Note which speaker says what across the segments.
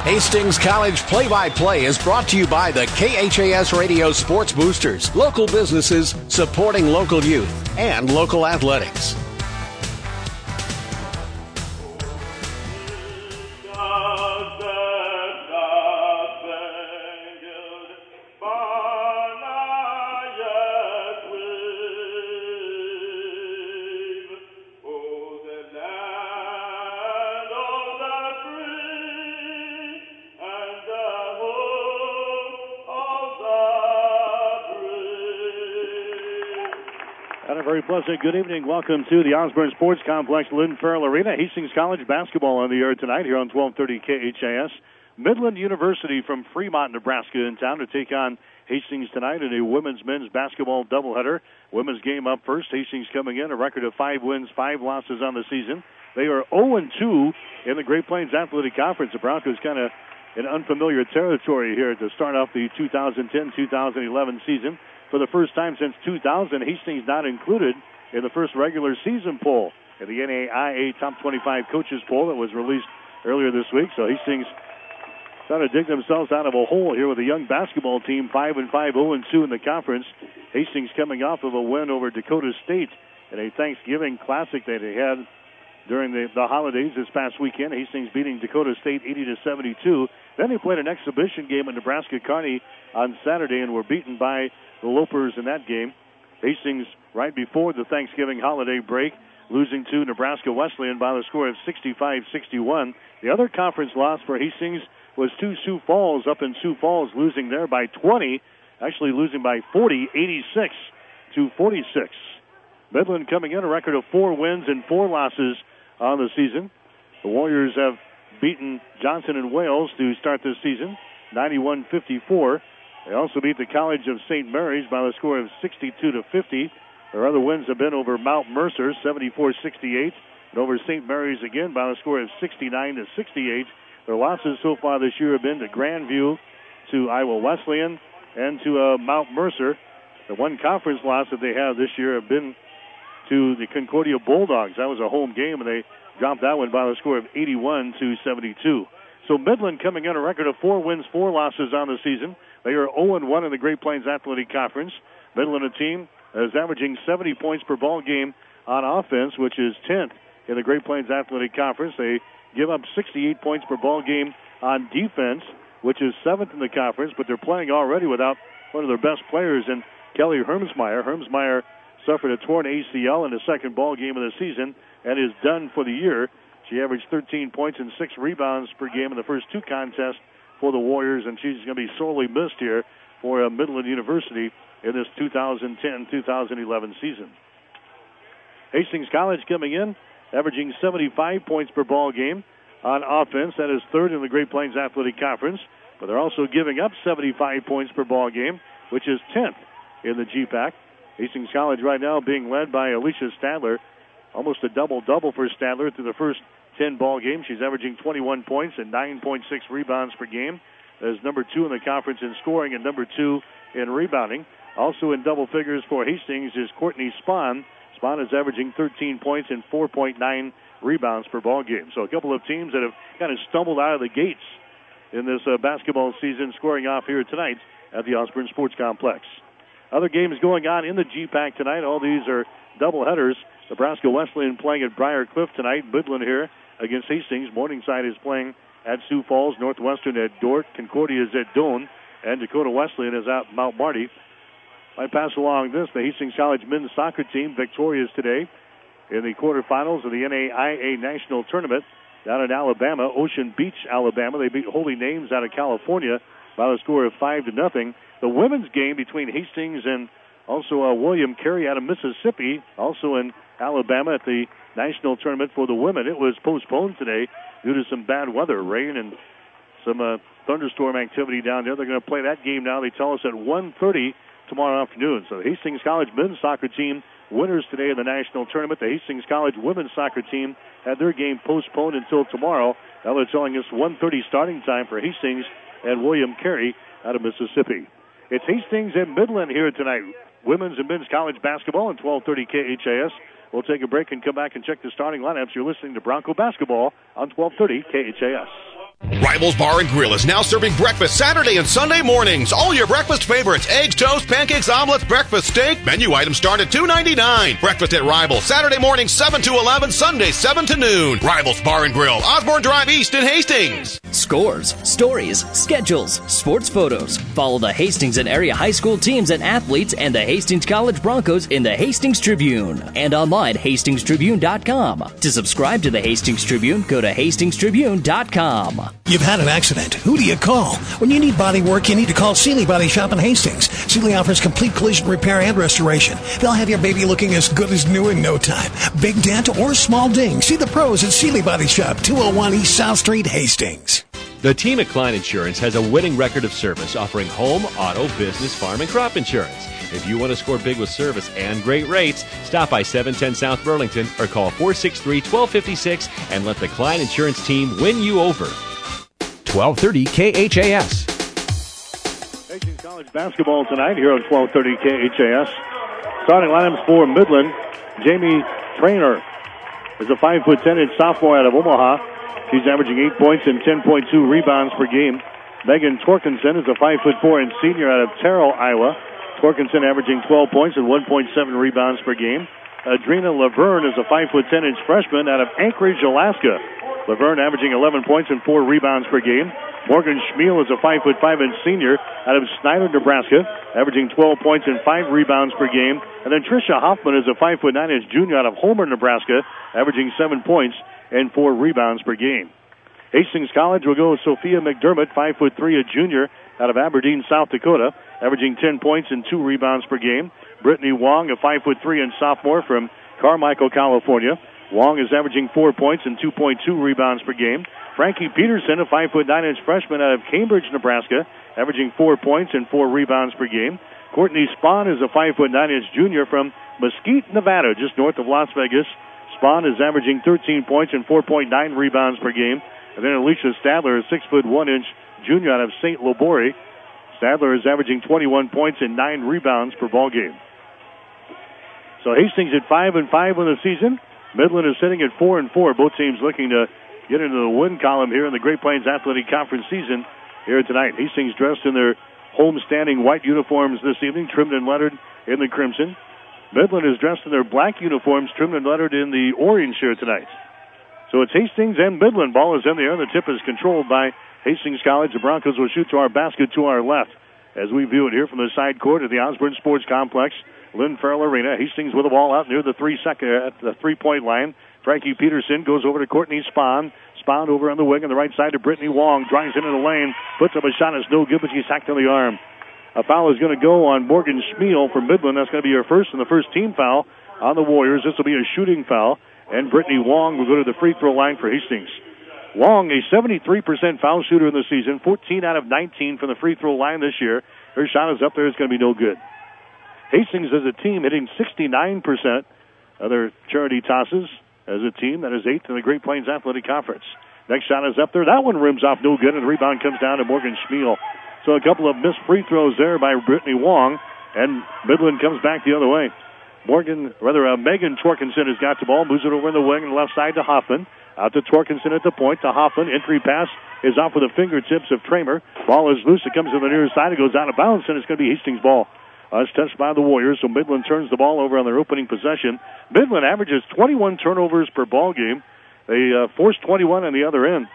Speaker 1: Hastings College Play-by-Play is brought to you by the KHAS Radio Sports Boosters, local businesses supporting local youth and local athletics.
Speaker 2: Very pleasant good evening. Welcome to the Osborne Sports Complex, Lynn Farrell Arena. Hastings College basketball on the air tonight here on 1230 KHAS. Midland University from Fremont, Nebraska in town to take on Hastings tonight in a women's-men's basketball doubleheader. Women's game up first. Hastings coming in a record of 5 wins, 5 losses on the season. They are 0-2 in the Great Plains Athletic Conference. The Broncos kind of in unfamiliar territory here to start off the 2010-2011 season. For the first time since 2000, Hastings not included in the first regular season poll in the NAIA Top 25 Coaches Poll that was released earlier this week. So Hastings trying to dig themselves out of a hole here with a young basketball team, 5-5, 0-2 in the conference. Hastings coming off of a win over Dakota State in a Thanksgiving Classic that they had during the holidays this past weekend. Hastings beating Dakota State 80-72. Then they played an exhibition game at Nebraska Kearney on Saturday and were beaten by the Lopers in that game. Hastings, right before the Thanksgiving holiday break, losing to Nebraska Wesleyan by the score of 65-61. The other conference loss for Hastings was to Sioux Falls, up in Sioux Falls, losing there by 20, actually losing by 40, 86-46. Midland coming in a record of 4 wins and 4 losses on the season. The Warriors have beaten Johnson and Wales to start this season, 91-54. They also beat the College of St. Mary's by the score of 62-50. Their other wins have been over Mount Mercer, 74-68, and over St. Mary's again by the score of 69-68. Their losses so far this year have been to Grandview, to Iowa Wesleyan, and to Mount Mercer. The one conference loss that they have this year have been to the Concordia Bulldogs. That was a home game, and they dropped that one by the score of 81-72. So Midland coming in a record of 4 wins, 4 losses on the season. They are 0-1 in the Great Plains Athletic Conference. Midland, a team that is averaging 70 points per ball game on offense, which is 10th in the Great Plains Athletic Conference. They give up 68 points per ball game on defense, which is 7th in the conference, but they're playing already without one of their best players in Kelly Hermsmeyer. Hermsmeyer suffered a torn ACL in the second ball game of the season and is done for the year. She averaged 13 points and 6 rebounds per game in the first 2 contests for the Warriors, and she's going to be sorely missed here for Midland University in this 2010-2011 season. Hastings College coming in, averaging 75 points per ball game on offense. That is 3rd in the Great Plains Athletic Conference, but they're also giving up 75 points per ball game, which is 10th in the GPAC. Hastings College right now being led by Alicia Stadler, almost a double-double for Stadler through the first 10 ball games. She's averaging 21 points and 9.6 rebounds per game. That is number 2 in the conference in scoring and number 2 in rebounding. Also in double figures for Hastings is Courtney Spahn. Spahn is averaging 13 points and 4.9 rebounds per ball game. So a couple of teams that have kind of stumbled out of the gates in this basketball season, scoring off here tonight at the Osborne Sports Complex. Other games going on in the GPAC tonight. All these are doubleheaders. Nebraska Wesleyan playing at Briar Cliff tonight. Midland here against Hastings. Morningside is playing at Sioux Falls. Northwestern at Dordt. Concordia is at Doane. And Dakota Wesleyan is at Mount Marty. I pass along this. The Hastings College men's soccer team victorious today in the quarterfinals of the NAIA National Tournament down in Alabama, Ocean Beach, Alabama. They beat Holy Names out of California by the score of 5-0. The women's game between Hastings and also William Carey out of Mississippi, also in Alabama at the national tournament for the women. It was postponed today due to some bad weather, rain and some thunderstorm activity down there. They're going to play that game now, they tell us, at 1:30 tomorrow afternoon. So the Hastings College men's soccer team winners today in the national tournament. The Hastings College women's soccer team had their game postponed until tomorrow. Now they're telling us 1:30 starting time for Hastings and William Carey out of Mississippi. It's Hastings and Midland here tonight. Women's and men's college basketball on 1230 KHAS. We'll take a break and come back and check the starting lineups. You're listening to Bronco Basketball on 1230 KHAS.
Speaker 3: Rivals Bar and Grill is now serving breakfast Saturday and Sunday mornings. All your breakfast favorites: eggs, toast, pancakes, omelets, breakfast steak. Menu items start at $2.99. Breakfast at Rivals Saturday morning 7 to 11, Sunday 7 to noon. Rivals Bar and Grill, Osborne Drive East in Hastings.
Speaker 4: Scores, stories, schedules, sports photos. Follow the Hastings and area high school teams and athletes and the Hastings College Broncos in the Hastings Tribune and online hastingstribune.com. To subscribe to the Hastings Tribune, go to hastingstribune.com.
Speaker 5: You've had an accident. Who do you call? When you need body work, you need to call Seeley Body Shop in Hastings. Seeley offers complete collision repair and restoration. They'll have your baby looking as good as new in no time. Big dent or small ding. See the pros at Seeley Body Shop, 201 East South Street, Hastings.
Speaker 6: The team at Klein Insurance has a winning record of service, offering home, auto, business, farm, and crop insurance. If you want to score big with service and great rates, stop by 710 South Burlington or call 463-1256 and let the Klein Insurance team win you over.
Speaker 7: 1230 KHAS.
Speaker 2: Hastings College basketball tonight here on 1230 KHAS. Starting lineups for Midland. Jamie Traynor is a 5'10" sophomore out of Omaha. She's averaging 8 points and 10.2 rebounds per game. Megan Torkinson is a 5'4" senior out of Terrell, Iowa. Torkinson averaging 12 points and 1.7 rebounds per game. Adrena Laverne is a 5'10" freshman out of Anchorage, Alaska. Laverne averaging 11 points and 4 rebounds per game. Morgan Schmiel is a 5'5" senior out of Snyder, Nebraska, averaging 12 points and 5 rebounds per game. And then Tricia Hoffman is a 5'9" junior out of Homer, Nebraska, averaging 7 points and 4 rebounds per game. Hastings College will go with Sophia McDermott, 5'3", a junior out of Aberdeen, South Dakota, averaging 10 points and 2 rebounds per game. Brittany Wong, a 5'3" and sophomore from Carmichael, California. Wong is averaging 4 points and 2.2 rebounds per game. Frankie Peterson, a 5'9" freshman out of Cambridge, Nebraska, averaging 4 points and 4 rebounds per game. Courtney Spahn is a 5'9" junior from Mesquite, Nevada, just north of Las Vegas. Spahn is averaging 13 points and 4.9 rebounds per game. And then Alicia Stadler, a 6'1" junior out of St. Lobori. Stadler is averaging 21 points and 9 rebounds per ball game. So Hastings at 5-5 in the season. Midland is sitting at 4-4. Both teams looking to get into the win column here in the Great Plains Athletic Conference season here tonight. Hastings dressed in their home-standing white uniforms this evening, trimmed and lettered in the crimson. Midland is dressed in their black uniforms, trimmed and lettered in the orange here tonight. So it's Hastings and Midland. Ball is in the air. The tip is controlled by Hastings College. The Broncos will shoot to our basket to our left as we view it here from the side court at the Osborne Sports Complex, Lynn Farrell Arena. Hastings with the ball out near the three-point line. Frankie Peterson goes over to Courtney Spahn. Spahn over on the wing on the right side to Brittany Wong. Drives into the lane. Puts up a shot. It's no good, but she's hacked on the arm. A foul is going to go on Morgan Schmiel for Midland. That's going to be her first and the first team foul on the Warriors. This will be a shooting foul. And Brittany Wong will go to the free throw line for Hastings. Wong, a 73% foul shooter in the season, 14 out of 19 from the free throw line this year. Her shot is up there. It's going to be no good. Hastings as a team hitting 69% of their charity tosses as a team. That is 8th in the Great Plains Athletic Conference. Next shot is up there. That one rims off no good, and the rebound comes down to Morgan Schmiel. So a couple of missed free throws there by Brittany Wong, and Midland comes back the other way. Megan Torkinson has got the ball, moves it over in the wing on the left side to Hoffman. Out to Torkinson at the point to Hoffman. Entry pass is off with the fingertips of Tramer. Ball is loose. It comes to the near side. It goes out of bounds, and it's going to be Hastings' ball. It's touched by the Warriors, so Midland turns the ball over on their opening possession. Midland averages 21 turnovers per ball game. They forced 21 on the other end.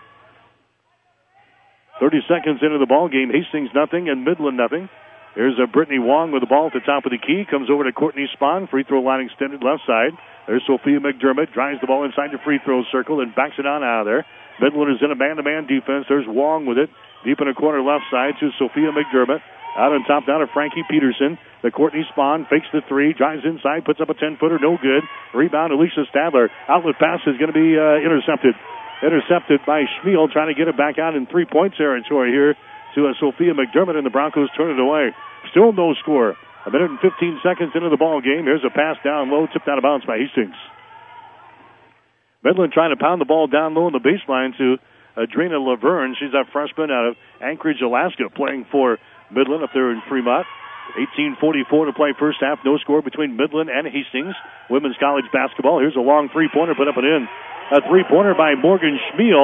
Speaker 2: 30 seconds into the ball game, Hastings nothing and Midland nothing. Here's Brittany Wong with the ball at the top of the key. Comes over to Courtney Spahn. Free throw line extended left side. There's Sophia McDermott. Drives the ball inside the free throw circle and backs it on out of there. Midland is in a man-to-man defense. There's Wong with it. Deep in the corner left side to Sophia McDermott. Out on top down to Frankie Peterson. The Courtney Spahn fakes the three. Drives inside. Puts up a 10-footer. No good. Rebound Alicia Stadler. Outlet pass is going to be intercepted. Intercepted by Schmiel, trying to get it back out in three-point territory here to Sophia McDermott, and the Broncos turn it away. Still no score. A minute and 15 seconds into the ball game. Here's a pass down low, tipped out of bounds by Hastings. Midland trying to pound the ball down low on the baseline to Adrena Laverne. She's a freshman out of Anchorage, Alaska, playing for Midland up there in Fremont. 18:44 to play first half. No score between Midland and Hastings. Women's college basketball. Here's a long three-pointer put up and in. A three-pointer by Morgan Schmiel.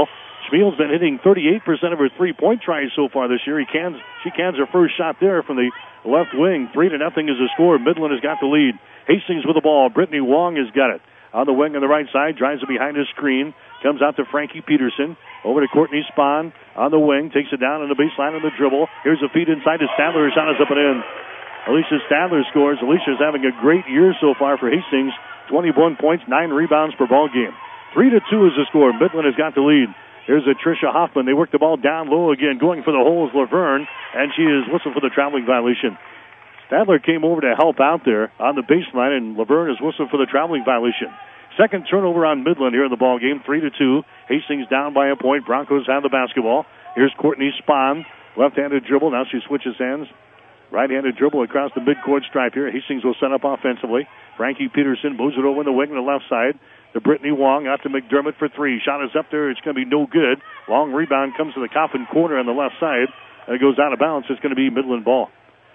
Speaker 2: Schmiel's been hitting 38% of her three-point tries so far this year. She cans her first shot there from the left wing. 3-0 is the score. Midland has got the lead. Hastings with the ball. Brittany Wong has got it. On the wing on the right side, drives it behind the screen. Comes out to Frankie Peterson. Over to Courtney Spahn on the wing. Takes it down on the baseline on the dribble. Here's a feed inside to Stadler. Her shot is up and in. Alicia Stadler scores. Alicia's having a great year so far for Hastings. 21 points, 9 rebounds per ball game. 3-2 is the score. Midland has got the lead. Here's a Tricia Hoffman. They work the ball down low again. Going for the hole is Laverne, and she is whistled for the traveling violation. Stadler came over to help out there on the baseline, and Laverne is whistled for the traveling violation. Second turnover on Midland here in the ball game, 3-2. Hastings down by a point. Broncos have the basketball. Here's Courtney Spahn, left-handed dribble. Now she switches hands. Right-handed dribble across the midcourt stripe here. Hastings will set up offensively. Frankie Peterson moves it over in the wing on the left side to Brittany Wong, out to McDermott for three. Shot is up there. It's going to be no good. Long rebound comes to the Coffin corner on the left side. And it goes out of bounds. It's going to be Midland ball.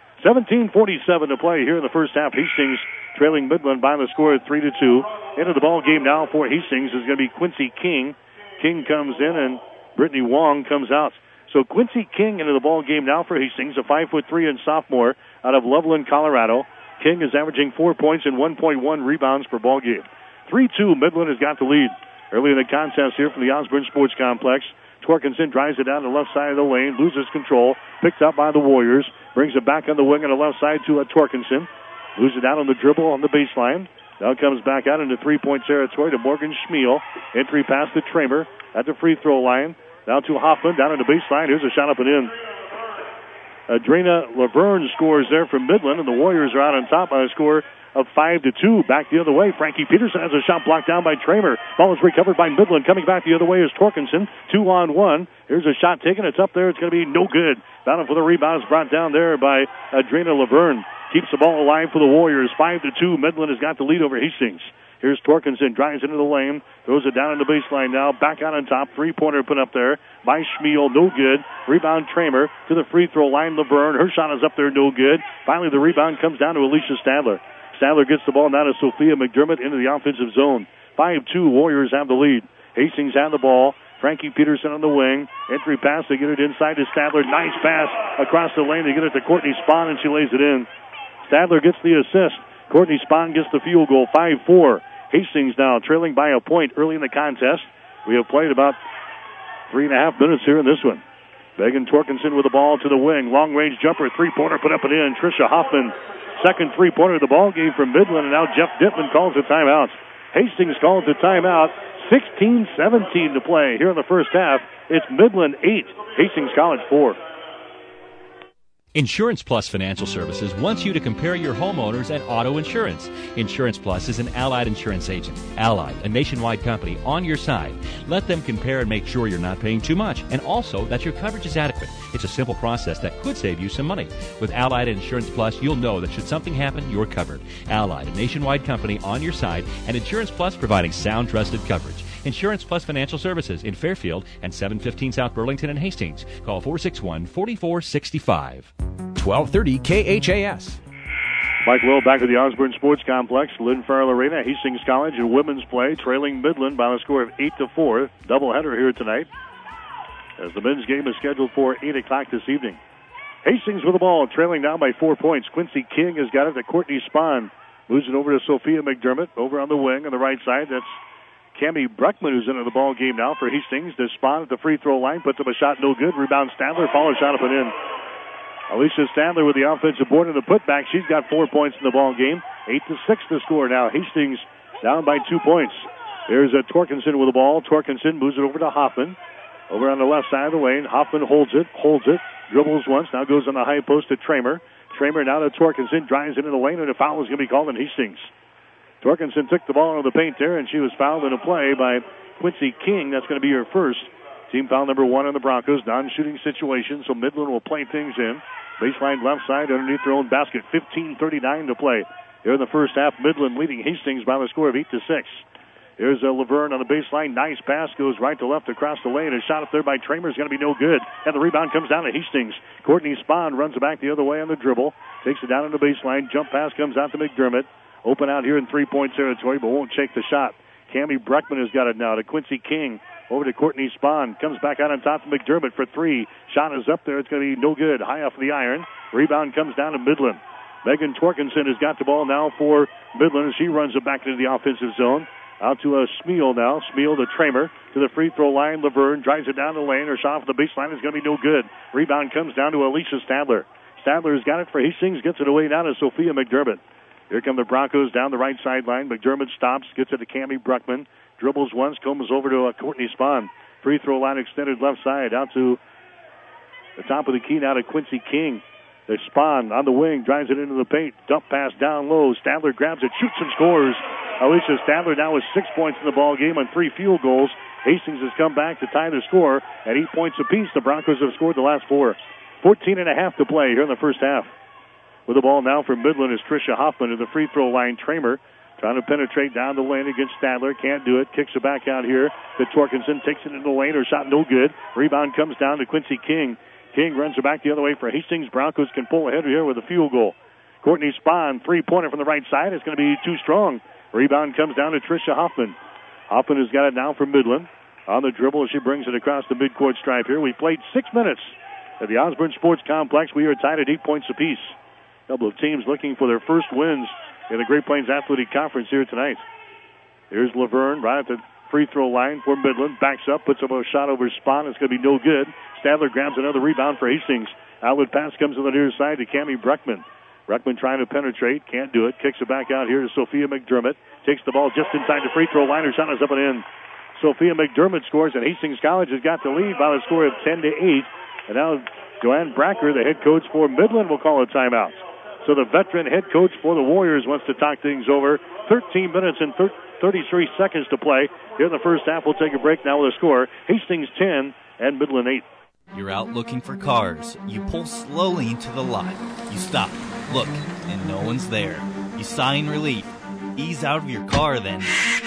Speaker 2: 17:47 to play here in the first half. Hastings trailing Midland by the score of 3-2. Into the ball game now for Hastings is going to be Quincy King. King comes in and Brittany Wong comes out. So Quincy King into the ball game now for Hastings, a 5'3" and sophomore out of Loveland, Colorado. King is averaging 4 points and 1.1 rebounds per ball game. 3-2, Midland has got the lead. Early in the contest here from the Osborne Sports Complex. Torkinson drives it down the left side of the lane, loses control, picked up by the Warriors, brings it back on the wing on the left side to Torkinson. Loses it out on the dribble on the baseline. Now comes back out into three-point territory to Morgan Schmiel. Entry pass to Tramer at the free throw line. Now to Hoffman down on the baseline. Here's a shot up and in. Adrena Laverne scores there from Midland, and the Warriors are out on top by a score of 5-2. Back the other way. Frankie Peterson has a shot blocked down by Tramer. Ball is recovered by Midland. Coming back the other way is Torkinson. 2-on-1. Here's a shot taken. It's up there. It's going to be no good. Battle for the rebound is brought down there by Adrena Laverne. Keeps the ball alive for the Warriors. 5-2. Midland has got the lead over Hastings. Here's Torkinson. Drives into the lane. Throws it down on the baseline now. Back out on top. Three-pointer put up there by Schmiel. No good. Rebound Tramer to the free throw line. Laverne. Her shot is up there. No good. Finally, the rebound comes down to Alicia Stadler. Stadler gets the ball now to Sophia McDermott into the offensive zone. 5-2. Warriors have the lead. Hastings have the ball. Frankie Peterson on the wing. Entry pass. They get it inside to Stadler. Nice pass across the lane. They get it to Courtney Spahn, and she lays it in. Stadler gets the assist. Courtney Spahn gets the field goal. 5-4. Hastings now trailing by a point early in the contest. We have played about 3.5 minutes here in this one. Megan Torkinson with the ball to the wing. Long-range jumper. Three-pointer put up and in. Tricia Hoffman. Second three-pointer of the ball game from Midland, and now Jeff Dittman calls a timeout. Hastings calls a timeout. 16-17 to play here in the first half. It's Midland 8, Hastings College 4.
Speaker 6: Insurance Plus Financial Services wants you to compare your homeowners and auto insurance. Insurance Plus is an Allied insurance agent. Allied, a nationwide company, on your side. Let them compare and make sure you're not paying too much, and also that your coverage is adequate. It's a simple process that could save you some money. With Allied Insurance Plus, you'll know that should something happen, you're covered. Allied, a nationwide company on your side, and Insurance Plus providing sound, trusted coverage. Insurance Plus Financial Services in Fairfield and 715 South Burlington and Hastings. Call 461-4465.
Speaker 7: 1230 KHAS.
Speaker 2: Mike Will back at the Osborne Sports Complex, Lynn Farrell Arena. Hastings College in women's play, trailing Midland by a score of 8-4. Doubleheader here tonight, as the men's game is scheduled for 8 o'clock this evening. Hastings with the ball, trailing down by 4 points. Quincy King has got it to Courtney Spahn. Moves it over to Sophia McDermott, over on the wing on the right side. That's Cammie Bruckman, who's into the ball game now for Hastings. The Spahn at the free throw line, puts up a shot, no good. Rebound Stadler, follow shot up and in. Alicia Stadler with the offensive board and the putback. She's got 4 points in the ball game. 8-6 to score now. Hastings down by 2 points. There's a Torkinson with the ball. Torkinson moves it over to Hoffman. Over on the left side of the lane. Hoffman holds it, dribbles once, now goes on the high post to Tramer. Tramer now to Torkinson, drives into the lane, and a foul is going to be called on Hastings. Torkinson took the ball into the paint there, and she was fouled in a play by Quincy King. That's going to be her first. Team foul number 1 on the Broncos. Non-shooting situation, so Midland will play things in. Baseline left side underneath their own basket. 15:39 to play. Here in the first half, Midland leading Hastings by the score of 8-6. Here's Laverne on the baseline. Nice pass, goes right to left across the lane. A shot up there by Tramer is going to be no good. And the rebound comes down to Hastings. Courtney Spahn runs it back the other way on the dribble. Takes it down on the baseline. Jump pass comes out to McDermott. Open out here in three-point territory, but won't take the shot. Cammie Bruckman has got it now to Quincy King. Over to Courtney Spahn. Comes back out on top to McDermott for three. Shot is up there. It's going to be no good. High off the iron. Rebound comes down to Midland. Megan Torkinson has got the ball now for Midland as she runs it back into the offensive zone. Out to a Smeal now. Smeal to Tramer to the free throw line. Laverne drives it down the lane. Her shot off the baseline is going to be no good. Rebound comes down to Alicia Stadler. Stadler's got it for Hastings. Gets it away now to Sophia McDermott. Here come the Broncos down the right sideline. McDermott stops. Gets it to Cammie Bruckman. Dribbles once. Comes over to Courtney Spahn. Free throw line extended left side. Out to the top of the key now to Quincy King. The Spahn on the wing, drives it into the paint. Dump pass down low. Stadler grabs it, shoots and scores. Alicia Stadler now with 6 points in the ball game on 3 field goals. Hastings has come back to tie the score at 8 points apiece. The Broncos have scored the last 4. 14.5 to play here in the first half. With the ball now for Midland is Tricia Hoffman to the free throw line. Tramer trying to penetrate down the lane against Stadler. Can't do it. Kicks it back out here to Torkinson. Takes it into the lane. Her shot no good. Rebound comes down to Quincy King. King runs it back the other way for Hastings. Broncos can pull ahead here with a field goal. Courtney Spahn, three-pointer from the right side. It's going to be too strong. Rebound comes down to Tricia Hoffman. Hoffman has got it now for Midland. On the dribble as she brings it across the midcourt stripe here. We've played 6 minutes at the Osborne Sports Complex. We are tied at 8 points apiece. A couple of teams looking for their first wins in the Great Plains Athletic Conference here tonight. Here's Laverne right at the free throw line for Midland. Backs up, puts up a shot over Spahn. It's going to be no good. Stadler grabs another rebound for Hastings. Outlet pass comes to the near side to Cammie Bruckman. Bruckman trying to penetrate. Can't do it. Kicks it back out here to Sophia McDermott. Takes the ball just inside the free throw line. Her shot is up and in. Sophia McDermott scores, and Hastings College has got the lead by the score of 10-8. And now Joanne Bracker, the head coach for Midland, will call a timeout. So the veteran head coach for the Warriors wants to talk things over. 13 minutes and 33 seconds to play. Here in the first half, we'll take a break now with a score. Hastings 10 and Midland 8.
Speaker 8: You're out looking for cars. You pull slowly into the lot. You stop, look, and no one's there. You sigh in relief. Ease out of your car, then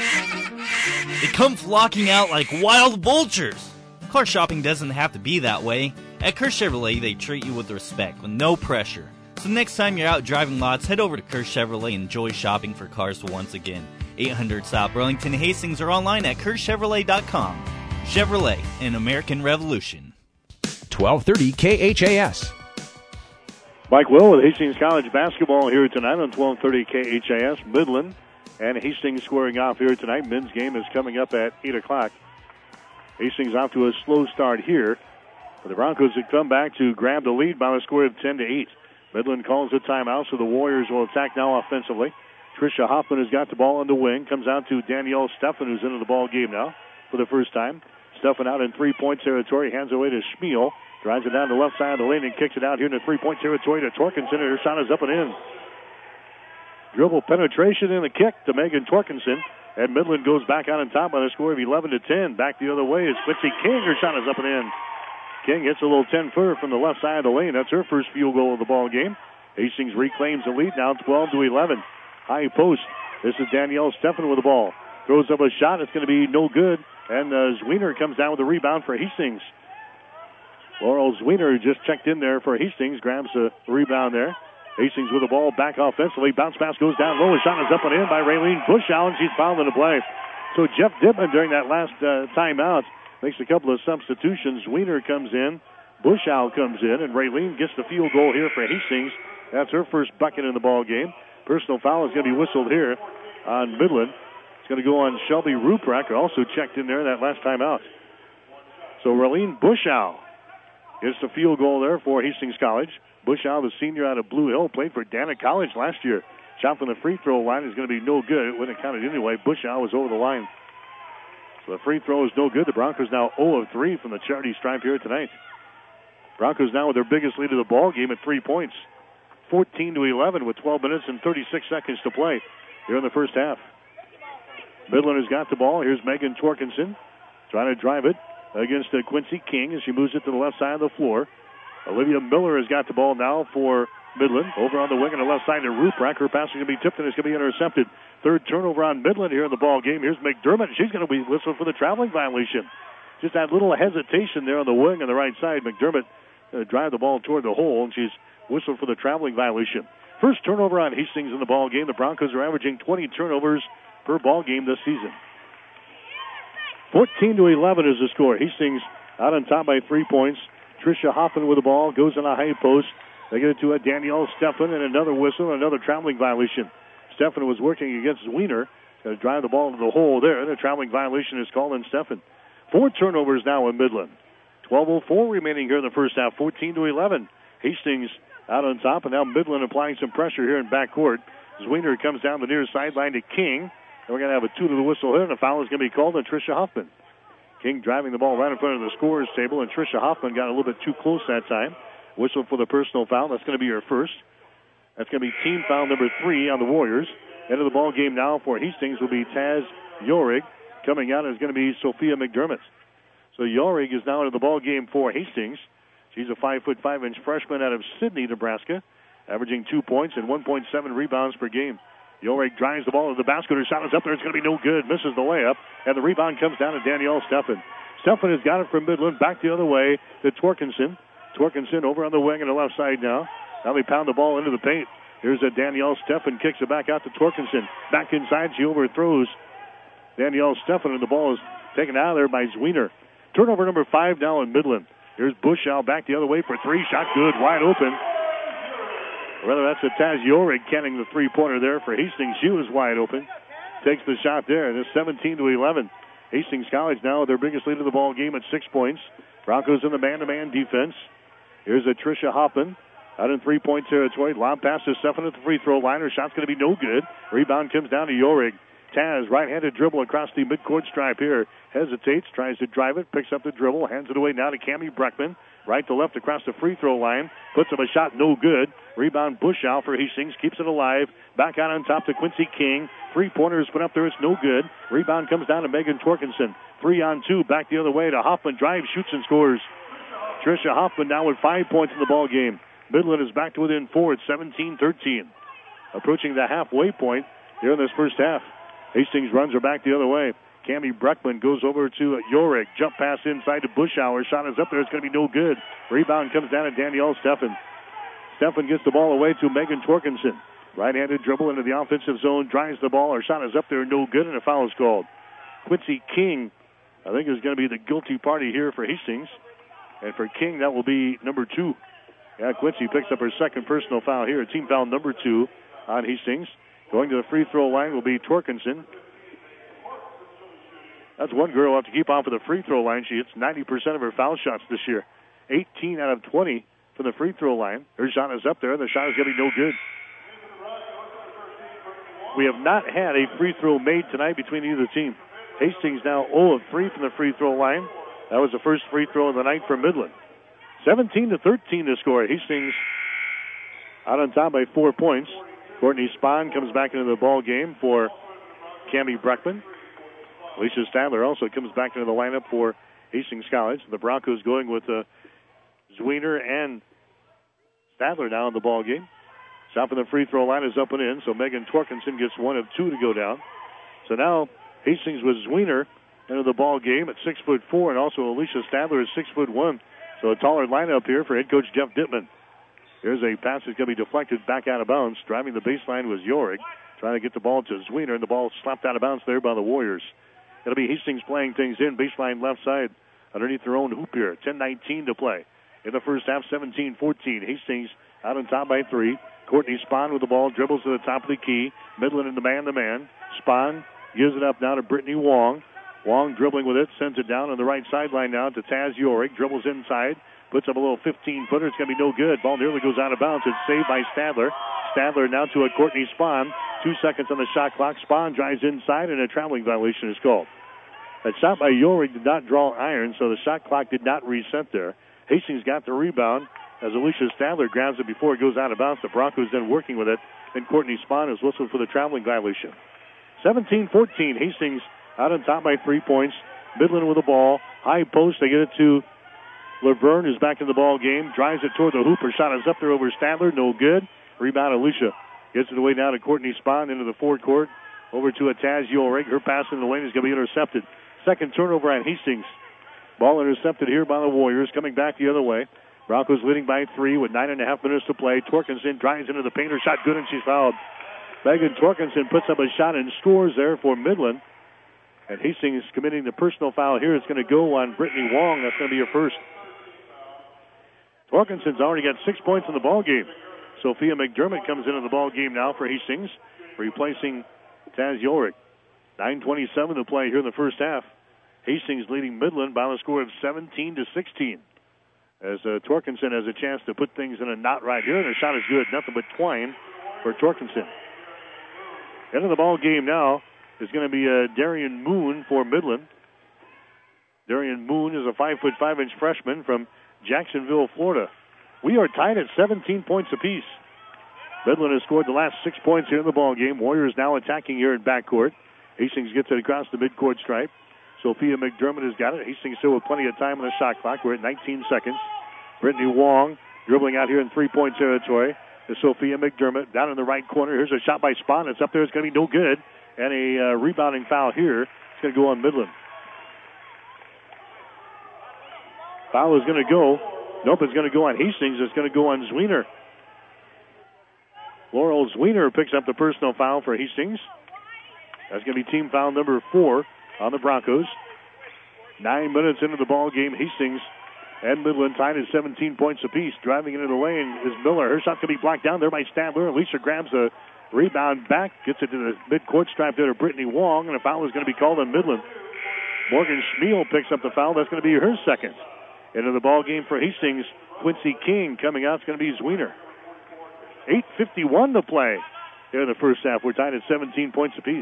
Speaker 8: they come flocking out like wild vultures. Car shopping doesn't have to be that way. At Kerr Chevrolet, they treat you with respect, with no pressure. So next time you're out driving lots, head over to Kerr Chevrolet and enjoy shopping for cars once again. 800 South Burlington, Hastings, or online at KerrChevrolet.com. Chevrolet, an American Revolution.
Speaker 7: 1230 KHAS.
Speaker 2: Mike Will with Hastings College basketball here tonight on 1230 KHAS. Midland and Hastings squaring off here tonight. Men's game is coming up at 8 o'clock. Hastings off to a slow start here. But the Broncos have come back to grab the lead by the score of 10-8. Midland calls a timeout, so the Warriors will attack now offensively. Tricia Hoffman has got the ball on the wing. Comes out to Danielle Steffen, who's into the ball game now for the first time. Steffen out in three-point territory. Hands away to Schmiel. Drives it down the left side of the lane and kicks it out here in the three-point territory to Torkinson. And her shot is up and in. Dribble penetration and a kick to Megan Torkinson. And Midland goes back out on top by the score of 11-10. Back the other way is Quincy King. Her shot is up and in. King hits a little 10-footer from the left side of the lane. That's her first field goal of the ball game. Hastings reclaims the lead now 12-11. High post. This is Danielle Steffen with the ball. Throws up a shot. It's going to be no good. And Zwiener comes down with a rebound for Hastings. Laurel Zwiener just checked in there for Hastings. Grabs a rebound there. Hastings with the ball back offensively. Bounce pass goes down low. A shot is up and in by Raylene Bushell, and she's fouled in the play. So Jeff Dittman during that last timeout makes a couple of substitutions. Zwiener comes in. Bushell comes in, and Raylene gets the field goal here for Hastings. That's her first bucket in the ball game. Personal foul is going to be whistled here on Midland. It's going to go on Shelby Ruprecht, also checked in there that last timeout. So Raylene Bushell gets the field goal there for Hastings College. Bushell, the senior out of Blue Hill, played for Dana College last year. Shot from the free throw line is going to be no good. It wouldn't have counted anyway. Bushell was over the line. So the free throw is no good. The Broncos now 0 of 3 from the charity stripe here tonight. Broncos now with their biggest lead of the ball game at 3 points. 14-11 with 12 minutes and 36 seconds to play here in the first half. Midland has got the ball. Here's Megan Torkinson trying to drive it against Quincy King as she moves it to the left side of the floor. Olivia Miller has got the ball now for Midland. Over on the wing on the left side to Ruprecht. Her pass is going to be tipped and it's going to be intercepted. Third turnover on Midland here in the ball game. Here's McDermott. She's going to be whistled for the traveling violation. Just that little hesitation there on the wing on the right side. McDermott drive the ball toward the hole, and she's whistled for the traveling violation. First turnover on Hastings in the ball game. The Broncos are averaging 20 turnovers per ball game this season. 14-11 is the score. Hastings out on top by 3 points. Tricia Hoffman with the ball, goes on a high post. They get it to Danielle Steffen, and another whistle, another traveling violation. Steffen was working against Zwiener. Going to drive the ball into the hole there. The traveling violation is called on Steffen. 4 turnovers now in Midland. 12:04 remaining here in the first half. 14-11. Hastings out on top, and now Midland applying some pressure here in backcourt. Zwiener comes down the near sideline to King. And we're going to have a 2 to the whistle here, and a foul is going to be called on Tricia Hoffman. King driving the ball right in front of the scorer's table, and Tricia Hoffman got a little bit too close that time. Whistle for the personal foul. That's going to be her first. That's going to be team foul number 3 on the Warriors. End of the ball game now for Hastings will be Taz Yorig. Coming out is going to be Sophia McDermott. So Yorig is now into the ball game for Hastings. She's a 5'5" freshman out of Sidney, Nebraska, averaging 2 points and 1.7 rebounds per game. Yorig drives the ball to the basket. Her shot is up there. It's going to be no good. Misses the layup, and the rebound comes down to Danielle Steffen. Steffen has got it from Midland. Back the other way to Torkinson. Torkinson over on the wing on the left side now. Now they pound the ball into the paint. Here's a Danielle Steffen. Kicks it back out to Torkinson. Back inside. She overthrows Danielle Steffen, and the ball is taken out of there by Zwiener. Turnover number 5 now in Midland. Here's Bushell back the other way for 3. Shot good. Wide open. Rather, that's a Taz Yorig canning the three-pointer there for Hastings. She was wide open. Takes the shot there. And it's 17-11. Hastings College now with their biggest lead of the ball game at 6 points. Broncos in the man-to-man defense. Here's a Tricia Hoffman out in three-point territory. Lob pass to Steffen at the free throw line. Her shot's going to be no good. Rebound comes down to Yorig. Taz, right-handed dribble across the midcourt stripe here. Hesitates, tries to drive it, picks up the dribble, hands it away now to Cammie Breckman. Right to left across the free throw line. Puts up a shot, no good. Rebound Bushell for Hastings, keeps it alive. Back out on top to Quincy King. Three-pointers put up there, it's no good. Rebound comes down to Megan Torkinson. 3-on-2, back the other way to Hoffman. Drives, shoots, and scores. Tricia Hoffman now with 5 points in the ball game. Midland is back to within 4 at 17-13. Approaching the halfway point here in this first half. Hastings runs her back the other way. Cammie Breckman goes over to Yorig. Jump pass inside to Bushauer. Shot is up there. It's going to be no good. Rebound comes down to Danielle Steffen. Steffen gets the ball away to Megan Torkinson. Right-handed dribble into the offensive zone. Drives the ball. Her shot is up there. No good, and a foul is called. Quincy King, I think, is going to be the guilty party here for Hastings. And for King, that will be number 2. Yeah, Quincy picks up her second personal foul here. Team foul number 2 on Hastings. Going to the free throw line will be Torkinson. That's one girl who will have to keep off of the free throw line. She hits 90% of her foul shots this year. 18 out of 20 from the free throw line. Her shot is up there, and the shot is going to be no good. We have not had a free throw made tonight between either team. Hastings now 0 of 3 from the free throw line. That was the first free throw of the night for Midland. 17-13 to score. Hastings out on top by 4 points. Courtney Spahn comes back into the ball game for Cammie Breckman. Alicia Stadler also comes back into the lineup for Hastings College. The Broncos going with Zwiener and Stadler now in the ball game. Shot from the free throw line is up and in, so Megan Torkinson gets 1 of 2 to go down. So now Hastings with Zwiener into the ball game at 6'4", and also Alicia Stadler is 6'1". So a taller lineup here for head coach Jeff Dittman. Here's a pass that's going to be deflected back out of bounds. Driving the baseline was Yorig, trying to get the ball to Zwiener, and the ball slapped out of bounds there by the Warriors. It'll be Hastings playing things in, baseline left side, underneath their own hoop here. 10:19 to play. In the first half, 17-14. Hastings out on top by 3. Courtney Spahn with the ball, dribbles to the top of the key. Midland in the man-to-man. Spahn gives it up now to Brittany Wong. Wong dribbling with it, sends it down on the right sideline now to Taz Yorig. Dribbles inside, puts up a little 15-footer. It's going to be no good. Ball nearly goes out of bounds. It's saved by Stadler. Stadler now to a Courtney Spahn. 2 seconds on the shot clock. Spahn drives inside, and a traveling violation is called. That shot by Yorig did not draw iron, so the shot clock did not reset there. Hastings got the rebound as Alicia Stadler grabs it before it goes out of bounds. The Broncos then working with it, and Courtney Spahn is whistled for the traveling violation. 17-14. Hastings out on top by 3 points. Midland with the ball. High post. They get it to Laverne, who's back in the ball game. Drives it toward the hoop. Her shot is up there over Stadler. No good. Rebound Alicia. Gets it away now to Courtney Spahn into the forecourt. Over to a Taz Yorig. Her pass in the lane is going to be intercepted. Second turnover on Hastings. Ball intercepted here by the Warriors. Coming back the other way. Broncos leading by 3 with 9.5 minutes to play. Torkinson drives into the paint. Her shot good, and she's fouled. Megan Torkinson puts up a shot and scores there for Midland. And Hastings committing the personal foul here. It's going to go on Brittany Wong. That's going to be her first. Torkinson's already got 6 points in the ball game. Sophia McDermott comes into the ball game now for Hastings, replacing Taz Ulrich. 9:27 to play here in the first half. Hastings leading Midland by a score of 17-16. As Torkinson has a chance to put things in a knot right here, and her shot is good. Nothing but twine for Torkinson. Into the ball game now is going to be Darian Moon for Midland. Darian Moon is a 5'5" freshman from Jacksonville, Florida. We are tied at 17 points apiece. Midland has scored the last 6 points here in the ball game. Warriors now attacking here in backcourt. Hastings gets it across the midcourt stripe. Sophia McDermott has got it. Hastings still with plenty of time on the shot clock. We're at 19 seconds. Brittany Wong dribbling out here in three-point territory. To Sophia McDermott down in the right corner. Here's a shot by Spahn. It's up there. It's going to be no good. And a rebounding foul here. It's going to go on Midland. Foul is going to go. Nope, it's going to go on Hastings. It's going to go on Zwiener. Laurel Zwiener picks up the personal foul for Hastings. That's going to be team foul number 4 on the Broncos. 9 minutes into the ball game, Hastings and Midland tied at 17 points apiece. Driving into the lane is Miller. Her shot's going to be blocked down there by Stadler. Alicia grabs a rebound back, gets it to the midcourt stripe there to Brittany Wong, and a foul is going to be called on Midland. Morgan Schmiel picks up the foul. That's going to be her second. Into the ball game for Hastings, Quincy King coming out. It's going to be Zwiener. 8:51 to play here in the first half. We're tied at 17 points apiece.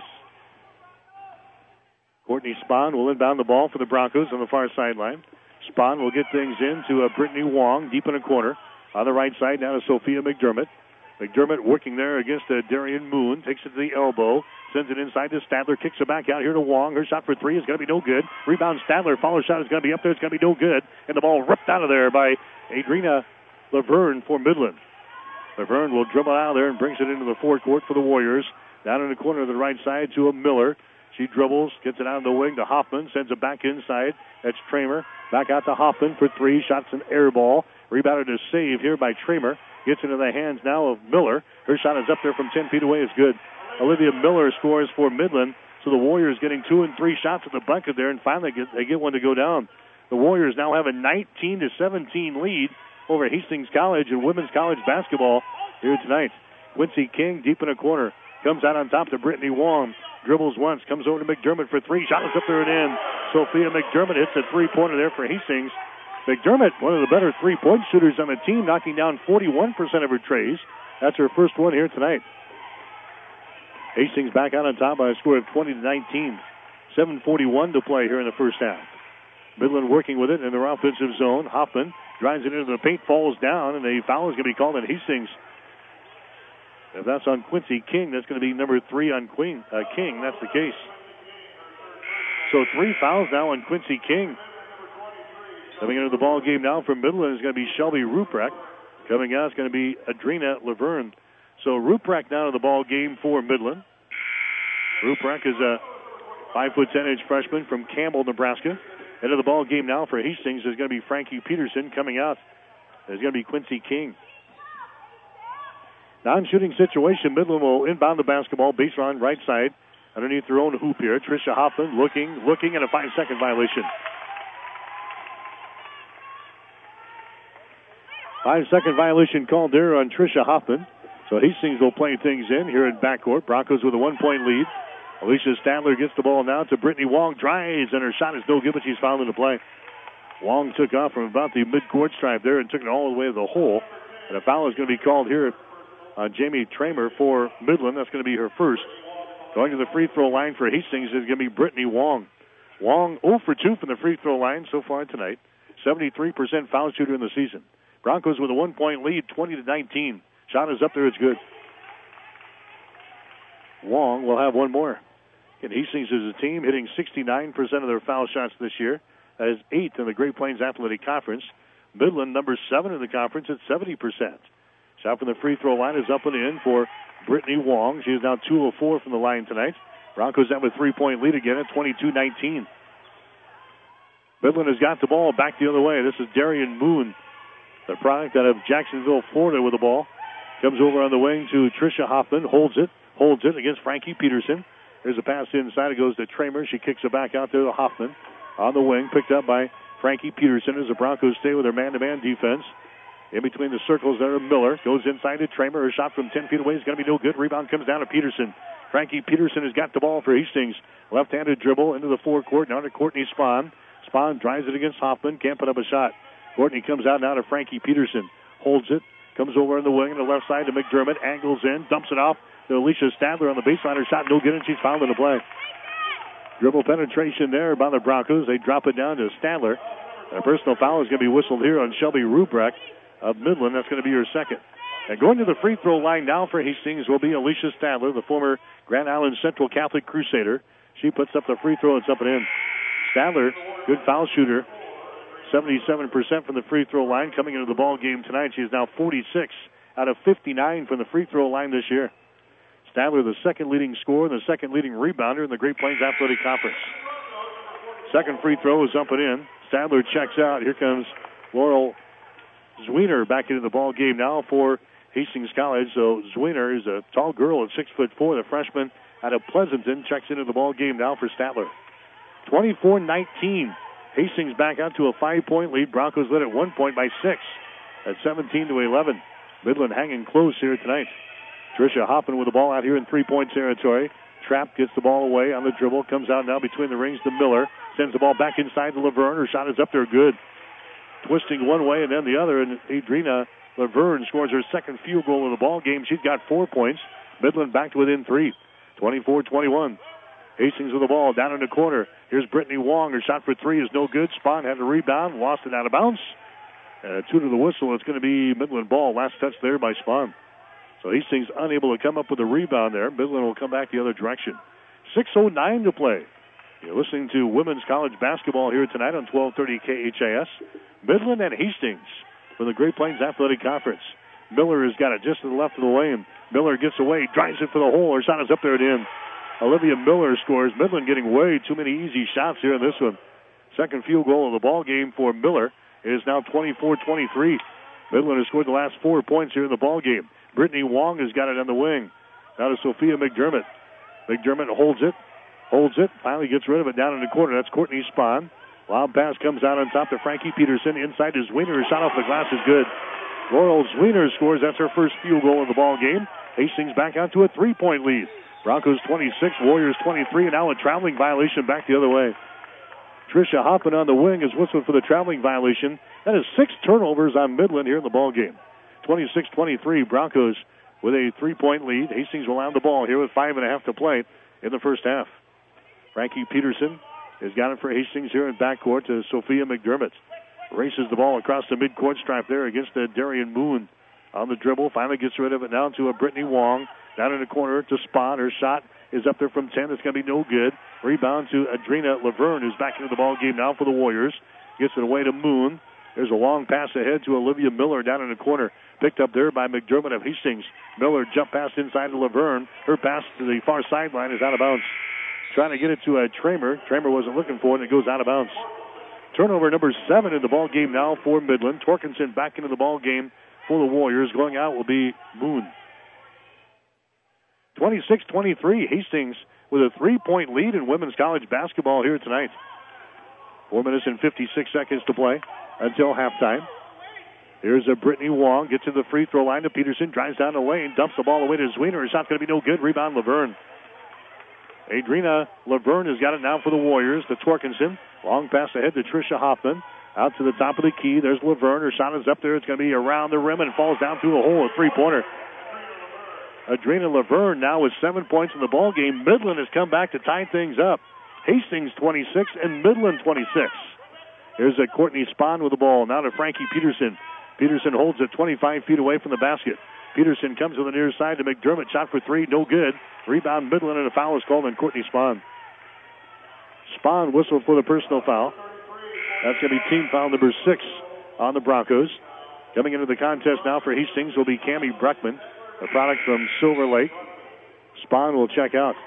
Speaker 2: Courtney Spahn will inbound the ball for the Broncos on the far sideline. Spahn will get things in to Brittany Wong deep in the corner. On the right side now to Sophia McDermott. McDermott working there against Darian Moon. Takes it to the elbow. Sends it inside to Stadler. Kicks it back out here to Wong. Her shot for three is going to be no good. Rebound Stadler. Follow shot is going to be up there. It's going to be no good. And the ball ripped out of there by Adriana Laverne for Midland. Laverne will dribble out of there and brings it into the forecourt for the Warriors. Down in the corner of the right side to Miller. She dribbles, gets it out of the wing to Hoffman, sends it back inside. That's Tramer. Back out to Hoffman for three. Shots an air ball. Rebounded a save here by Tramer. Gets into the hands now of Miller. Her shot is up there from 10 feet away. It's good. Olivia Miller scores for Midland. So the Warriors getting 2 and 3 shots at the bucket there, and finally they get one to go down. The Warriors now have a 19-17 lead over Hastings College in women's college basketball here tonight. Quincy King deep in a corner. Comes out on top to Brittany Wong. Dribbles once. Comes over to McDermott for three. Shot is up there and in. Sophia McDermott hits a three-pointer there for Hastings. McDermott, one of the better three-point shooters on the team, knocking down 41% of her treys. That's her first one here tonight. Hastings back out on top by a score of 20-19. 7:41 to play here in the first half. Midland working with it in their offensive zone. Hoffman drives it into the paint, falls down, and a foul is going to be called on Hastings. If that's on Quincy King, that's going to be number 3 on King. That's the case. So 3 fouls now on Quincy King. Coming into the ball game now from Midland is going to be Shelby Ruprecht. Coming out is going to be Adriana Laverne. So Ruprecht now in the ball game for Midland. Ruprecht is a 5'10" freshman from Campbell, Nebraska. Into the ball game now for Hastings is going to be Frankie Peterson. Coming out is going to be Quincy King. Non-shooting situation. Midland will inbound the basketball. Baseline right side. Underneath their own hoop here. Tricia Hoffman looking, and a 5-second violation. 5-second violation called there on Tricia Hoffman. So Hastings will play things in here in backcourt. Broncos with a 1-point lead. Alicia Stadler gets the ball now to Brittany Wong. Drives, and her shot is no good, but she's fouled into play. Wong took off from about the midcourt stripe there and took it all the way to the hole. And a foul is going to be called here on Jamie Tramer for Midland. That's going to be her first. Going to the free throw line for Hastings is going to be Brittany Wong. Wong 0 for 2 from the free throw line so far tonight. 73% foul shooter in the season. Broncos with a 1-point lead, 20-19. Shot is up there. It's good. Wong will have one more. And Hastings is a team hitting 69% of their foul shots this year. That is 8th in the Great Plains Athletic Conference. Midland, number 7 in the conference at 70%. Shot from the free throw line is up and in for Brittany Wong. She is now 2 of 4 from the line tonight. Broncos have a 3-point lead again at 22-19. Midland has got the ball back the other way. This is Darian Moon, the product out of Jacksonville, Florida, with the ball. Comes over on the wing to Tricia Hoffman. Holds it against Frankie Peterson. There's a pass inside. It goes to Tramer. She kicks it back out there to Hoffman. On the wing, picked up by Frankie Peterson as the Broncos stay with their man-to-man defense. In between the circles there, Miller goes inside to Tramer. Her shot from 10 feet away is going to be no good. Rebound comes down to Peterson. Frankie Peterson has got the ball for Hastings. Left-handed dribble into the forecourt. Now to Courtney Spahn. Spahn drives it against Hoffman. Can't put up a shot. Courtney comes out now to Frankie Peterson. Holds it. Comes over in the wing on the left side to McDermott. Angles in. Dumps it off to Alicia Stadler on the baseline. Her shot no good, and she's fouled in the play. Dribble penetration there by the Broncos. They drop it down to Stadler. And a personal foul is going to be whistled here on Shelby Ruprecht of Midland. That's going to be her second. And going to the free throw line now for Hastings will be Alicia Stadler, the former Grand Island Central Catholic Crusader. She puts up the free throw. It's up and in. Stadler, good foul shooter. 77% from the free throw line coming into the ball game tonight. She is now 46 out of 59 from the free throw line this year. Stadler, the second leading scorer and the second leading rebounder in the Great Plains Athletic Conference. Second free throw is up and in. Stadler checks out. Here comes Laurel Zwiener back into the ball game now for Hastings College. So Zwiener is a tall girl at 6'4", the freshman out of Pleasanton, checks into the ball game now for Stadler. 24-19. Hastings back out to a 5-point lead. Broncos led at 1 point by 6 at 17-11. Midland hanging close here tonight. Tricia Hoffman with the ball out here in 3-point territory. Trapp gets the ball away on the dribble. Comes out now between the rings to Miller. Sends the ball back inside to Laverne. Her shot is up there good. Twisting one way and then the other. And Adriana Laverne scores her second field goal of the ball game. She's got 4 points. Midland back to within 3. 24-21. Hastings with the ball down in the corner. Here's Brittany Wong. Her shot for 3 is no good. Spahn had a rebound. Lost it out of bounds. 2 to the whistle. It's going to be Midland ball. Last touch there by Spahn. So Hastings unable to come up with a rebound there. Midland will come back the other direction. 6:09 to play. You're listening to women's college basketball here tonight on 1230 KHAS. Midland and Hastings for the Great Plains Athletic Conference. Miller has got it just to the left of the lane. Miller gets away, drives it for the hole. Her shot is up there at the end. Olivia Miller scores. Midland getting way too many easy shots here in this one. Second field goal of the ball game for Miller. It is now 24-23. Midland has scored the last 4 points here in the ball game. Brittany Wong has got it on the wing. Now to Sophia McDermott. McDermott holds it, finally gets rid of it down in the corner. That's Courtney Spahn. Lob pass comes out on top to Frankie Peterson. Inside to Zwiener. Her shot off the glass is good. Laurel Zwiener scores. That's her first field goal of the ball game. Hastings back out to a 3-point lead. Broncos 26, Warriors 23, and now a traveling violation back the other way. Tricia Hoffman on the wing is whistled for the traveling violation. That is 6 turnovers on Midland here in the ball game. 26-23, Broncos with a 3-point lead. Hastings will have the ball here with 5.5 to play in the first half. Frankie Peterson has got it for Hastings here in backcourt to Sophia McDermott. Races the ball across the midcourt stripe there against Darian Moon on the dribble. Finally gets rid of it now to Brittany Wong. Down in the corner to Spahn. Her shot is up there from 10. It's going to be no good. Rebound to Adriana Laverne, who's back into the ball game now for the Warriors. Gets it away to Moon. There's a long pass ahead to Olivia Miller down in the corner. Picked up there by McDermott of Hastings. Miller jump pass inside to Laverne. Her pass to the far sideline is out of bounds. Trying to get it to Tramer. Tramer wasn't looking for it, and it goes out of bounds. Turnover number 7 in the ball game now for Midland. Torkinson back into the ball game for the Warriors. Going out will be Moon. 26-23, Hastings with a 3-point lead in women's college basketball here tonight. 4 minutes and 56 seconds to play until halftime. Here's a Brittany Wong, gets to the free throw line to Peterson, drives down the lane, dumps the ball away to Zwiener. Her shot's going to be no good. Rebound Laverne. Adriana Laverne has got it now for the Warriors to Torkinson. Long pass ahead to Tricia Hoffman. Out to the top of the key. There's Laverne. Her shot is up there. It's going to be around the rim and falls down through the hole. A 3-pointer. Adriana Laverne now with 7 points in the ball game. Midland has come back to tie things up. Hastings 26 and Midland 26. Here's a Courtney Spahn with the ball. Now to Frankie Peterson. Peterson holds it 25 feet away from the basket. Peterson comes to the near side to McDermott. Shot for 3, no good. Rebound Midland, and a foul is called on Courtney Spahn. Spahn whistled for the personal foul. That's going to be team foul number 6 on the Broncos. Coming into the contest now for Hastings will be Cammie Breckman, a product from Silver Lake. Spahn will check out.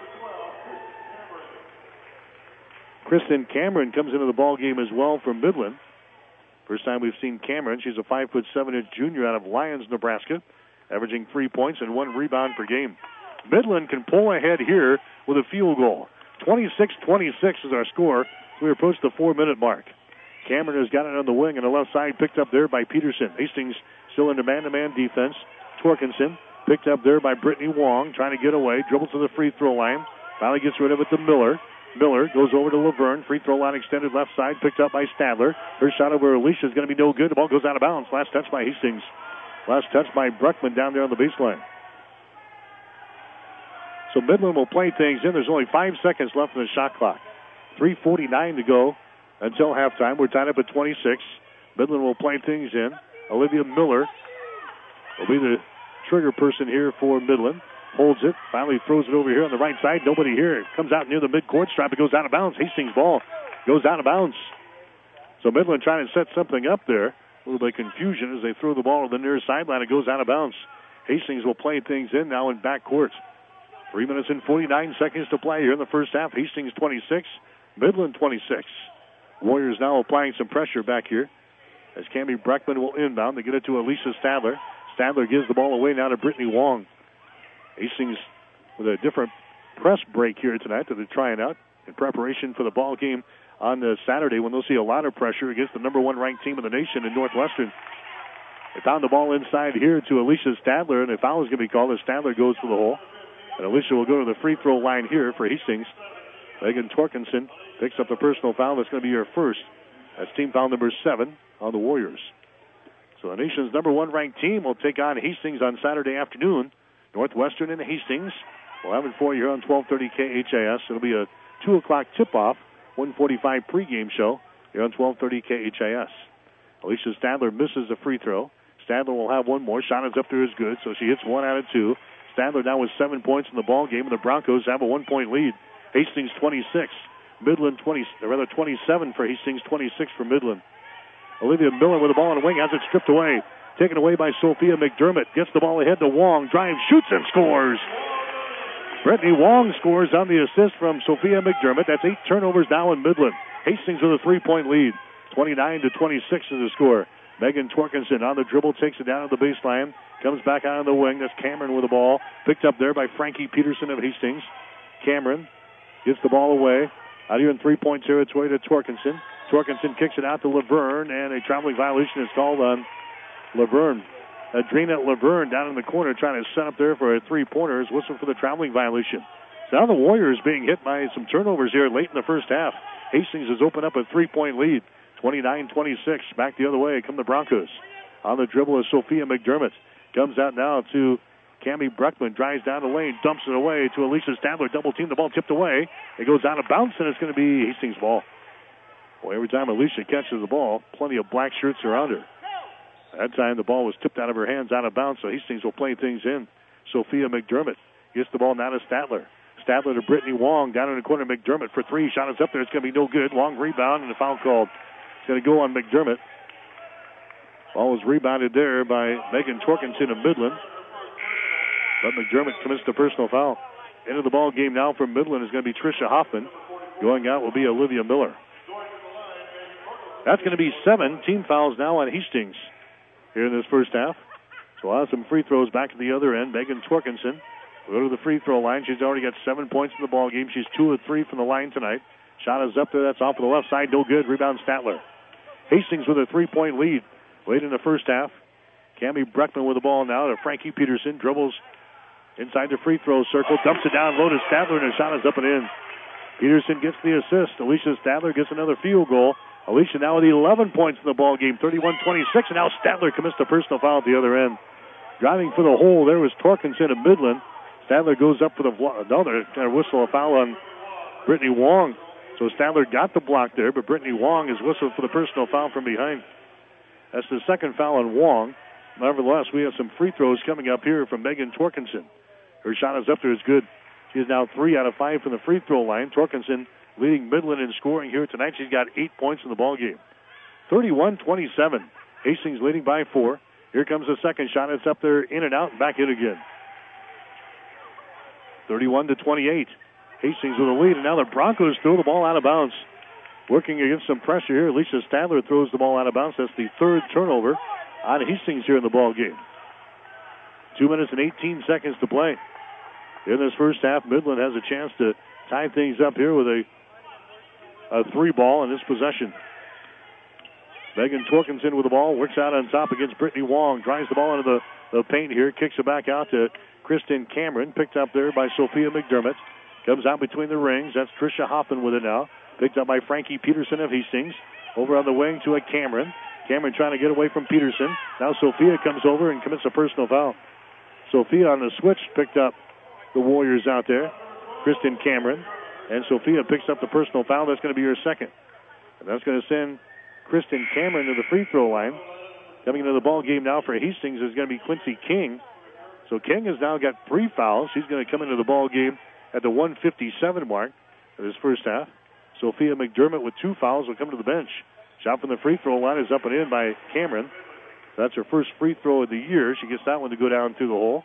Speaker 2: Kristen Cameron comes into the ball game as well from Midland. First time we've seen Cameron. She's a 5'7" junior out of Lyons, Nebraska, averaging 3 points and 1 rebound per game. Midland can pull ahead here with a field goal. 26-26 is our score. We approach the 4-minute mark. Cameron has got it on the wing on the left side, picked up there by Peterson. Hastings still into man-to-man defense. Torkinson picked up there by Brittany Wong, trying to get away, dribbles to the free throw line. Finally gets rid of it to Miller. Miller goes over to Laverne. Free throw line extended left side, picked up by Stadler. Her shot over Alicia is going to be no good. The ball goes out of bounds. Last touch by Hastings. Last touch by Bruckman down there on the baseline. So Midland will play things in. There's only 5 seconds left in the shot clock. 3:49 to go until halftime. We're tied up at 26. Midland will play things in. Olivia Miller will be the trigger person here for Midland. Holds it. Finally throws it over here on the right side. Nobody here. It comes out near the midcourt stripe. It goes out of bounds. Hastings ball goes out of bounds. So Midland trying to set something up there. A little bit of confusion as they throw the ball to the near sideline. It goes out of bounds. Hastings will play things in now in backcourt. 3 minutes and 49 seconds to play here in the first half. Hastings 26, Midland 26. Warriors now applying some pressure back here as Cammie Breckman will inbound. They get it to Alicia Stadler. Stadler gives the ball away now to Brittany Wong. Hastings with a different press break here tonight that they're trying out in preparation for the ball game on the Saturday when they'll see a lot of pressure against the number 1 ranked team in the nation in Northwestern. They found the ball inside here to Alicia Stadler, and a foul is going to be called as Stadler goes for the hole. And Alicia will go to the free throw line here for Hastings. Megan Torkinson picks up the personal foul. That's going to be her first. That's team foul number 7 on the Warriors. So the nation's number 1 ranked team will take on Hastings on Saturday afternoon. Northwestern and Hastings. We'll have it for you here on 1230 KHAS. It'll be a 2 o'clock tip-off, 1:45 pregame show here on 1230 KHAS. Alicia Stadler misses the free throw. Stadler will have one more. Shot is up there is good, so she hits 1 out of 2. Stadler now with 7 points in the ball game, and the Broncos have a 1-point lead. Hastings 26, Midland 27 for Hastings, 26 for Midland. Olivia Miller with the ball on the wing, has it stripped away. Taken away by Sophia McDermott. Gets the ball ahead to Wong. Drives, shoots, and scores. Brittany Wong scores on the assist from Sophia McDermott. That's 8 turnovers now in Midland. Hastings with a 3-point lead. 29-26 is the score. Megan Torkinson on the dribble, takes it down to the baseline. Comes back out on the wing. That's Cameron with the ball. Picked up there by Frankie Peterson of Hastings. Cameron gets the ball away. Out here in 3-point territory to Torkinson. Torkinson kicks it out to Laverne, and a traveling violation is called on Laverne. Adrena Laverne down in the corner trying to set up there for a 3-pointer. Is whistled for the traveling violation. So now the Warriors being hit by some turnovers here late in the first half. Hastings has opened up a 3-point lead. 29-26. Back the other way come the Broncos. On the dribble is Sophia McDermott. Comes out now to Cammie Breckman. Drives down the lane. Dumps it away to Alicia Stadler. Double team. The ball tipped away. It goes out of bounds, and it's going to be Hastings' ball. Boy, every time Alicia catches the ball, plenty of black shirts around her. That time the ball was tipped out of her hands, out of bounds, so Hastings will play things in. Sophia McDermott gets the ball now to Stadler. Stadler to Brittany Wong. Down in the corner, McDermott for 3. Shot is up there. It's going to be no good. Long rebound, and a foul called. It's going to go on McDermott. Ball was rebounded there by Megan Torkinson of Midland. But McDermott commits the personal foul. Into the ball game now for Midland is going to be Tricia Hoffman. Going out will be Olivia Miller. That's going to be 7 team fouls now on Hastings here in this first half. So we'll have some free throws back at the other end. Megan Torkinson will go to the free throw line. She's already got 7 points in the ball game. She's 2 of 3 from the line tonight. Shot is up there. That's off to the left side. No good. Rebound Stadler. Hastings with a 3-point lead late in the first half. Cammie Breckman with the ball now to Frankie Peterson. Dribbles inside the free throw circle. Dumps it down low to Stadler, and her shot is up and in. Peterson gets the assist. Alicia Stadler gets another field goal. Alicia now with 11 points in the ball game, 31-26, and now Stadler commits the personal foul at the other end. Driving for the hole, there was Torkinson of Midland. Stadler goes up for the block. No, they're going to whistle a foul on Brittany Wong. So Stadler got the block there, but Brittany Wong is whistled for the personal foul from behind. That's the second foul on Wong. Nevertheless, we have some free throws coming up here from Megan Torkinson. Her shot is up there, is good. She is now 3 out of 5 from the free throw line. Torkinson leading Midland in scoring here tonight. She's got 8 points in the ball game. 31-27. Hastings leading by 4. Here comes the second shot. It's up there, in and out, and back in again. 31-28. Hastings with a lead, and now the Broncos throw the ball out of bounds. Working against some pressure here, Alicia Stadler throws the ball out of bounds. That's the 3rd turnover on Hastings here in the ball game. 2 minutes and 18 seconds to play. In this first half, Midland has a chance to tie things up here with a 3-ball in this possession. Megan Torkinson with the ball, works out on top against Brittany Wong, drives the ball into the paint here, kicks it back out to Kristen Cameron, picked up there by Sophia McDermott. Comes out between the rings. That's Tricia Hoffman with it now. Picked up by Frankie Peterson of Hastings. Over on the wing to a Cameron. Cameron trying to get away from Peterson. Now Sophia comes over and commits a personal foul. Sophia on the switch picked up the Warriors out there. Kristen Cameron. And Sophia picks up the personal foul. That's going to be her second. And that's going to send Kristen Cameron to the free throw line. Coming into the ball game now for Hastings is going to be Quincy King. So King has now got 3 fouls. She's going to come into the ball game at the 1:57 mark of this first half. Sophia McDermott with 2 fouls will come to the bench. Shot from the free throw line is up and in by Cameron. That's her first free throw of the year. She gets that one to go down through the hole.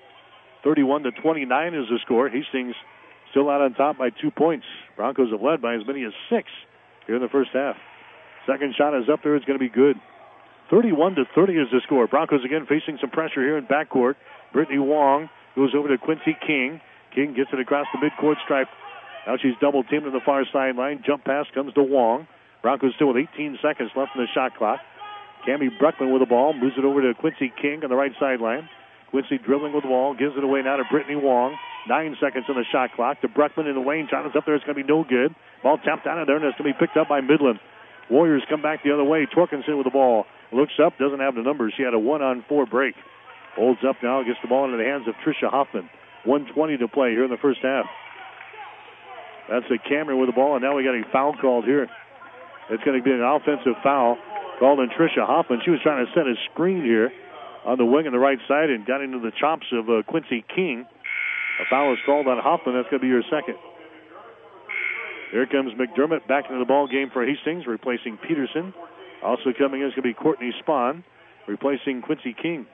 Speaker 2: 31-29 is the score. Hastings still out on top by 2 points. Broncos have led by as many as 6 here in the first half. Second shot is up there. It's going to be good. 31-30 is the score. Broncos again facing some pressure here in backcourt. Brittany Wong goes over to Quincy King. King gets it across the midcourt stripe. Now she's double-teamed on the far sideline. Jump pass comes to Wong. Broncos still with 18 seconds left in the shot clock. Cammie Bruckman with the ball. Moves it over to Quincy King on the right sideline. Quincy dribbling with the ball. Gives it away now to Brittany Wong. 9 seconds on the shot clock. To Bruckman in the lane. Shot is up there. It's going to be no good. Ball tapped out of there, and it's going to be picked up by Midland. Warriors come back the other way. Torkinson with the ball. Looks up. Doesn't have the numbers. She had a 1-on-4 break. Holds up now. Gets the ball into the hands of Tricia Hoffman. 1:20 to play here in the first half. That's a Cameron with the ball, and now we got a foul called here. It's going to be an offensive foul called on Tricia Hoffman. She was trying to set a screen here on the wing on the right side and got into the chops of Quincy King. A foul is called on Hoffman. That's going to be your second. Here comes McDermott back into the ball game for Hastings, replacing Peterson. Also coming in is going to be Courtney Spahn, replacing Quincy King.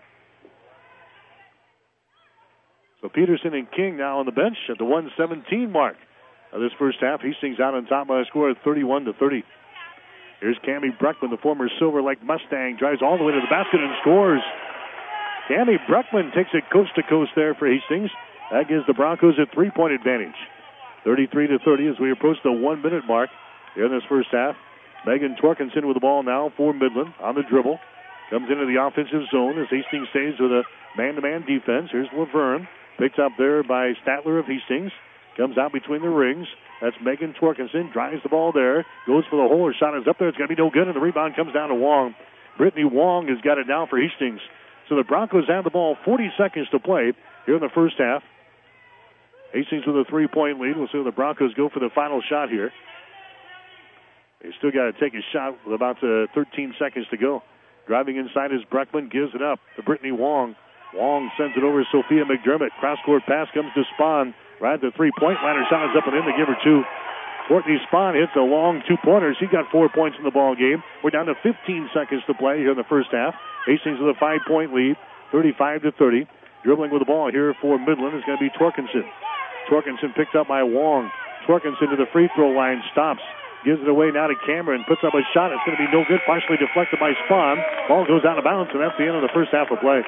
Speaker 2: So Peterson and King now on the bench at the 1:17 mark of this first half. Hastings out on top by a score of 31-30. Here's Cammie Bruckman, the former Silver Lake Mustang, drives all the way to the basket and scores. Cammie Bruckman takes it coast to coast there for Hastings. That gives the Broncos a 3-point advantage. 33-30 as we approach the 1-minute mark here in this first half. Megan Torkinson with the ball now for Midland on the dribble. Comes into the offensive zone as Hastings stays with a man-to-man defense. Here's Laverne. Picked up there by Statler of Hastings. Comes out between the rings. That's Megan Torkinson. Drives the ball there. Goes for the hole. Her shot is up there. It's going to be no good. And the rebound comes down to Wong. Brittany Wong has got it down for Hastings. So the Broncos have the ball. 40 seconds to play here in the first half. Hastings with a 3-point lead. We'll see if the Broncos go for the final shot here. They still got to take a shot with about 13 seconds to go. Driving inside is Bruckman. Gives it up to Brittany Wong. Wong sends it over to Sophia McDermott. Cross-court pass comes to Spahn. Right at the 3-point line. Her shot is up and in to give her 2. Courtney Spahn hits a long 2-pointer. She got 4 points in the ball game. We're down to 15 seconds to play here in the first half. Hastings with a 5-point lead, 35-30. Dribbling with the ball here for Midland is going to be Torkinson. Torkinson picked up by Wong. Torkinson to the free throw line. Stops. Gives it away now to Cameron. Puts up a shot. It's going to be no good. Partially deflected by Spahn. Ball goes out of bounds, and that's the end of the first half of play.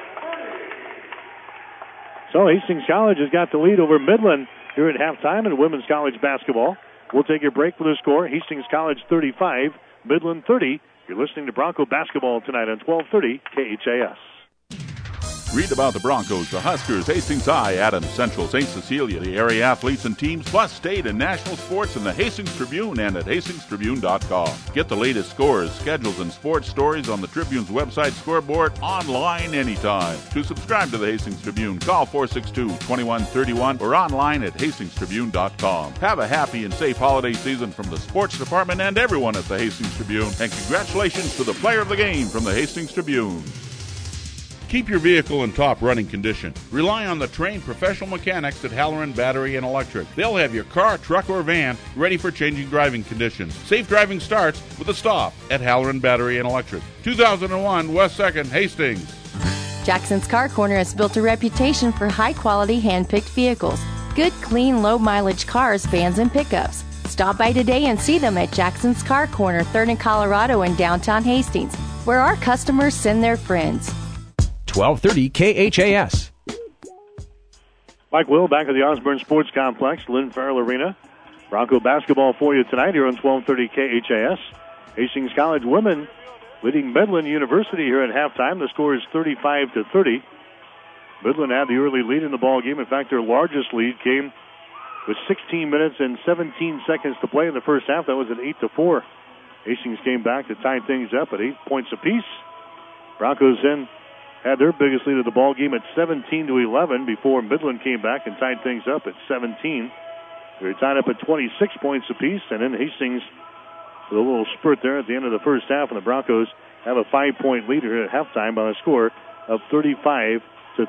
Speaker 2: So Hastings College has got the lead over Midland here at halftime in women's college basketball. We'll take a break for the score. Hastings College 35, Midland 30. You're listening to Bronco basketball tonight on 1230 KHAS.
Speaker 9: Read about the Broncos, the Huskers, Hastings High, Adams, Central, St. Cecilia, the area athletes and teams, plus state and national sports in the Hastings Tribune and at hastingstribune.com. Get the latest scores, schedules, and sports stories on the Tribune's website scoreboard online anytime. To subscribe to the Hastings Tribune, call 462-2131 or online at hastingstribune.com. Have a happy and safe holiday season from the sports department and everyone at the Hastings Tribune. And congratulations to the player of the game from the Hastings Tribune. Keep your vehicle in top running condition. Rely on the trained professional mechanics at Halloran Battery and Electric. They'll have your car, truck, or van ready for changing driving conditions. Safe driving starts with a stop at Halloran Battery and Electric. 2001 West 2nd, Hastings.
Speaker 10: Jackson's Car Corner has built a reputation for high-quality, hand-picked vehicles. Good, clean, low-mileage cars, vans, and pickups. Stop by today and see them at Jackson's Car Corner, 3rd and Colorado in downtown Hastings, where our customers send their friends.
Speaker 7: 1230 KHAS.
Speaker 2: Mike Will back at the Osborne Sports Complex, Lynn Farrell Arena. Bronco basketball for you tonight here on 1230 KHAS. Hastings College women leading Midland University here at halftime. The score is 35-30. Midland had the early lead in the ball game. In fact, their largest lead came with 16 minutes and 17 seconds to play in the first half. That was an 8-4. Hastings came back to tie things up at 8 points apiece. Broncos then had their biggest lead of the ball game at 17-11 before Midland came back and tied things up at 17. They were tied up at 26 points apiece, and then Hastings with a little spurt there at the end of the first half, and the Broncos have a 5-point lead here at halftime by a score of 35-30.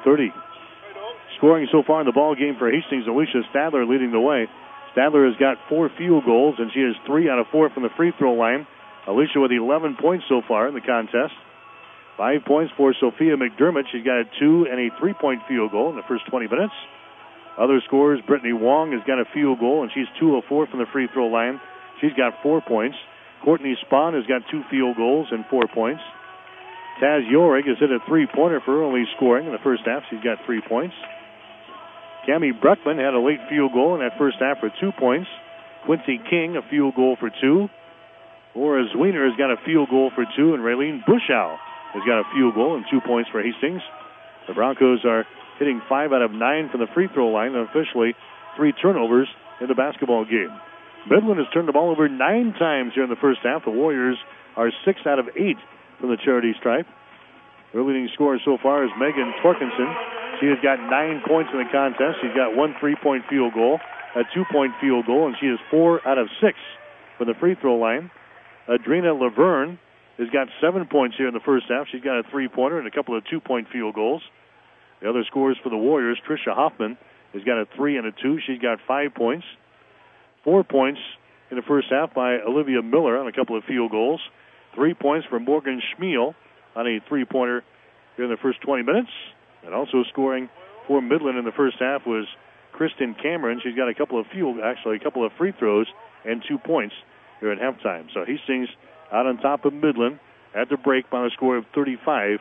Speaker 2: Scoring so far in the ball game for Hastings, Alicia Stadler leading the way. Stadler has got 4 field goals, and she has 3 out of 4 from the free throw line. Alicia with 11 points so far in the contest. 5 points for Sophia McDermott. She's got a 2 and a 3-point field goal in the first 20 minutes. Other scorers, Brittany Wong has got a field goal, and she's 2 of 4 from the free throw line. She's got 4 points. Courtney Spahn has got 2 field goals and 4 points. Taz Yorig has hit a 3-pointer for early scoring in the first half. She's got 3 points. Cammie Bruckman had a late field goal in that first half for 2 points. Quincy King, a field goal for 2. Laura Zwiener has got a field goal for 2, and Raylene Bushau has got a field goal and 2 points for Hastings. The Broncos are hitting 5 out of 9 from the free throw line, and officially 3 turnovers in the basketball game. Midland has turned the ball over 9 times here in the first half. The Warriors are 6 out of 8 from the charity stripe. Their leading scorer so far is Megan Torkinson. She has got 9 points in the contest. She's got 1 3-point field goal, a 2-point field goal, and she is 4 out of 6 from the free throw line. Adrena Laverne has got 7 points here in the first half. She's got a 3-pointer and a couple of 2-point field goals. The other scorers for the Warriors, Tricia Hoffman has got a 3 and a 2. She's got 5 points. 4 points in the first half by Olivia Miller on a couple of field goals. 3 points for Morgan Schmiel on a 3-pointer here in the first 20 minutes. And also scoring for Midland in the first half was Kristen Cameron. She's got a couple of free throws and 2 points here at halftime. So Hastings out on top of Midland at the break by a score of 35-30.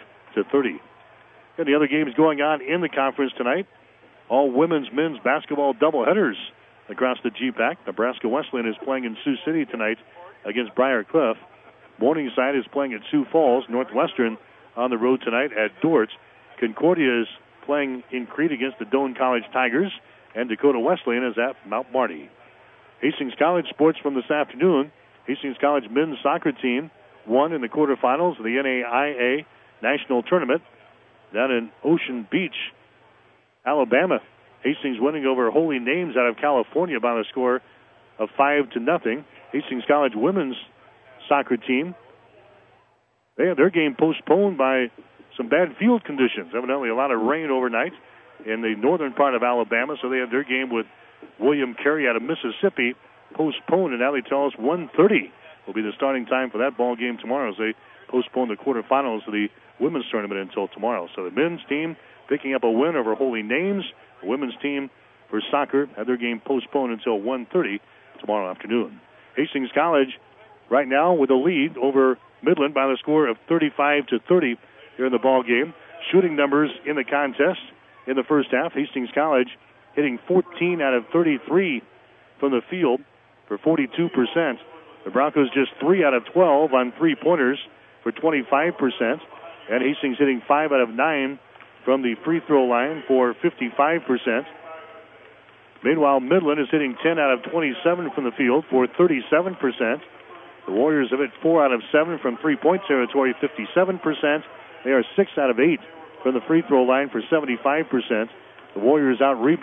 Speaker 2: And the other games going on in the conference tonight, all women's men's basketball doubleheaders across the GPAC. Nebraska Wesleyan is playing in Sioux City tonight against Briar Cliff. Morningside is playing at Sioux Falls. Northwestern on the road tonight at Dordt. Concordia is playing in Crete against the Doane College Tigers. And Dakota Wesleyan is at Mount Marty. Hastings College sports from this afternoon. Hastings College men's soccer team won in the quarterfinals of the NAIA National Tournament down in Ocean Beach, Alabama. Hastings winning over Holy Names out of California by the score of 5-0. Hastings College women's soccer team, they had their game postponed by some bad field conditions. Evidently a lot of rain overnight in the northern part of Alabama, so they had their game with William Carey out of Mississippi postponed, and now they tell us 1:30 will be the starting time for that ball game tomorrow as they postpone the quarterfinals of the women's tournament until tomorrow. So the men's team picking up a win over Holy Names. The women's team for soccer had their game postponed until 1:30 tomorrow afternoon. Hastings College right now with a lead over Midland by the score of 35-30 here in the ball game. Shooting numbers in the contest in the first half. Hastings College hitting 14 out of 33 from the field for 42%. The Broncos just 3 out of 12 on 3-pointers for 25%. And Hastings hitting 5 out of 9 from the free throw line for 55%. Meanwhile, Midland is hitting 10 out of 27 from the field for 37%. The Warriors have hit 4 out of 7 from 3-point territory, 57%. They are 6 out of 8 from the free throw line for 75%. The Warriors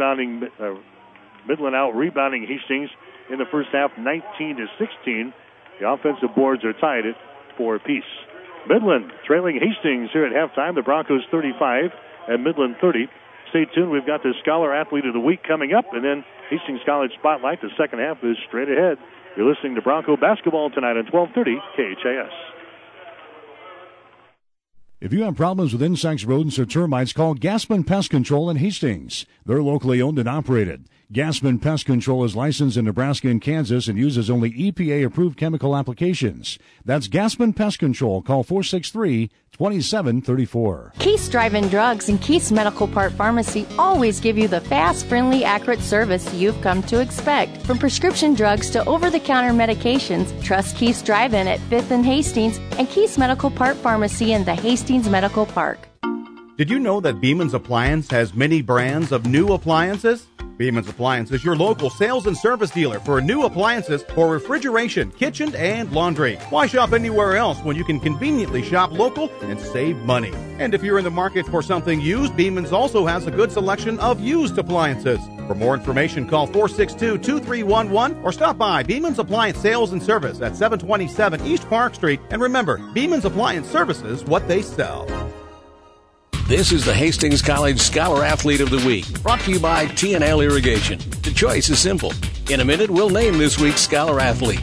Speaker 2: Midland out rebounding Hastings in the first half, 19-16. The offensive boards are tied at 4 apiece. Midland trailing Hastings here at halftime. The Broncos 35 and Midland 30. Stay tuned. We've got the Scholar Athlete of the Week coming up, and then Hastings College Spotlight. The second half is straight ahead. You're listening to Bronco Basketball tonight at 1230 KHAS.
Speaker 11: If you have problems with insects, rodents, or termites, call Gaspin Pest Control in Hastings. They're locally owned and operated. Gassman Pest Control is licensed in Nebraska and Kansas and uses only EPA-approved chemical applications. That's Gassman Pest Control. Call 463-2734.
Speaker 10: Keith's Drive-In Drugs and Keith's Medical Part Pharmacy always give you the fast, friendly, accurate service you've come to expect. From prescription drugs to over-the-counter medications, trust Keith's Drive-In at 5th and Hastings and Keith's Medical Part Pharmacy in the Hastings Medical Park.
Speaker 12: Did you know that Beeman's Appliance has many brands of new appliances? Beeman's Appliance is your local sales and service dealer for new appliances for refrigeration, kitchen, and laundry. Why shop anywhere else when you can conveniently shop local and save money? And if you're in the market for something used, Beeman's also has a good selection of used appliances. For more information, call 462-2311 or stop by Beeman's Appliance Sales and Service at 727 East Park Street. And remember, Beeman's Appliance Services what they sell.
Speaker 1: This is the Hastings College Scholar Athlete of the Week, brought to you by T&L Irrigation. The choice is simple. In a minute, we'll name this week's Scholar Athlete.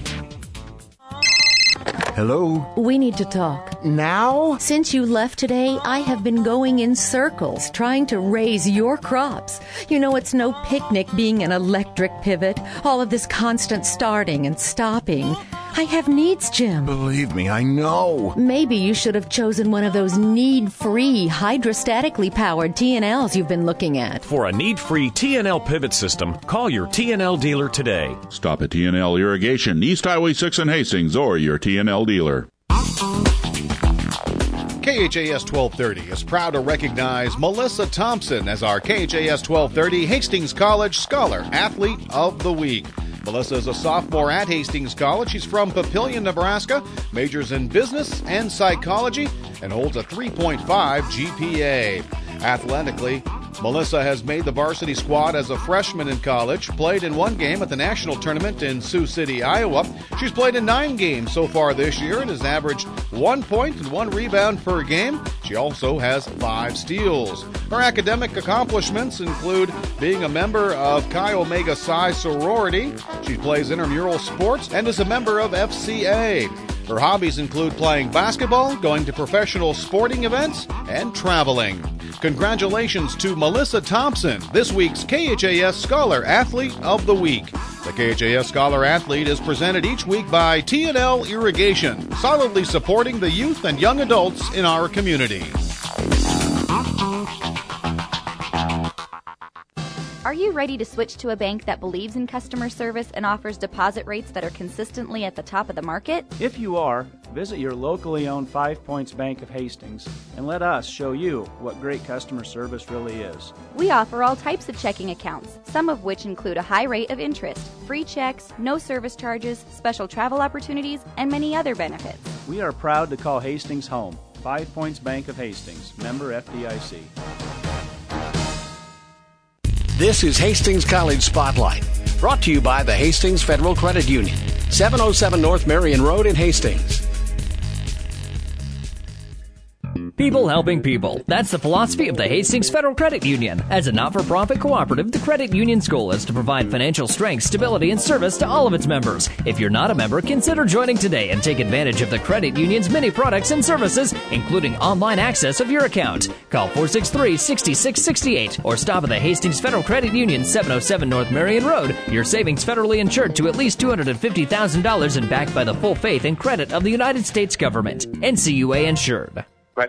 Speaker 13: Hello?
Speaker 14: We need to talk.
Speaker 13: Now?
Speaker 14: Since you left today, I have been going in circles trying to raise your crops. You know, it's no picnic being an electric pivot, all of this constant starting and stopping. I have needs, Jim.
Speaker 13: Believe me, I know.
Speaker 14: Maybe you should have chosen one of those need-free, hydrostatically powered T&Ls you've been looking at.
Speaker 7: For a need-free T&L pivot system, call your T&L dealer today.
Speaker 9: Stop at T&L Irrigation, East Highway 6 in Hastings, or your T&L dealer.
Speaker 3: KHAS 1230 is proud to recognize Melissa Thompson as our KHAS 1230 Hastings College Scholar Athlete of the Week. Melissa is a sophomore at Hastings College. She's from Papillion, Nebraska, majors in business and psychology, and holds a 3.5 GPA. Athletically, Melissa has made the varsity squad as a freshman in college, played in one game at the national tournament in Sioux City, Iowa. She's played in 9 games so far this year and has averaged 1 point and 1 rebound per game. She also has 5 steals. Her academic accomplishments include being a member of Chi Omega Psi sorority. She plays intramural sports and is a member of FCA. Her hobbies include playing basketball, going to professional sporting events, and traveling. Congratulations to Melissa Thompson, this week's KHAS Scholar Athlete of the Week. The KHAS Scholar Athlete is presented each week by T&L Irrigation, solidly supporting the youth and young adults in our community.
Speaker 15: Are you ready to switch to a bank that believes in customer service and offers deposit rates that are consistently at the top of the market?
Speaker 16: If you are, visit your locally owned 5 Points Bank of Hastings and let us show you what great customer service really is.
Speaker 15: We offer all types of checking accounts, some of which include a high rate of interest, free checks, no service charges, special travel opportunities, and many other benefits.
Speaker 16: We are proud to call Hastings home. 5 Points Bank of Hastings, member FDIC.
Speaker 1: This is Hastings College Spotlight, brought to you by the Hastings Federal Credit Union, 707 North Marion Road in Hastings.
Speaker 4: People helping people. That's the philosophy of the Hastings Federal Credit Union. As a not-for-profit cooperative, the credit union's goal is to provide financial strength, stability, and service to all of its members. If you're not a member, consider joining today and take advantage of the credit union's many products and services, including online access of your account. Call 463-6668 or stop at the Hastings Federal Credit Union, 707 North Marion Road. Your savings federally insured to at least $250,000 and backed by the full faith and credit of the United States government. NCUA insured.
Speaker 17: Right.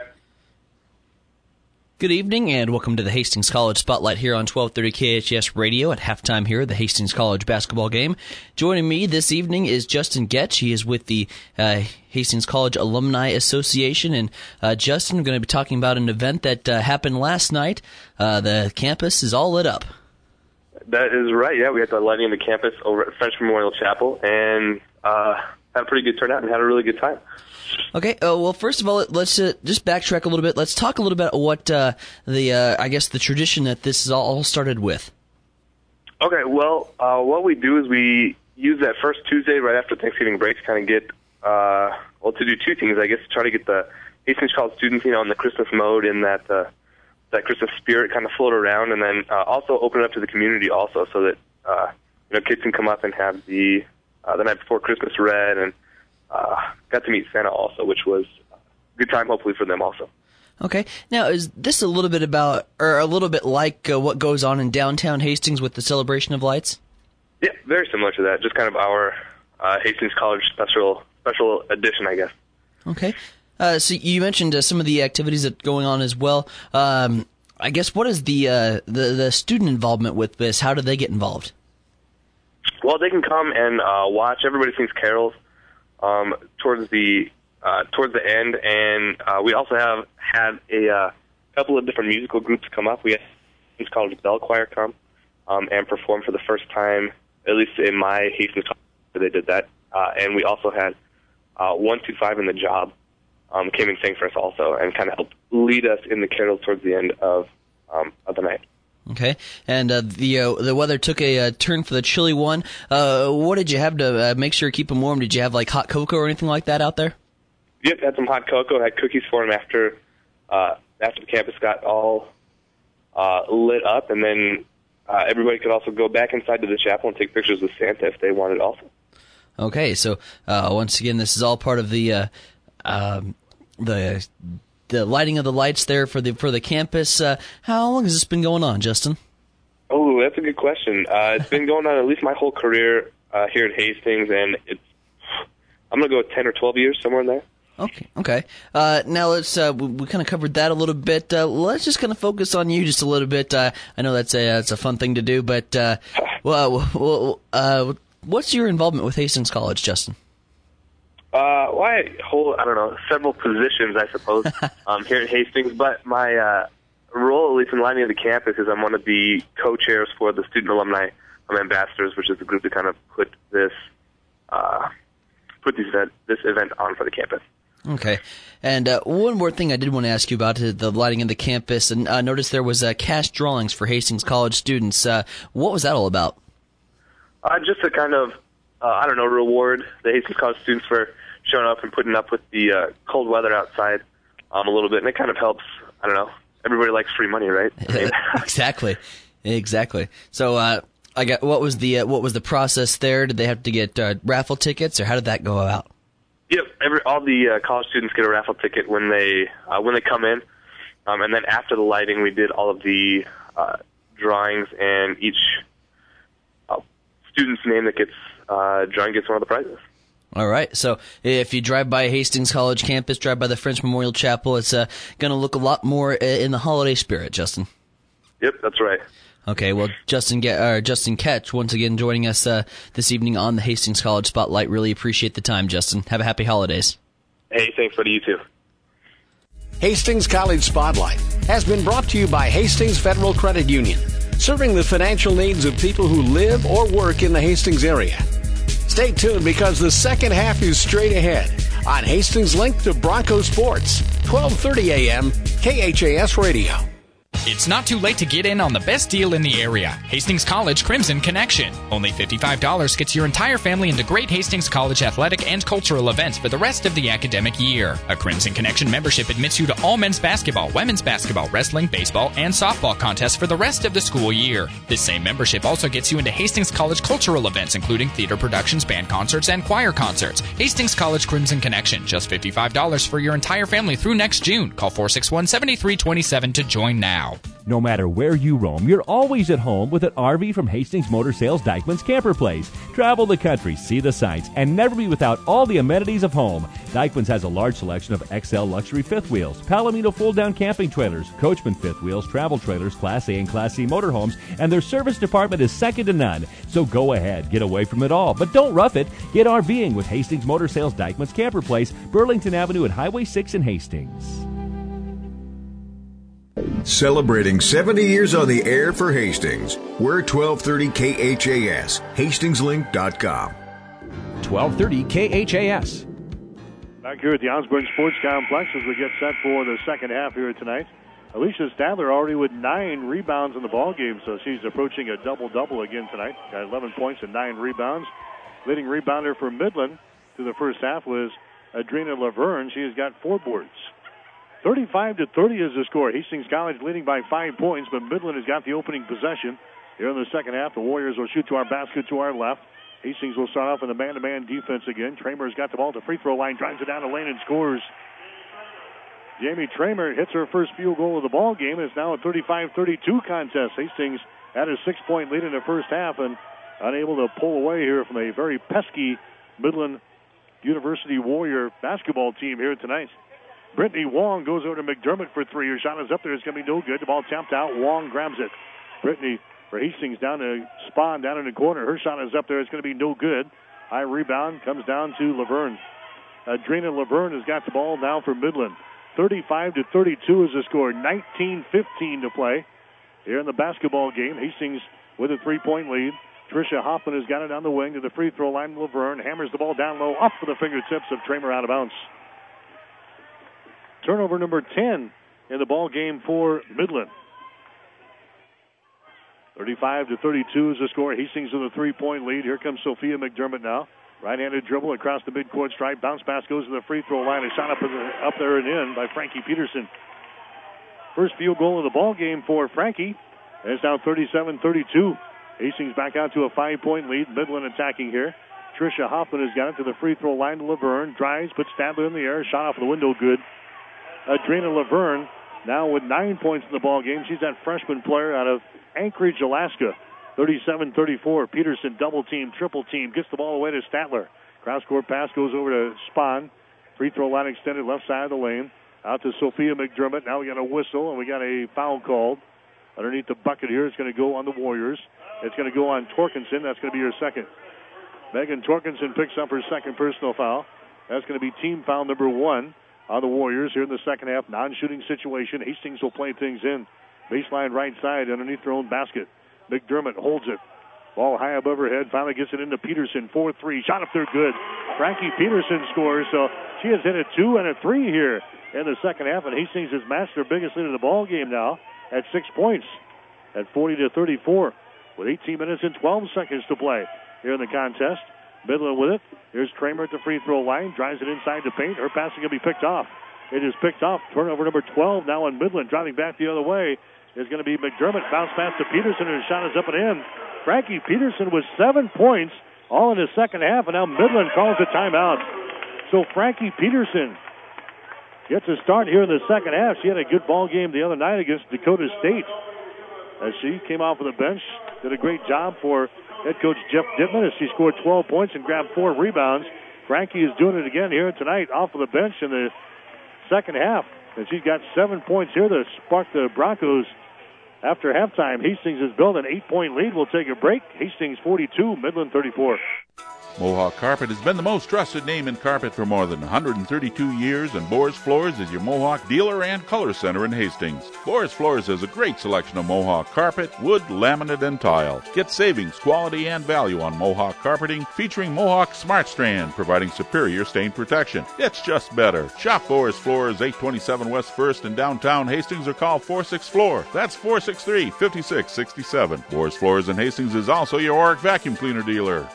Speaker 18: Good evening and welcome to the Hastings College Spotlight here on 1230 KHS Radio at halftime here at the Hastings College basketball game. Joining me this evening is Justin Getch. He is with the Hastings College Alumni Association. And Justin, we're going to be talking about an event that happened last night. The campus is all lit up.
Speaker 17: That is right, yeah. We had the lighting of the campus over at French Memorial Chapel and had a pretty good turnout and had a really good time.
Speaker 18: Okay, well, first of all, let's just backtrack a little bit. Let's talk a little bit about what I guess the tradition that this is all started with.
Speaker 17: Okay, well, what we do is we use that first Tuesday right after Thanksgiving break to kind of get, to do 2 things, I guess, to try to get the Hastings College students, in the Christmas mode and that Christmas spirit kind of float around, and then also open it up to the community also so that, kids can come up and have the night before Christmas read and got to meet Santa also, which was a good time, hopefully, for them also.
Speaker 18: Okay. Now, is this a little bit about, or a little bit like what goes on in downtown Hastings with the Celebration of Lights?
Speaker 17: Yeah, very similar to that. Just kind of our Hastings College special edition, I guess.
Speaker 18: Okay. So you mentioned some of the activities that are going on as well. I guess what is the student involvement with this? How do they get involved?
Speaker 17: Well, they can come and watch. Everybody sings carols towards the end, and we also have had a couple of different musical groups come up. We had Hastings College Bell Choir come and perform for the first time, at least in my Hastings College, they did that. And we also had 125 in the Job came and sang for us also, and kind of helped lead us in the carols towards the end of the night.
Speaker 18: Okay, and the weather took a turn for the chilly one. What did you have to make sure to keep them warm? Did you have like hot cocoa or anything like that out there?
Speaker 17: Yep, had some hot cocoa, had cookies for them after the campus got all lit up, and then everybody could also go back inside to the chapel and take pictures with Santa if they wanted also.
Speaker 18: Okay, so once again, this is all part of the lighting of the lights there for the campus. How long has this been going on, Justin?
Speaker 17: Oh, that's a good question. It's been going on at least my whole career here at Hastings, and I'm going to go 10 or 12 years, somewhere in there.
Speaker 18: Okay. Now let's we kind of covered that a little bit. Let's just kind of focus on you just a little bit. I know that's a fun thing to do, but what's your involvement with Hastings College, Justin?
Speaker 17: Well, I hold, several positions, I suppose, here at Hastings, but my role, at least in lining of the campus, is I'm one of the co-chairs for the Student Alumni Ambassadors, which is the group that kind of put this event on for the campus.
Speaker 18: Okay. And one more thing I did want to ask you about the lighting of the campus, and noticed there was cash drawings for Hastings College students. What was that all about?
Speaker 17: Just to kind of, reward the Hastings College students for showing up and putting up with the cold weather outside a little bit. And it kind of helps, everybody likes free money, right?
Speaker 18: Exactly. So what was the process there? Did they have to get raffle tickets, or how did that go out?
Speaker 17: Yep, all the college students get a raffle ticket when they come in. And then after the lighting, we did all of the drawings, and each student's name that gets drawing gets one of the prizes.
Speaker 18: All right. So if you drive by Hastings College campus, drive by the French Memorial Chapel, it's going to look a lot more in the holiday spirit, Justin.
Speaker 17: Yep, that's right.
Speaker 18: Okay. Well, Justin Ketch, once again joining us this evening on the Hastings College Spotlight. Really appreciate the time, Justin. Have a happy holidays.
Speaker 17: Hey, thanks, buddy. You too.
Speaker 1: Hastings College Spotlight has been brought to you by Hastings Federal Credit Union, serving the financial needs of people who live or work in the Hastings area. Stay tuned, because the second half is straight ahead on Hastings Link to Bronco Sports, 1230 a.m., KHAS Radio.
Speaker 19: It's not too late to get in on the best deal in the area. Hastings College Crimson Connection. Only $55 gets your entire family into great Hastings College athletic and cultural events for the rest of the academic year. A Crimson Connection membership admits you to all men's basketball, women's basketball, wrestling, baseball, and softball contests for the rest of the school year. This same membership also gets you into Hastings College cultural events, including theater productions, band concerts, and choir concerts. Hastings College Crimson Connection. Just $55 for your entire family through next June. Call 461-7327 to join now.
Speaker 20: No matter where you roam, you're always at home with an RV from Hastings Motor Sales Dyckman's Camper Place. Travel the country, see the sights, and never be without all the amenities of home. Dyckman's has a large selection of XL luxury fifth wheels, Palomino fold-down camping trailers, Coachman fifth wheels, travel trailers, Class A and Class C motorhomes, and their service department is second to none. So go ahead, get away from it all, but don't rough it. Get RVing with Hastings Motor Sales Dyckman's Camper Place, Burlington Avenue at Highway 6 in Hastings.
Speaker 21: Celebrating 70 years on the air for Hastings. We're 1230 KHAS, hastingslink.com.
Speaker 7: 1230 KHAS.
Speaker 2: Back here at the Osborne Sports Complex as we get set for the second half here tonight. Alicia Stadler already with 9 rebounds in the ball game, so she's approaching a double-double again tonight. Got 11 points and 9 rebounds. Leading rebounder for Midland through the first half was Adrena Laverne. She has got 4 boards. 35-30 is the score. Hastings College leading by 5 points, but Midland has got the opening possession. Here in the second half, the Warriors will shoot to our basket to our left. Hastings will start off in the man-to-man defense again. Tramer's got the ball at the free throw line, drives it down the lane and scores. Jamie Tramer hits her first field goal of the ball game. It's now a 35-32 contest. Hastings had a 6-point lead in the first half and unable to pull away here from a very pesky Midland University Warrior basketball team here tonight. Brittany Wong goes over to McDermott for three. Her shot is up there. It's going to be no good. The ball tapped out. Wong grabs it. Brittany for Hastings down to Spahn down in the corner. Her shot is up there. It's going to be no good. High rebound comes down to Laverne. Adrena Laverne has got the ball now for Midland. 35-32 is the score. 19-15 to play here in the basketball game. Hastings with a 3-point lead. Tricia Hoffman has got it on the wing to the free throw line. Laverne hammers the ball down low, up for the fingertips of Tramer, out of bounds. Turnover number 10 in the ball game for Midland. 35-32 is the score. Hastings with a 3-point lead. Here comes Sophia McDermott now. Right-handed dribble across the midcourt stripe. Bounce pass goes to the free throw line. A shot up there and in by Frankie Peterson. First field goal of the ball game for Frankie. And it's now 37-32. Hastings back out to a 5-point lead. Midland attacking here. Tricia Hoffman has got it to the free throw line to Laverne. Drives, puts Stadler in the air. Shot off the window, good. Adrena Laverne now with 9 points in the ball game. She's that freshman player out of Anchorage, Alaska. 37-34. Peterson double team, triple team. Gets the ball away to Statler. Cross-court pass goes over to Spahn. Free throw line extended left side of the lane. Out to Sophia McDermott. Now we got a whistle and we got a foul called. Underneath the bucket here, it's going to go on the Warriors. It's going to go on Torkinson. That's going to be her second. Megan Torkinson picks up her second personal foul. That's going to be team foul number 1 on the Warriors here in the second half. Non-shooting situation. Hastings will play things in. Baseline right side underneath their own basket. McDermott holds it. Ball high above her head. Finally gets it into Peterson. 4-3. Shot up there good. Frankie Peterson scores. So she has hit a 2 and a 3 here in the second half. And Hastings has matched their biggest lead of the ball game now at 6 points at 40-34 with 18 minutes and 12 seconds to play here in the contest. Midland with it. Here's Tramer at the free throw line. Drives it inside the paint. Her passing will be picked off. It is picked off. Turnover number 12 now on Midland. Driving back the other way is going to be McDermott. Bounce pass to Peterson, and his shot is up and in. Frankie Peterson with 7 points all in the second half, and now Midland calls a timeout. So Frankie Peterson gets a start here in the second half. She had a good ball game the other night against Dakota State. As she came off of the bench, did a great job for head coach Jeff Dittman as she scored 12 points and grabbed 4 rebounds. Frankie is doing it again here tonight off of the bench in the second half. And she's got 7 points here to spark the Broncos after halftime. Hastings has built an 8-point lead. We'll take a break. Hastings 42, Midland 34.
Speaker 9: Mohawk Carpet has been the most trusted name in carpet for more than 132 years, and Boris Floors is your Mohawk dealer and color center in Hastings. Boris Floors has a great selection of Mohawk carpet, wood, laminate, and tile. Get savings, quality, and value on Mohawk carpeting, featuring Mohawk Smart Strand, providing superior stain protection. It's just better. Shop Boris Floors, 827 West 1st in downtown Hastings, or call 46-FLOOR. That's 463-5667. Boris Floors in Hastings is also your Oric vacuum cleaner dealer.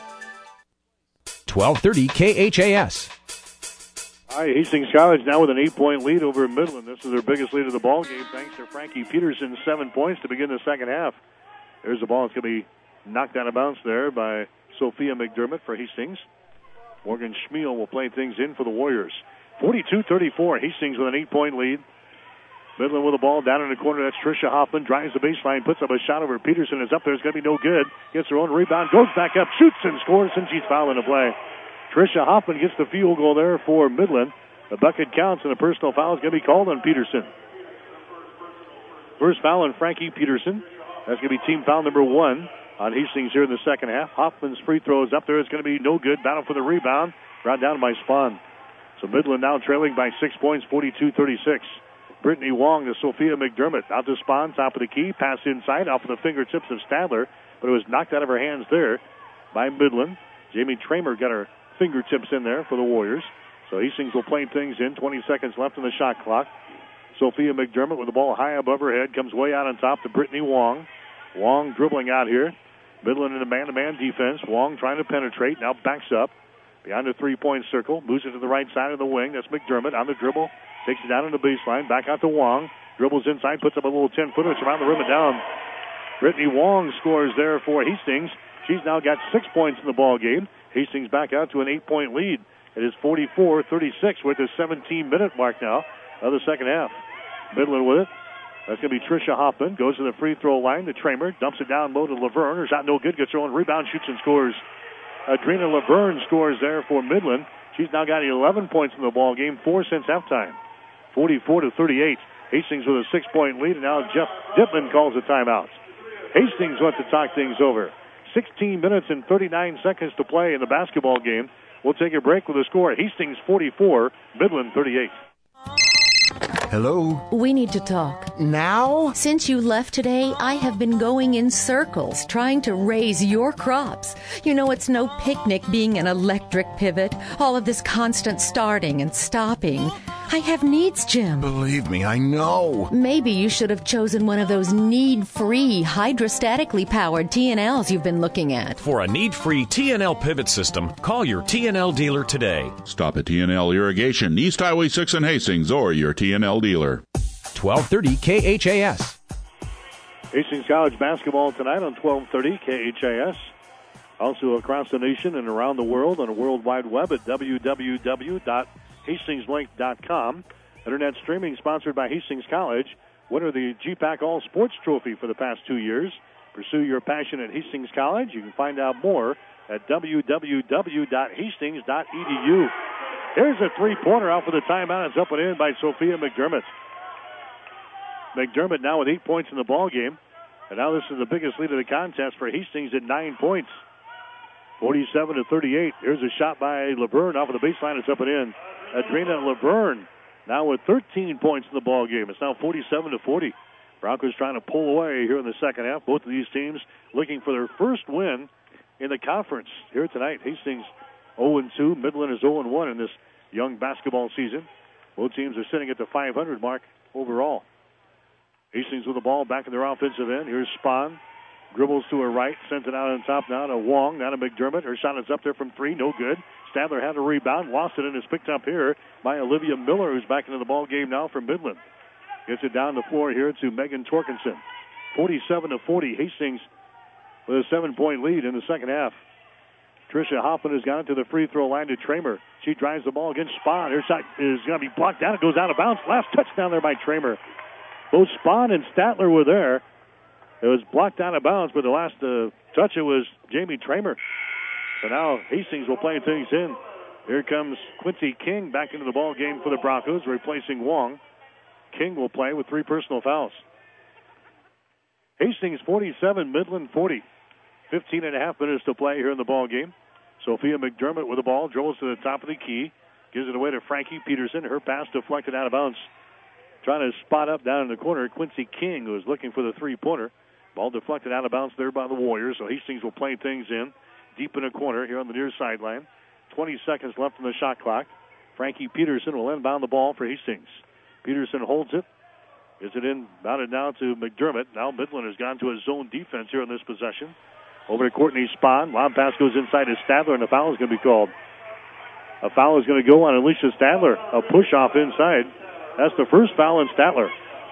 Speaker 7: 1230 KHAS.
Speaker 2: All right, Hastings College now with an 8-point lead over Midland. This is their biggest lead of the ball game, thanks to Frankie Peterson, 7 points to begin the second half. There's the ball. It's going to be knocked out of bounds there by Sophia McDermott for Hastings. Morgan Schmiel will play things in for the Warriors. 42-34, Hastings with an 8-point lead. Midland with the ball down in the corner. That's Tricia Hoffman. Drives the baseline, puts up a shot over Peterson. Is up there. It's going to be no good. Gets her own rebound, goes back up, shoots and scores, and she's fouling the play. Tricia Hoffman gets the field goal there for Midland. The bucket counts, and a personal foul is going to be called on Peterson. First foul on Frankie Peterson. That's going to be team foul number 1 on Hastings here in the second half. Hoffman's free throw is up there. It's going to be no good. Battle for the rebound. Brought down by Spahn. So Midland now trailing by 6 points, 42-36. Brittany Wong to Sophia McDermott. Out to Spahn, top of the key. Pass inside off of the fingertips of Stadler, but it was knocked out of her hands there by Midland. Jamie Tramer got her fingertips in there for the Warriors. So Hastings will play things in. 20 seconds left on the shot clock. Sophia McDermott with the ball high above her head. Comes way out on top to Brittany Wong. Wong dribbling out here. Midland in a man-to-man defense. Wong trying to penetrate. Now backs up behind the three-point circle. Moves it to the right side of the wing. That's McDermott on the dribble. Takes it down on the baseline. Back out to Wong. Dribbles inside. Puts up a little 10-footer. It's around the rim and down. Brittany Wong scores there for Hastings. She's now got 6 points in the ball game. Hastings back out to an 8-point lead. It is 44-36 with the 17-minute mark now of the second half. Midland with it. That's going to be Tricia Hoffman. Goes to the free throw line to Tramer. Dumps it down low to Laverne. Her shot no good. Gets her own rebound. Shoots and scores. Adrena Laverne scores there for Midland. She's now got 11 points in the ball game, 4 since halftime. 44-38. Hastings with a 6-point lead, and now Jeff Dittman calls a timeout. Hastings wants to talk things over. 16 minutes and 39 seconds to play in the basketball game. We'll take a break with the score. Hastings 44, Midland 38.
Speaker 13: Hello?
Speaker 14: We need to talk.
Speaker 13: Now?
Speaker 14: Since you left today, I have been going in circles trying to raise your crops. You know, it's no picnic being an electric pivot. All of this constant starting and stopping. I have needs, Jim.
Speaker 13: Believe me, I know.
Speaker 14: Maybe you should have chosen one of those need-free, hydrostatically powered TNLs you've been looking at.
Speaker 7: For a need-free TNL pivot system, call your TNL dealer today.
Speaker 9: Stop at TNL Irrigation, East Highway 6 in Hastings, or your TNL dealer.
Speaker 7: 1230 KHAS.
Speaker 2: Hastings College basketball tonight on 1230 KHAS. Also across the nation and around the world on the World Wide Web at www.hastingslink.com. Internet streaming sponsored by Hastings College. Winner of the GPAC All Sports Trophy for the past 2 years. Pursue your passion at Hastings College. You can find out more at www.hastings.edu. Here's a three-pointer out for the timeout. It's up and in by Sophia McDermott. McDermott now with 8 points in the ball game. And now this is the biggest lead of the contest for Hastings at 9 points. 47-38. Here's a shot by Laverne off of the baseline. It's up and in. Adrena Laverne now with 13 points in the ball game. It's now 47-40. Broncos trying to pull away here in the second half. Both of these teams looking for their first win in the conference here tonight. Hastings 0-2. Midland is 0-1 in this young basketball season. Both teams are sitting at the 500 mark overall. Hastings with the ball back in their offensive end. Here's Spahn. Dribbles to her right. Sends it out on top now to Wong. Now to McDermott. Her shot is up there from three. No good. Stadler had a rebound. Lost it and is picked up here by Olivia Miller, who's back into the ball game now from Midland. Gets it down the floor here to Megan Torkinson. 47-40. Hastings with a 7-point lead in the second half. Tricia Hoffman has gone to the free throw line to Tramer. She drives the ball against Spahn. Her shot is going to be blocked down. It goes out of bounds. Last touchdown there by Tramer. Both Spahn and Statler were there. It was blocked out of bounds, but the last touch it was Jamie Tramer. So now Hastings will play things in. Here comes Quincy King back into the ball game for the Broncos, replacing Wong. King will play with 3 personal fouls. Hastings 47, Midland 40. 15 and a half minutes to play here in the ball game. Sophia McDermott with the ball, dribbles to the top of the key, gives it away to Frankie Peterson. Her pass deflected out of bounds. Trying to spot up down in the corner, Quincy King, who was looking for the three-pointer. Ball deflected out of bounds there by the Warriors, so Hastings will play things in deep in the corner here on the near sideline. 20 seconds left on the shot clock. Frankie Peterson will inbound the ball for Hastings. Peterson holds it. Is it inbounded now to McDermott. Now Midland has gone to a zone defense here in this possession. Over to Courtney Spahn. Lob pass goes inside to Stadler, and a foul is going to be called. A foul is going to go on Alicia Stadler. A push-off inside. That's the first foul in Statler.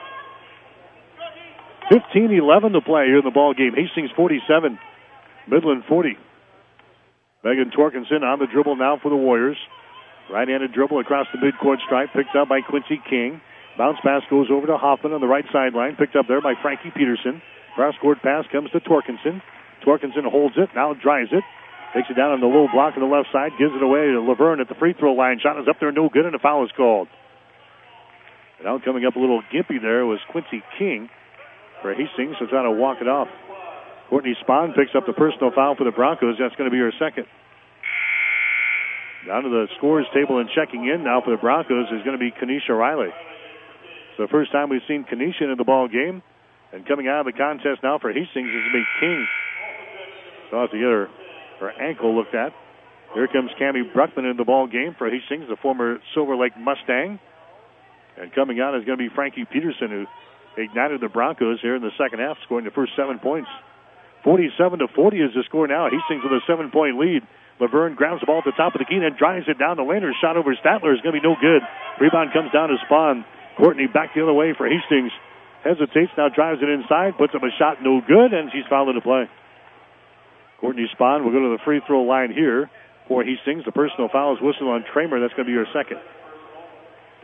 Speaker 2: 15-11 to play here in the ball game. Hastings 47, Midland 40. Megan Torkinson on the dribble now for the Warriors. Right-handed dribble across the midcourt stripe, picked up by Quincy King. Bounce pass goes over to Hoffman on the right sideline, picked up there by Frankie Peterson. Cross-court pass comes to Torkinson. Torkinson holds it, now drives it. Takes it down on the low block on the left side, gives it away to Laverne at the free throw line. Shot is up there, no good, and a foul is called. And out coming up a little gimpy there was Quincy King for Hastings, so trying to walk it off. Courtney Spahn picks up the personal foul for the Broncos. That's going to be her second. Down to the scores table and checking in now for the Broncos is going to be Kanisha Riley. It's the first time we've seen Kanisha in the ball game. And coming out of the contest now for Hastings is going to be King. So I'll have to get her ankle looked at. Here comes Cammie Bruckman in the ball game for Hastings, the former Silver Lake Mustang. And coming out is going to be Frankie Peterson, who ignited the Broncos here in the second half, scoring the first 7 points. 47-40 is the score now. Hastings with a 7-point lead. Laverne grabs the ball at the top of the key and drives it down the lane. Her shot over Statler is going to be no good. Rebound comes down to Spahn. Courtney back the other way for Hastings. Hesitates, now drives it inside, puts up a shot, no good, and she's fouled into play. Courtney Spahn will go to the free throw line here for Hastings. The personal foul is whistled on Tramer. That's going to be her second.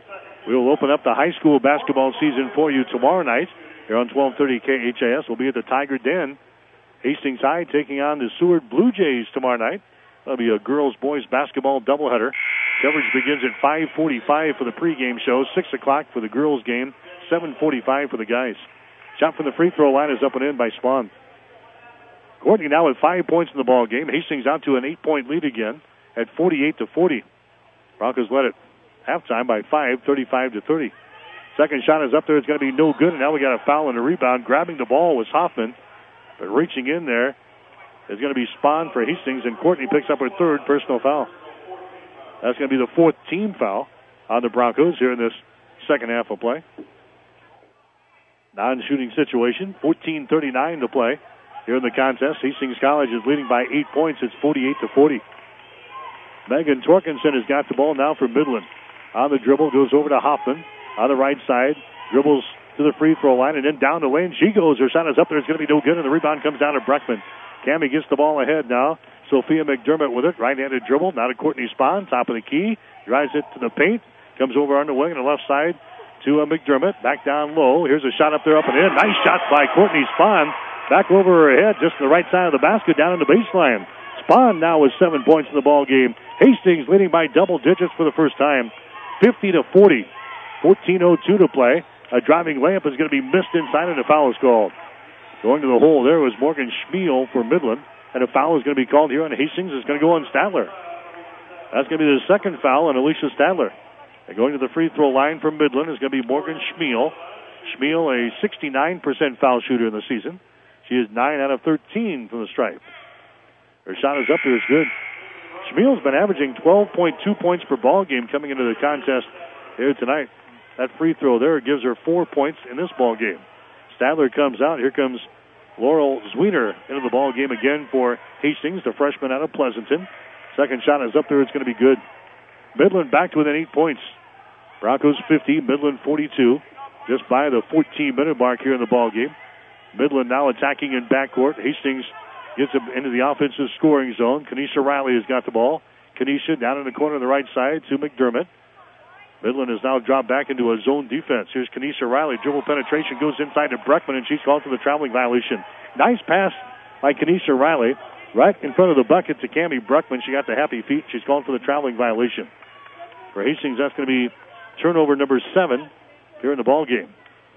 Speaker 2: We will open up the high school basketball season for you tomorrow night here on 1230 KHAS. We'll be at the Tiger Den. Hastings High taking on the Seward Blue Jays tomorrow night. That'll be a girls-boys basketball doubleheader. Coverage begins at 5:45 for the pregame show, 6 o'clock for the girls' game, 7:45 for the guys. Shot from the free throw line is up and in by Spahn. Courtney now with 5 points in the ball game. Hastings out to an 8-point lead again at 48-40. Broncos led at halftime by 5, 35-30. Second shot is up there. It's going to be no good, and now we got a foul and a rebound. Grabbing the ball was Hoffman, but reaching in there is going to be Spahn for Hastings, and Courtney picks up her third personal foul. That's going to be the fourth team foul on the Broncos here in this second half of play. Non-shooting situation, 14:39 to play here in the contest. Hastings College is leading by 8 points. It's 48-40. Megan Torkinson has got the ball now for Midland. On the dribble, goes over to Hoffman on the right side, dribbles to the free throw line, and then down the lane. She goes. Her shot is up there. It's going to be no good, and the rebound comes down to Breckman. Cammie gets the ball ahead now. Sophia McDermott with it. Right-handed dribble. Now to Courtney Spahn. Top of the key. Drives it to the paint. Comes over on the wing on the left side to McDermott. Back down low. Here's a shot up there, up and in. Nice shot by Courtney Spahn. Back over her head, just to the right side of the basket, down in the baseline. Spahn now with 7 points in the ball game. Hastings leading by double digits for the first time. 50-40. 14:02 to play. A driving layup is going to be missed inside, and a foul is called. Going to the hole there was Morgan Schmiel for Midland, and a foul is going to be called here on Hastings. It's going to go on Stadler. That's going to be the second foul on Alicia Stadler. And going to the free throw line for Midland is going to be Morgan Schmiel. Schmiel, a 69% foul shooter in the season. She is 9 out of 13 from the stripe. Her shot is up there. It's good. Schmiel's been averaging 12.2 points per ball game coming into the contest here tonight. That free throw there gives her 4 points in this ball game. Stadler comes out. Here comes Laurel Zwiener into the ball game again for Hastings, the freshman out of Pleasanton. Second shot is up there. It's going to be good. Midland back to within 8 points. Broncos 50, Midland 42. Just by the 14-minute mark here in the ball game. Midland now attacking in backcourt. Hastings gets him into the offensive scoring zone. Kanisha Riley has got the ball. Kanisha down in the corner on the right side to McDermott. Midland has now dropped back into a zone defense. Here's Kanisha Riley. Dribble penetration goes inside to Breckman, and she's called for the traveling violation. Nice pass by Kanisha Riley. Right in front of the bucket to Cammie Breckman. She got the happy feet. She's called for the traveling violation. For Hastings, that's going to be turnover number 7 here in the ball game.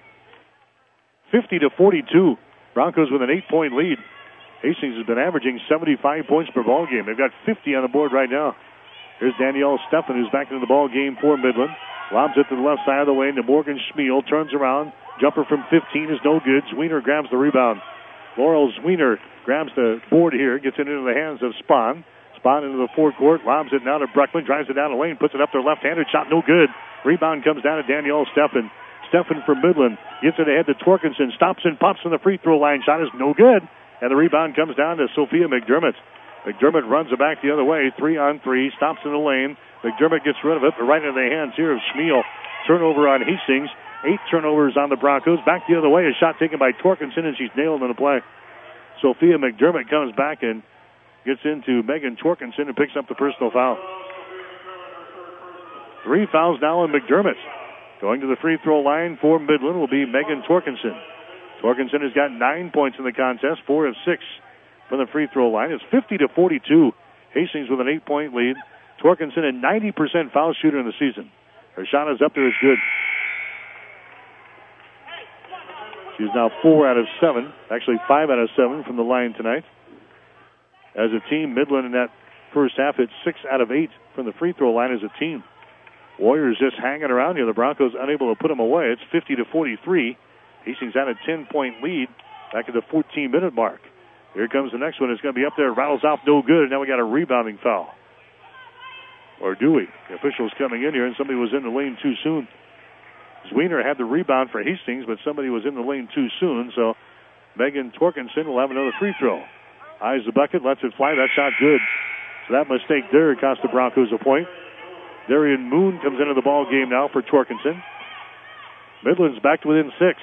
Speaker 2: 50-42. Broncos with an 8-point lead. Hastings has been averaging 75 points per ball game. They've got 50 on the board right now. Here's Danielle Steffen, who's back into the ball game for Midland. Lobs it to the left side of the lane to Morgan Schmiel. Turns around. Jumper from 15 is no good. Zwiener grabs the rebound. Laurel Zwiener grabs the board here. Gets it into the hands of Spahn. Spahn into the forecourt. Lobs it now to Breckman. Drives it down the lane. Puts it up there left-handed. Shot no good. Rebound comes down to Danielle Steffen. Steffen from Midland. Gets it ahead to Torkinson. Stops and pops on the free throw line. Shot is no good. And the rebound comes down to Sophia McDermott. McDermott runs it back the other way. 3-on-3. Stops in the lane. McDermott gets rid of it, but right into the hands here of Schmiel. Turnover on Hastings. 8 turnovers on the Broncos. Back the other way. A shot taken by Torkinson, and she's nailed in the play. Sophia McDermott comes back and gets into Megan Torkinson and picks up the personal foul. 3 fouls now on McDermott. Going to the free throw line for Midland will be Megan Torkinson. Torkinson has got 9 points in the contest, 4 of 6 from the free throw line. It's 50-42. Hastings with an 8-point lead. Torkinson, a 90% foul shooter in the season. Her shot is up there. It's good. She's now 4 out of 7. Actually, 5 out of 7 from the line tonight. As a team, Midland in that first half hit 6 out of 8 from the free throw line as a team. Warriors just hanging around here. The Broncos unable to put them away. It's 50-43. Hastings had a 10-point lead back at the 14-minute mark. Here comes the next one. It's going to be up there. Rattles off no good. Now we got a rebounding foul. Or do we? The official's coming in here, and somebody was in the lane too soon. Zwiener had the rebound for Hastings, but somebody was in the lane too soon, so Megan Torkinson will have another free throw. Eyes the bucket, lets it fly. That shot good. So that mistake there cost the Broncos a point. Darian Moon comes into the ball game now for Torkinson. Midland's back to within 6.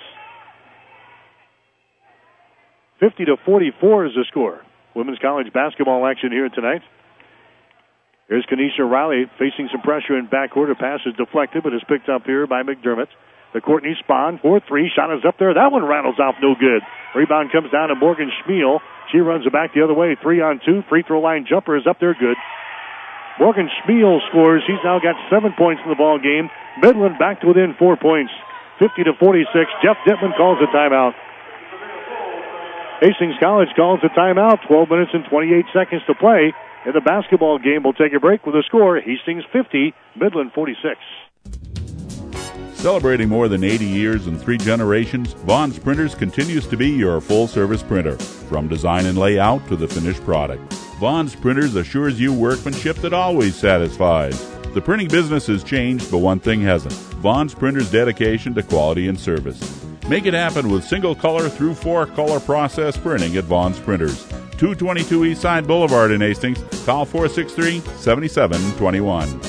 Speaker 2: 50-44 is the score. Women's college basketball action here tonight. Here's Kenesha Riley facing some pressure in backcourt. Her pass is deflected, but is picked up here by McDermott. The Courtney Spahn, 4-3. Shot is up there. That one rattles off, no good. Rebound comes down to Morgan Schmiel. She runs it back the other way. 3-on-2. Free throw line jumper is up there, good. Morgan Schmiel scores. He's now got 7 points in the ball game. Midland back to within 4 points. 50-46. Jeff Dittman calls a timeout. Hastings College calls a timeout. 12 minutes and 28 seconds to play. In the basketball game, we'll take a break with a score. Hastings 50, Midland 46.
Speaker 9: Celebrating more than 80 years and 3 generations, Vaughn's Printers continues to be your full-service printer, from design and layout to the finished product. Vaughn's Printers assures you workmanship that always satisfies. The printing business has changed, but one thing hasn't: Vaughn's Printers' dedication to quality and service. Make it happen with single-color through 4-color process printing at Vaughn's Printers. 222 Eastside Boulevard in Hastings. Call 463-7721.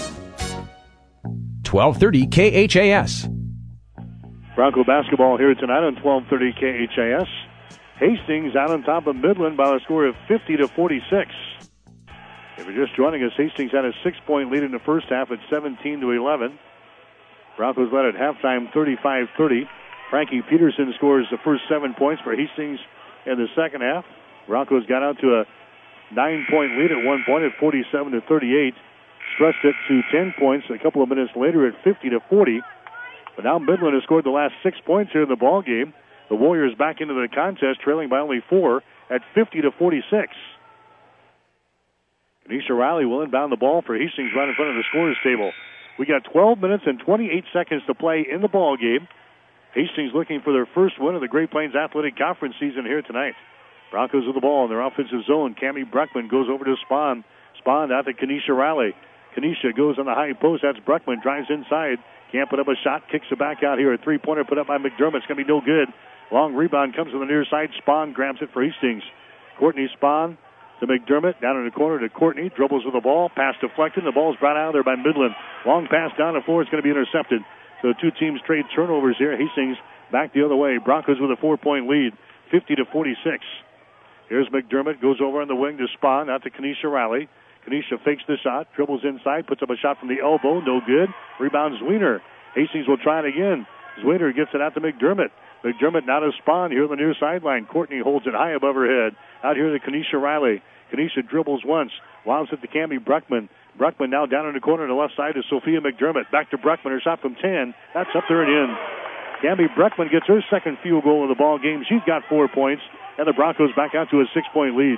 Speaker 7: 1230 KHAS.
Speaker 2: Bronco basketball here tonight on 1230 KHAS. Hastings out on top of Midland by a score of 50-46. If you're just joining us, Hastings had a 6-point lead in the first half at 17-11. Broncos led at halftime 35-30. Frankie Peterson scores the first 7 points for Hastings in the second half. Broncos got out to a 9-point lead at one point at 47-38. Stretched it to 10 points a couple of minutes later at 50-40. But now Midland has scored the last 6 points here in the ball game. The Warriors back into the contest, trailing by only 4 at 50-46. Kenesha Riley will inbound the ball for Hastings right in front of the scorer's table. We got 12 minutes and 28 seconds to play in the ball game. Hastings looking for their first win of the Great Plains Athletic Conference season here tonight. Broncos with the ball in their offensive zone. Cammie Bruckman goes over to Spahn. Spahn out to Kenesha Riley. Kenesha goes on the high post. That's Bruckman. Drives inside. Can't put up a shot. Kicks it back out here. A three-pointer put up by McDermott. It's going to be no good. Long rebound comes to the near side. Spahn grabs it for Hastings. Courtney Spahn to McDermott. Down in the corner to Courtney. Dribbles with the ball. Pass deflected. The ball's brought out of there by Midland. Long pass down the floor. It's going to be intercepted. So two teams trade turnovers here. Hastings back the other way. Broncos with a 4-point lead. 50-46. Here's McDermott. Goes over on the wing to Spahn. Out to Kenesha Riley. Kenesha fakes the shot. Dribbles inside. Puts up a shot from the elbow. No good. Rebounds Zwiener. Hastings will try it again. Zwiener gets it out to McDermott. McDermott now to Spahn here on the near sideline. Courtney holds it high above her head. Out here to Kenesha Riley. Kenesha dribbles once. Lobs it to Cammie Bruckman. Bruckman now down in the corner to the left side to Sophia McDermott. Back to Bruckman. Her shot from 10. That's up there and in. Cammie Bruckman gets her second field goal of the ball game. She's got 4 points. And the Broncos back out to a 6-point lead.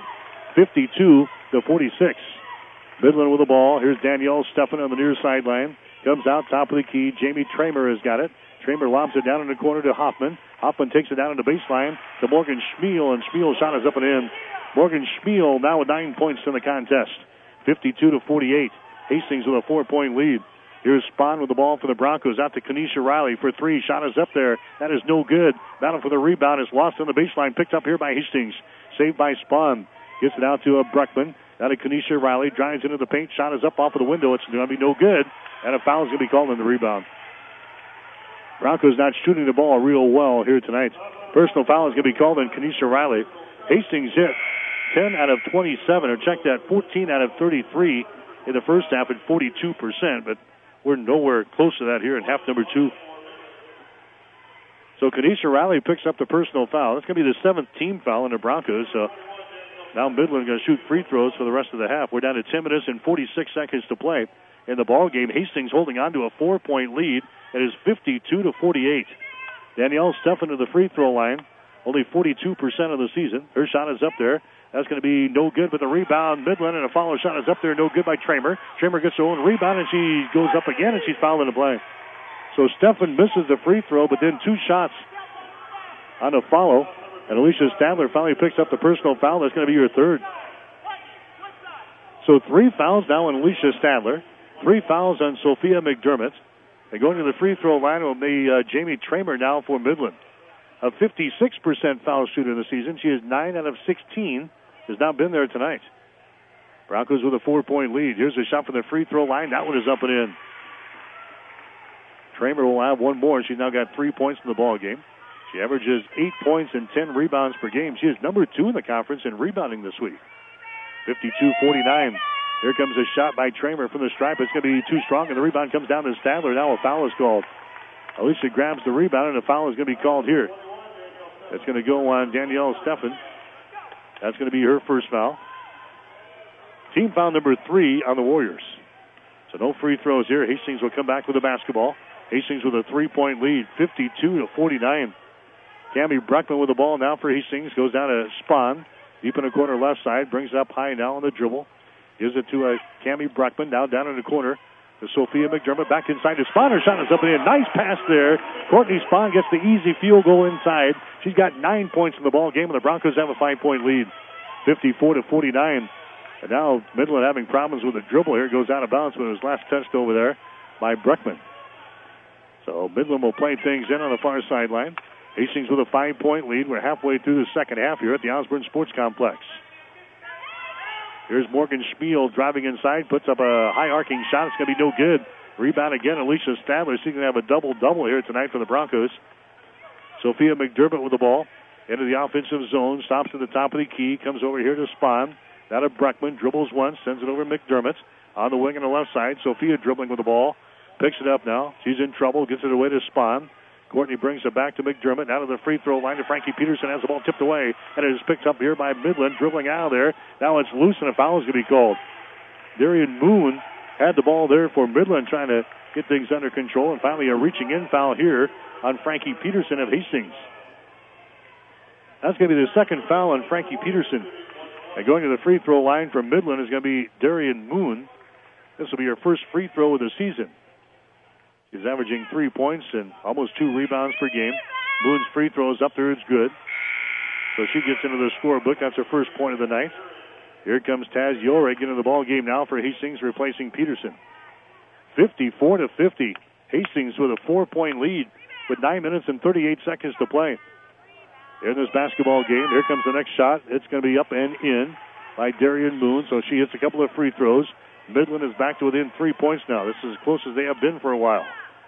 Speaker 2: 52-46. Midland with the ball. Here's Danielle Steffen on the near sideline. Comes out top of the key. Jamie Tramer has got it. Tramer lobs it down in the corner to Hoffman. Hoffman takes it down in the baseline to Morgan Schmiel, and Schmiel's shot is up and in. Morgan Schmiel now with 9 points in the contest. 52-48. Hastings with a 4-point lead. Here's Spahn with the ball for the Broncos. Out to Kenesha Riley for 3. Shot is up there. That is no good. Battle for the rebound is lost on the baseline. Picked up here by Hastings. Saved by Spahn. Gets it out to Bruckman. Out to Kenesha Riley. Drives into the paint. Shot is up off of the window. It's going to be no good. And a foul is going to be called on the rebound. Broncos not shooting the ball real well here tonight. Personal foul is going to be called on Kenesha Riley. Hastings hit 10 out of 27, or check that, 14 out of 33 in the first half at 42%, but we're nowhere close to that here in half number 2. So Kenesha Riley picks up the personal foul. That's going to be the 7th team foul in the Broncos. So now Midland going to shoot free throws for the rest of the half. We're down to 10 minutes and 46 seconds to play in the ball game. Hastings holding on to a 4-point lead. It is 52-48. Danielle Steffen to the free throw line. Only 42% of the season. Her shot is up there. That's going to be no good with the rebound. Midland, and a follow shot is up there. No good by Tramer. Tramer gets her own rebound, and she goes up again, and she's fouled in the play. So Steffen misses the free throw, but then 2 shots on the follow. And Alicia Stadler finally picks up the personal foul. That's going to be your 3rd. So 3 fouls now on Alicia Stadler. 3 fouls on Sophia McDermott. And going to the free throw line will be Jamie Tramer now for Midland. A 56% foul shooter in the season. She is 9 out of 16. Has not been there tonight. Broncos with a 4-point lead. Here's a shot from the free throw line. That one is up and in. Tramer will have one more. She's now got 3 points in the ball game. She averages 8 points and 10 rebounds per game. She is number 2 in the conference in rebounding this week. 52-49. Here comes a shot by Tramer from the stripe. It's going to be too strong, and the rebound comes down to Stadler. Now a foul is called. Alicia grabs the rebound, and a foul is going to be called here. That's going to go on Danielle Steffen. That's going to be her first foul. Team foul number 3 on the Warriors. So no free throws here. Hastings will come back with the basketball. Hastings with a 3-point lead, 52-49. Cammie Bruckman with the ball now for Hastings. Goes down to Spahn. Deep in the corner left side. Brings it up high now on the dribble. Gives it to Cammie Bruckman. Now down in the corner to Sophia McDermott. Back inside to Spahn. Her shot is up and in. Nice pass there. Courtney Spahn gets the easy field goal inside. She's got 9 points in the ball game, and the Broncos have a 5-point lead, 54-49. And now Midland having problems with the dribble here. Goes out of bounds, but it was last touched over there by Bruckman. So Midland will play things in on the far sideline. Hastings with a 5-point lead. We're halfway through the second half here at the Osborne Sports Complex. Here's Morgan Schmiel driving inside, puts up a high arcing shot. It's going to be no good. Rebound again, Alicia Stadler. She's going to have a double-double here tonight for the Broncos. Sophia McDermott with the ball into the offensive zone. Stops at the top of the key. Comes over here to Spahn. Now to Bruckman. Dribbles once. Sends it over to McDermott. On the wing on the left side. Sophia dribbling with the ball. Picks it up now. She's in trouble. Gets it away to Spahn. Courtney brings it back to McDermott. Now to the free throw line to Frankie Peterson. Has the ball tipped away. And it is picked up here by Midland. Dribbling out of there. Now it's loose and a foul is going to be called. Darian Moon had the ball there for Midland, trying to get things under control. And finally a reaching in foul here on Frankie Peterson of Hastings. That's going to be the second foul on Frankie Peterson. And going to the free throw line for Midland is going to be Darian Moon. This will be her first free throw of the season. She's averaging 3 points and almost 2 rebounds per game. Moon's free throw is up there. It's good. So she gets into the scorebook. That's her first point of the night. Here comes Taz Yorig into the ball game now for Hastings, replacing Peterson. 54-50. Hastings with a 4-point lead with 9 minutes and 38 seconds to play. In this basketball game, here comes the next shot. It's going to be up and in by Darian Moon. So she hits a couple of free throws. Midland is back to within 3 points now. This is as close as they have been for a while.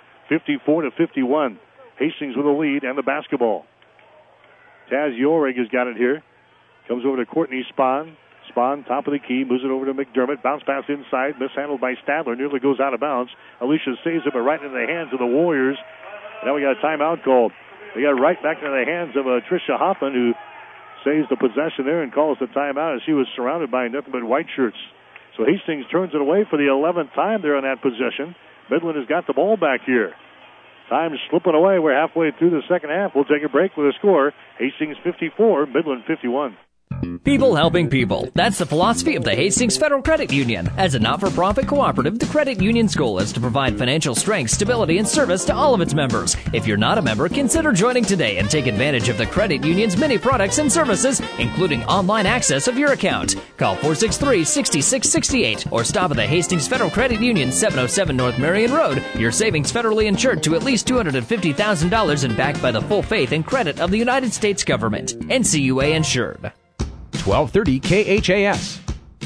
Speaker 2: 54-51. Hastings with the lead and the basketball. Taz Yorig has got it here. Comes over to Courtney Spahn. Spahn, top of the key, moves it over to McDermott. Bounce pass inside, mishandled by Stadler. Nearly goes out of bounds. Alicia saves it, but right into the hands of the Warriors. And now we got a timeout called. We got right back into the hands of Tricia Hoffman, who saves the possession there and calls the timeout as she was surrounded by nothing but white shirts. So Hastings turns it away for the 11th time there on that possession. Midland has got the ball back here. Time's slipping away. We're halfway through the second half. We'll take a break with a score. Hastings 54, Midland 51.
Speaker 4: People helping people. That's the philosophy of the Hastings Federal Credit Union. As a not-for-profit cooperative, the credit union's goal is to provide financial strength, stability, and service to all of its members. If you're not a member, consider joining today and take advantage of the credit union's many products and services, including online access of your account. Call 463-6668 or stop at the Hastings Federal Credit Union, 707 North Marion Road. Your savings federally insured to at least $250,000 and backed by the full faith and credit of the United States government. NCUA insured.
Speaker 7: 1230 KHAS.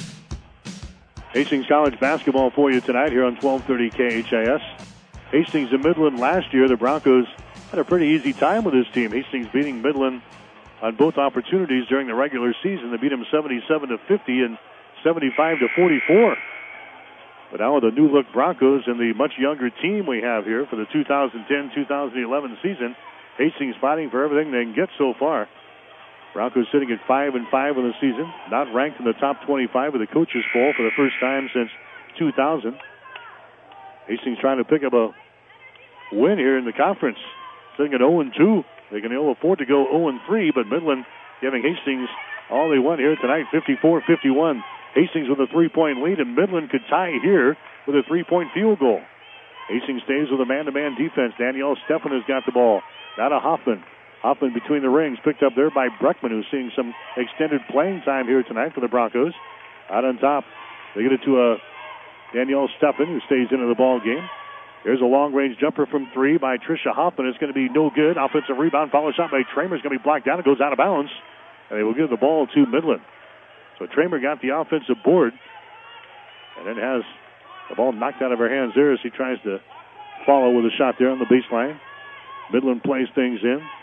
Speaker 2: Hastings College basketball for you tonight here on 1230 KHAS. Hastings and Midland last year, the Broncos had a pretty easy time with this team. Hastings beating Midland on both opportunities during the regular season. They beat them 77-50 and 75-44. But now with the new look Broncos and the much younger team we have here for the 2010-2011 season, Hastings fighting for everything they can get so far. Broncos sitting at 5-5 in the season, not ranked in the top 25 of the coaches' poll for the first time since 2000. Hastings trying to pick up a win here in the conference, sitting at 0-2. They can ill afford to go 0-3, but Midland giving Hastings all they want here tonight, 54-51. Hastings with a 3-point lead, and Midland could tie here with a 3-point field goal. Hastings stays with a man-to-man defense. Danielle Steffen has got the ball. Now to Hoffman. Hoffman between the rings, picked up there by Bruckman, who's seeing some extended playing time here tonight for the Broncos. Out on top, they get it to Danielle Steffen, who stays into the ball game. Here's a long-range jumper from 3 by Tricia Hoffman. It's going to be no good. Offensive rebound, follow shot by Tramer. Is going to be blocked down. It goes out of bounds, and they will give the ball to Midland. So Tramer got the offensive board, and then has the ball knocked out of her hands there as he tries to follow with a shot there on the baseline. Midland plays things in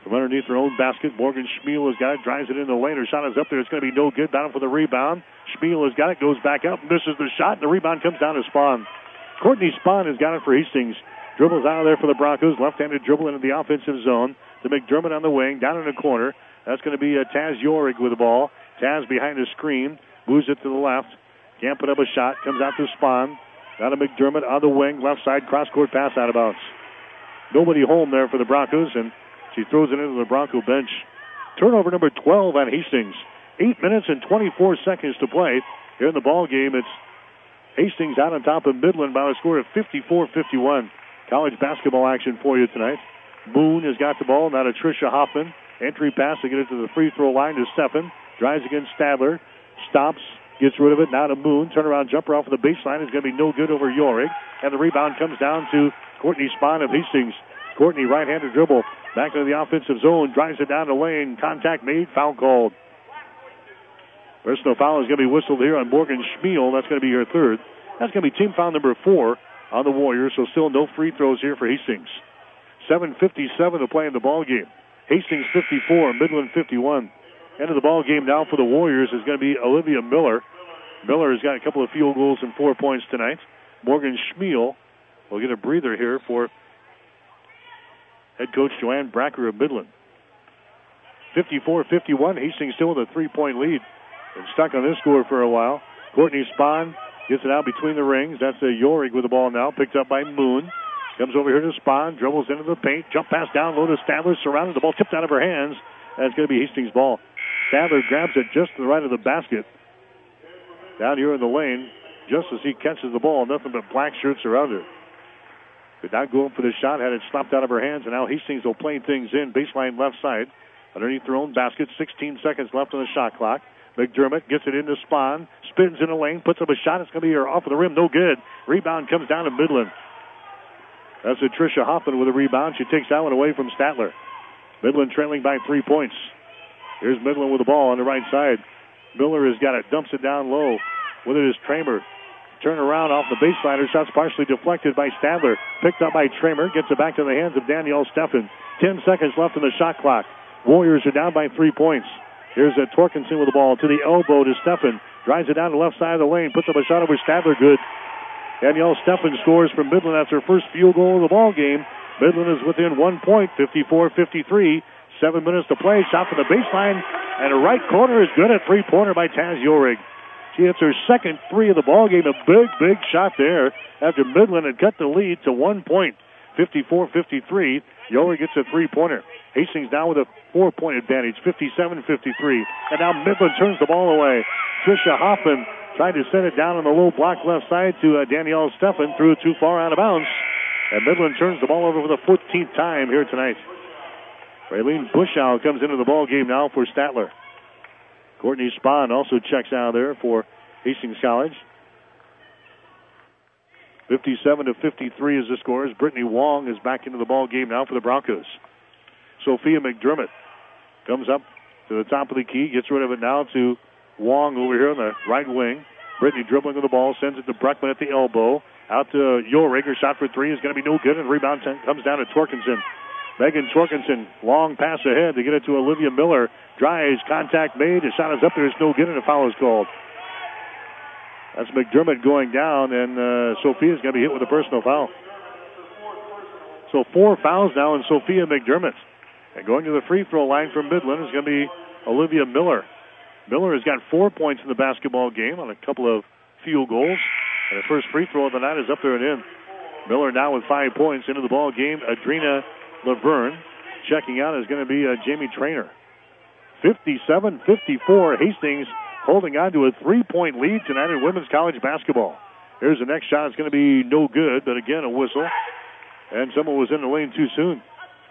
Speaker 2: From underneath her own basket, Morgan Schmiel has got it, drives it in the lane. Her shot is up there. It's going to be no good. Battle for the rebound. Schmiel has got it, goes back up, misses the shot, and the rebound comes down to Spahn. Courtney Spahn has got it for Hastings. Dribbles out of there for the Broncos. Left-handed dribble into the offensive zone to McDermott on the wing, down in the corner. That's going to be Taz Yorig with the ball. Taz behind the screen, moves it to the left. Can't put up a shot. Comes out to Spahn. Down to McDermott on the wing, left side, cross-court pass out of bounds. Nobody home there for the Broncos, and she throws it into the Bronco bench. Turnover number 12 on Hastings. 8 minutes and 24 seconds to play here in the ball game. It's Hastings out on top of Midland by a score of 54-51. College basketball action for you tonight. Moon has got the ball, now to Tricia Hoffman. Entry pass to get it to the free throw line to Steffen. Drives against Stadler. Stops, gets rid of it, now to Moon. Turnaround jumper off of the baseline is going to be no good over Yorig. And the rebound comes down to Courtney Spahn of Hastings. Courtney, right-handed dribble, back into the offensive zone, drives it down the lane. Contact made, foul called. Personal foul is going to be whistled here on Morgan Schmiel. That's going to be her third. That's going to be team foul number 4 on the Warriors, so still no free throws here for Hastings. 7:57 to play in the ball game. Hastings 54, Midland 51. End of the ball game now for the Warriors is going to be Olivia Miller. Miller has got a couple of field goals and 4 points tonight. Morgan Schmiel will get a breather here for head coach Joanne Bracker of Midland. 54-51, Hastings still with a 3-point lead. Been stuck on this score for a while. Courtney Spahn gets it out between the rings. That's Yorig with the ball now, picked up by Moon. Comes over here to Spahn, dribbles into the paint, jump pass down low to Stadler, surrounded, the ball tipped out of her hands. That's going to be Hastings' ball. Stadler grabs it just to the right of the basket. Down here in the lane, just as he catches the ball, nothing but black shirts around her. Could not go up for the shot, had it slapped out of her hands, and now Hastings will play things in, baseline left side, underneath their own basket, 16 seconds left on the shot clock. McDermott gets it into Spahn, spins in the lane, puts up a shot, it's going to be off of the rim, no good. Rebound comes down to Midland. That's Tricia Hoffman with a rebound. She takes that one away from Statler. Midland trailing by 3 points. Here's Midland with the ball on the right side. Miller has got it, dumps it down low. With it is Tramer. Turn around off the baseline. Her shot's partially deflected by Stadler. Picked up by Tramer. Gets it back to the hands of Danielle Steffen. 10 seconds left on the shot clock. Warriors are down by 3 points. Here's Torkinson with the ball to the elbow to Steffen. Drives it down the left side of the lane. Puts up a shot over Stadler. Good. Danielle Steffen scores from Midland. That's her first field goal of the ball game. Midland is within 1 point, 54-53. 7 minutes to play. Shot from the baseline. And the right corner is good. A three-pointer by Taz Yorig. She hits her second three of the ball game. A big shot there after Midland had cut the lead to 1 point. 54-53. Yorig gets a three-pointer. Hastings now with a 4-point advantage, 57-53. And now Midland turns the ball away. Tricia Hoffman tried to send it down on the low block left side to Danielle Steffen. Threw it too far out of bounds. And Midland turns the ball over for the 14th time here tonight. Raylene Bushow comes into the ball game now for Statler. Courtney Spahn also checks out there for Hastings College. 57-53 is the score. As Brittany Wong is back into the ball game now for the Broncos. Sophia McDermott comes up to the top of the key, gets rid of it now to Wong over here on the right wing. Brittany dribbling with the ball, sends it to Bruckman at the elbow. Out to Yorig. Her shot for three is going to be no good, and the rebound comes down to Torkinson. Megan Torkinson, long pass ahead to get it to Olivia Miller. Drives, contact made. The shot is up there. It's no good, and a foul is called. That's McDermott going down, and Sophia's going to be hit with a personal foul. So 4 fouls now in Sophia McDermott. And going to the free throw line from Midland is going to be Olivia Miller. Miller has got 4 points in the basketball game on a couple of field goals. And the first free throw of the night is up there and in. Miller now with 5 points into the ball game. Adrena Laverne checking out is going to be Jamie Traynor. 57-54. Hastings holding on to a 3-point lead tonight in women's college basketball. Here's the next shot. It's going to be no good, but again, a whistle. And someone was in the lane too soon.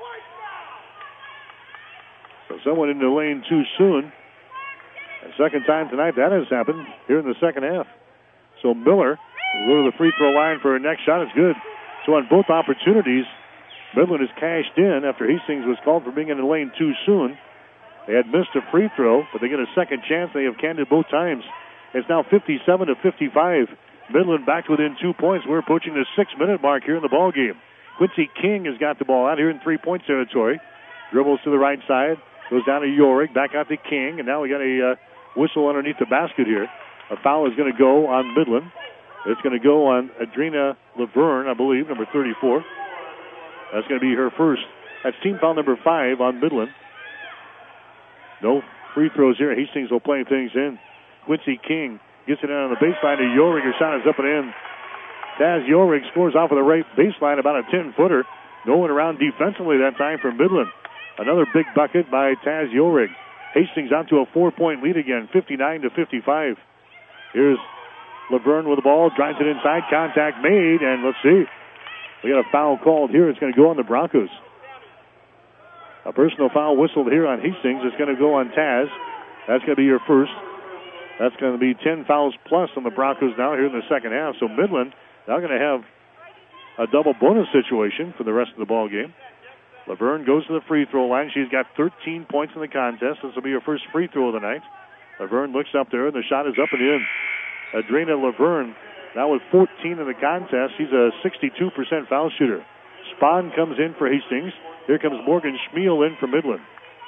Speaker 2: So someone in the lane too soon. And second time tonight that has happened here in the second half. So Miller will go to the free throw line for her next shot. It's good. So on both opportunities, Midland is cashed in after Hastings was called for being in the lane too soon. They had missed a free throw, but they get a second chance. They have canned it both times. It's now 57-55. Midland back to within 2 points. We're approaching the 6-minute mark here in the ball game. Quincy King has got the ball out here in 3-point territory. Dribbles to the right side. Goes down to Yorick. Back out to King. And now we got a whistle underneath the basket here. A foul is going to go on Midland. It's going to go on Adrena Laverne, I believe, number 34. That's going to be her first. That's team foul number 5 on Midland. No free throws here. Hastings will play things in. Quincy King gets it in on the baseline to Yorick. Her shot is up and in. Taz Yorick scores off of the right baseline, about a 10-footer. No one around defensively that time for Midland. Another big bucket by Taz Yorick. Hastings out to a 4-point lead again, 59-55. Here's Laverne with the ball, drives it inside, contact made, and let's see. We got a foul called here. It's going to go on the Broncos. A personal foul whistled here on Hastings. It's going to go on Taz. That's going to be your first. That's going to be 10 fouls plus on the Broncos now here in the second half. So Midland now going to have a double bonus situation for the rest of the ball game. Laverne goes to the free throw line. She's got 13 points in the contest. This will be her first free throw of the night. Laverne looks up there, and the shot is up and in. Adrena Laverne now with 14 in the contest. She's a 62% foul shooter. Spahn comes in for Hastings. Here comes Morgan Schmiel in for Midland.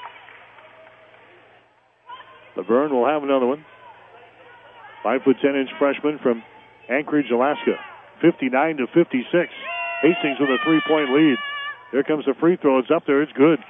Speaker 2: Laverne will have another one. 5'10" freshman from Anchorage, Alaska. 59-56. Hastings with a 3-point lead. Here comes the free throw. It's up there. It's good.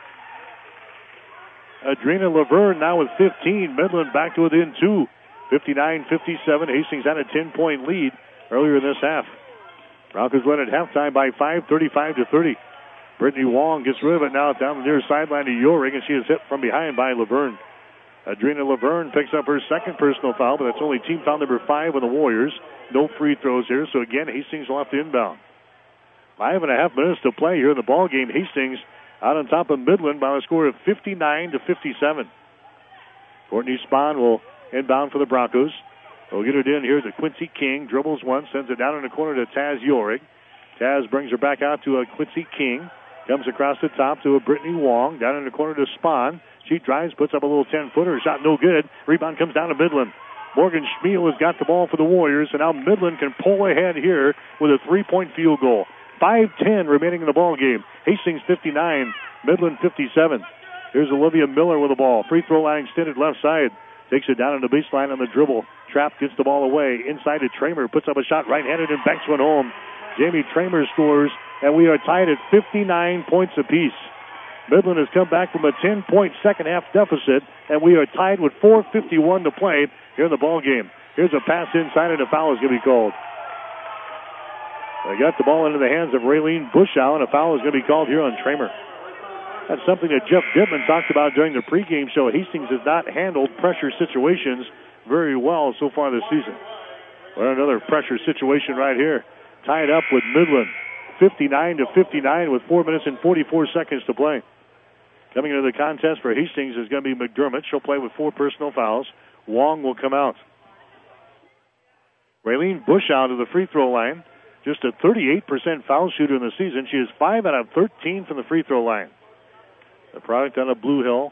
Speaker 2: Adrena Laverne now with 15. Midland back to within 2. 59-57. Hastings had a 10-point lead earlier in this half. Broncos led at halftime by 5, 35-30. Brittany Wong gets rid of it now down the near sideline to Yorick, and she is hit from behind by Laverne. Adrena Laverne picks up her second personal foul, but that's only team foul number 5 on the Warriors. No free throws here, so again, Hastings will have to inbound. 5.5 minutes to play here in the ball game. Hastings out on top of Midland by a score of 59-57. Courtney Spahn will inbound for the Broncos. They'll get it in here to Quincy King. Dribbles one, sends it down in the corner to Taz Yorick. Taz brings her back out to a Quincy King. Comes across the top to a Brittany Wong. Down in the corner to Spahn. She drives, puts up a little 10-footer. Shot no good. Rebound comes down to Midland. Morgan Schmiel has got the ball for the Warriors, and now Midland can pull ahead here with a 3-point field goal. 5:10 remaining in the ball game. Hastings 59, Midland 57. Here's Olivia Miller with the ball. Free throw line extended left side. Takes it down on the baseline on the dribble. Trapp gets the ball away. Inside to Tramer. Puts up a shot right-handed and banks one home. Jamie Tramer scores, and we are tied at 59 points apiece. Midland has come back from a 10-point second-half deficit, and we are tied with 4:51 to play here in the ball game. Here's a pass inside, and a foul is going to be called. They got the ball into the hands of Raylene Bushow, and a foul is going to be called here on Tramer. That's something that Jeff Dittman talked about during the pregame show. Hastings has not handled pressure situations very well so far this season. Well, another pressure situation right here. Tied up with Midland, 59-59 with 4 minutes and 44 seconds to play. Coming into the contest for Hastings is going to be McDermott. She'll play with 4 personal fouls. Wong will come out. Raylene Bushow to the free throw line. Just a 38% foul shooter in the season. She is 5 out of 13 from the free throw line. The product out of Blue Hill.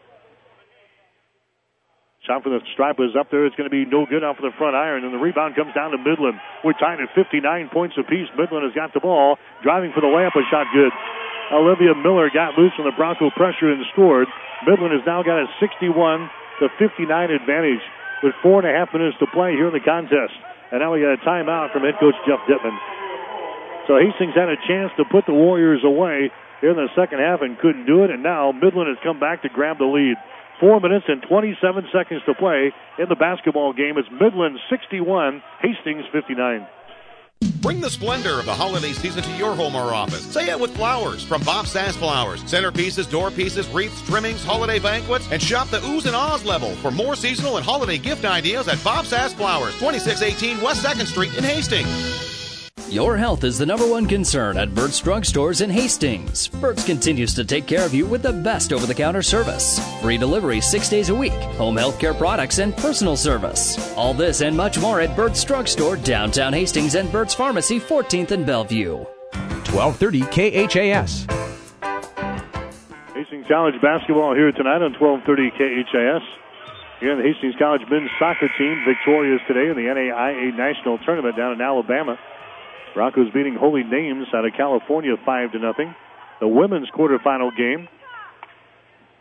Speaker 2: Shot for the stripe is up there. It's going to be no good off of the front iron, and the rebound comes down to Midland. We're tied at 59 points apiece. Midland has got the ball. Driving for the layup, a shot good. Olivia Miller got loose from the Bronco pressure and scored. Midland has now got a 61-59 advantage with 4.5 minutes to play here in the contest. And now we got a timeout from head coach Jeff Dittman. So Hastings had a chance to put the Warriors away here in the second half and couldn't do it. And now Midland has come back to grab the lead. 4 minutes and 27 seconds to play in the basketball game. It's Midland 61, Hastings 59.
Speaker 3: Bring the splendor of the holiday season to your home or office. Say it with flowers from Bob Sass Flowers. Centerpieces, door pieces, wreaths, trimmings, holiday banquets, and shop the oohs and ahs level for more seasonal and holiday gift ideas at Bob Sass Flowers, 2618 West 2nd Street in Hastings.
Speaker 4: Your health is the number one concern at Burt's Drug Stores in Hastings. Burt's continues to take care of you with the best over-the-counter service. Free delivery 6 days a week, home health care products, and personal service. All this and much more at Burt's Drug Store, downtown Hastings, and Burt's Pharmacy, 14th and Bellevue.
Speaker 7: 1230 KHAS.
Speaker 2: Hastings College basketball here tonight on 1230 KHAS. Here, the Hastings College men's soccer team victorious today in the NAIA National Tournament down in Alabama. Broncos beating Holy Names out of California 5-0. The women's quarterfinal game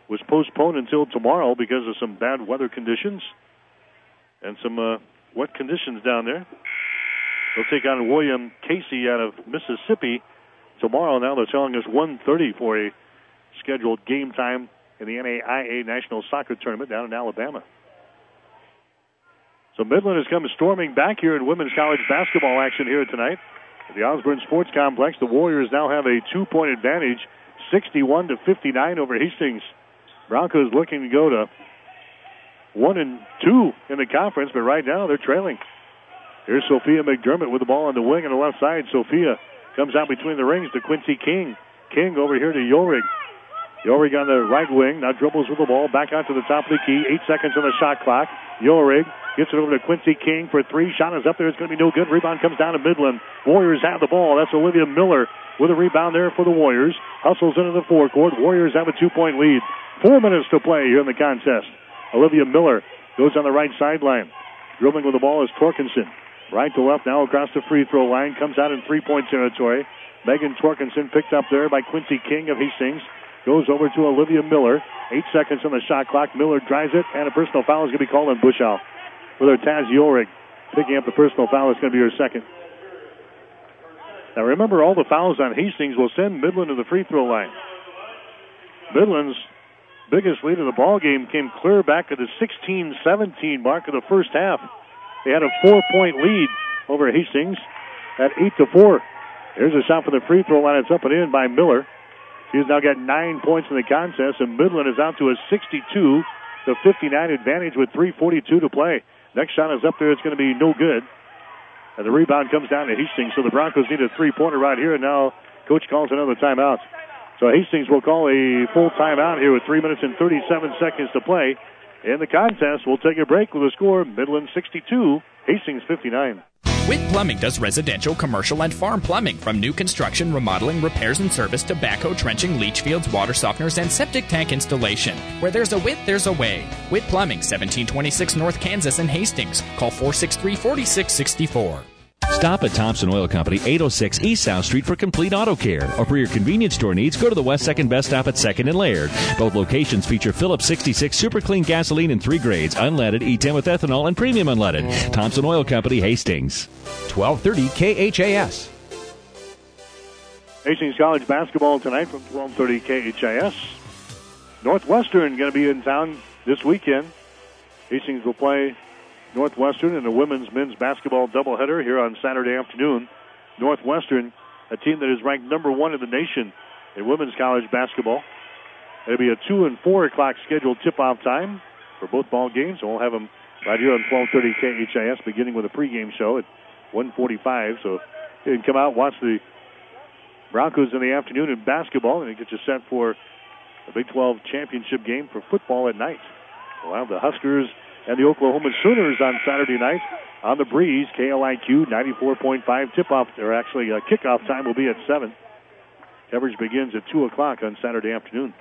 Speaker 2: was postponed until tomorrow because of some bad weather conditions and some wet conditions down there. They'll take on William Casey out of Mississippi tomorrow. Now they're telling us 1:30 for a scheduled game time in the NAIA National Soccer Tournament down in Alabama. So Midland has come storming back here in women's college basketball action here tonight. At the Osborne Sports Complex, the Warriors now have a 2-point advantage, 61-59 over Hastings. Broncos looking to go to 1-2 in the conference, but right now they're trailing. Here's Sophia McDermott with the ball on the wing on the left side. Sophia comes out between the rings to Quincy King. King over here to Yorig. Yorig on the right wing, now dribbles with the ball, back out to the top of the key. 8 seconds on the shot clock. Yorig gets it over to Quincy King for 3. Shot is up there. It's going to be no good. Rebound comes down to Midland. Warriors have the ball. That's Olivia Miller with a rebound there for the Warriors. Hustles into the forecourt. Warriors have a 2-point lead. 4 minutes to play here in the contest. Olivia Miller goes on the right sideline. Dribbling with the ball is Torkinson. Right to left now across the free throw line. Comes out in 3-point territory. Megan Torkinson picked up there by Quincy King of Hastings. Goes over to Olivia Miller. 8 seconds on the shot clock. Miller drives it, and a personal foul is going to be called on Bushell. For their Taz Yorig picking up the personal foul. It's going to be her second. Now remember, all the fouls on Hastings will send Midland to the free throw line. Midland's biggest lead of the ball game came clear back at the 16-17 mark of the first half. They had a 4-point lead over Hastings at 8-4. Here's a shot for the free throw line. It's up and in by Miller. She's now got 9 points in the contest, and Midland is out to a 62-59 advantage with 3:42 to play. Next shot is up there. It's going to be no good. And the rebound comes down to Hastings, so the Broncos need a 3-pointer right here, and now Coach calls another timeout. So Hastings will call a full timeout here with 3 minutes and 37 seconds to play in the contest. We'll take a break with a score, Midland 62, Hastings 59.
Speaker 19: Witt Plumbing does residential, commercial, and farm plumbing, from new construction, remodeling, repairs and service to backhoe, trenching, leach fields, water softeners, and septic tank installation. Where there's a Witt, there's a way. Witt Plumbing, 1726 North Kansas in Hastings. Call 463-4664.
Speaker 20: Stop at Thompson Oil Company, 806 East South Street for complete auto care. Or for your convenience store needs, go to the West 2nd Best Stop at 2nd and Laird. Both locations feature Phillips 66 Super Clean gasoline in 3 grades, unleaded, E10 with ethanol, and premium unleaded. Thompson Oil Company, Hastings.
Speaker 7: 1230 KHAS.
Speaker 2: Hastings College basketball tonight from 1230 KHAS. Northwestern going to be in town this weekend. Hastings will play Northwestern in the women's men's basketball doubleheader here on Saturday afternoon. Northwestern, a team that is ranked number 1 in the nation in women's college basketball. It'll be a 2 and 4 o'clock scheduled tip-off time for both ball games. So we'll have them right here on 1230 KHIS, beginning with a pregame show at 1:45. So you can come out and watch the Broncos in the afternoon in basketball, and it gets you set for the Big 12 championship game for football at night. We'll have the Huskers and the Oklahoma Sooners on Saturday night on the Breeze. KLIQ 94.5 tip-off, or actually kickoff time will be at 7. Coverage begins at 2 o'clock on Saturday afternoon.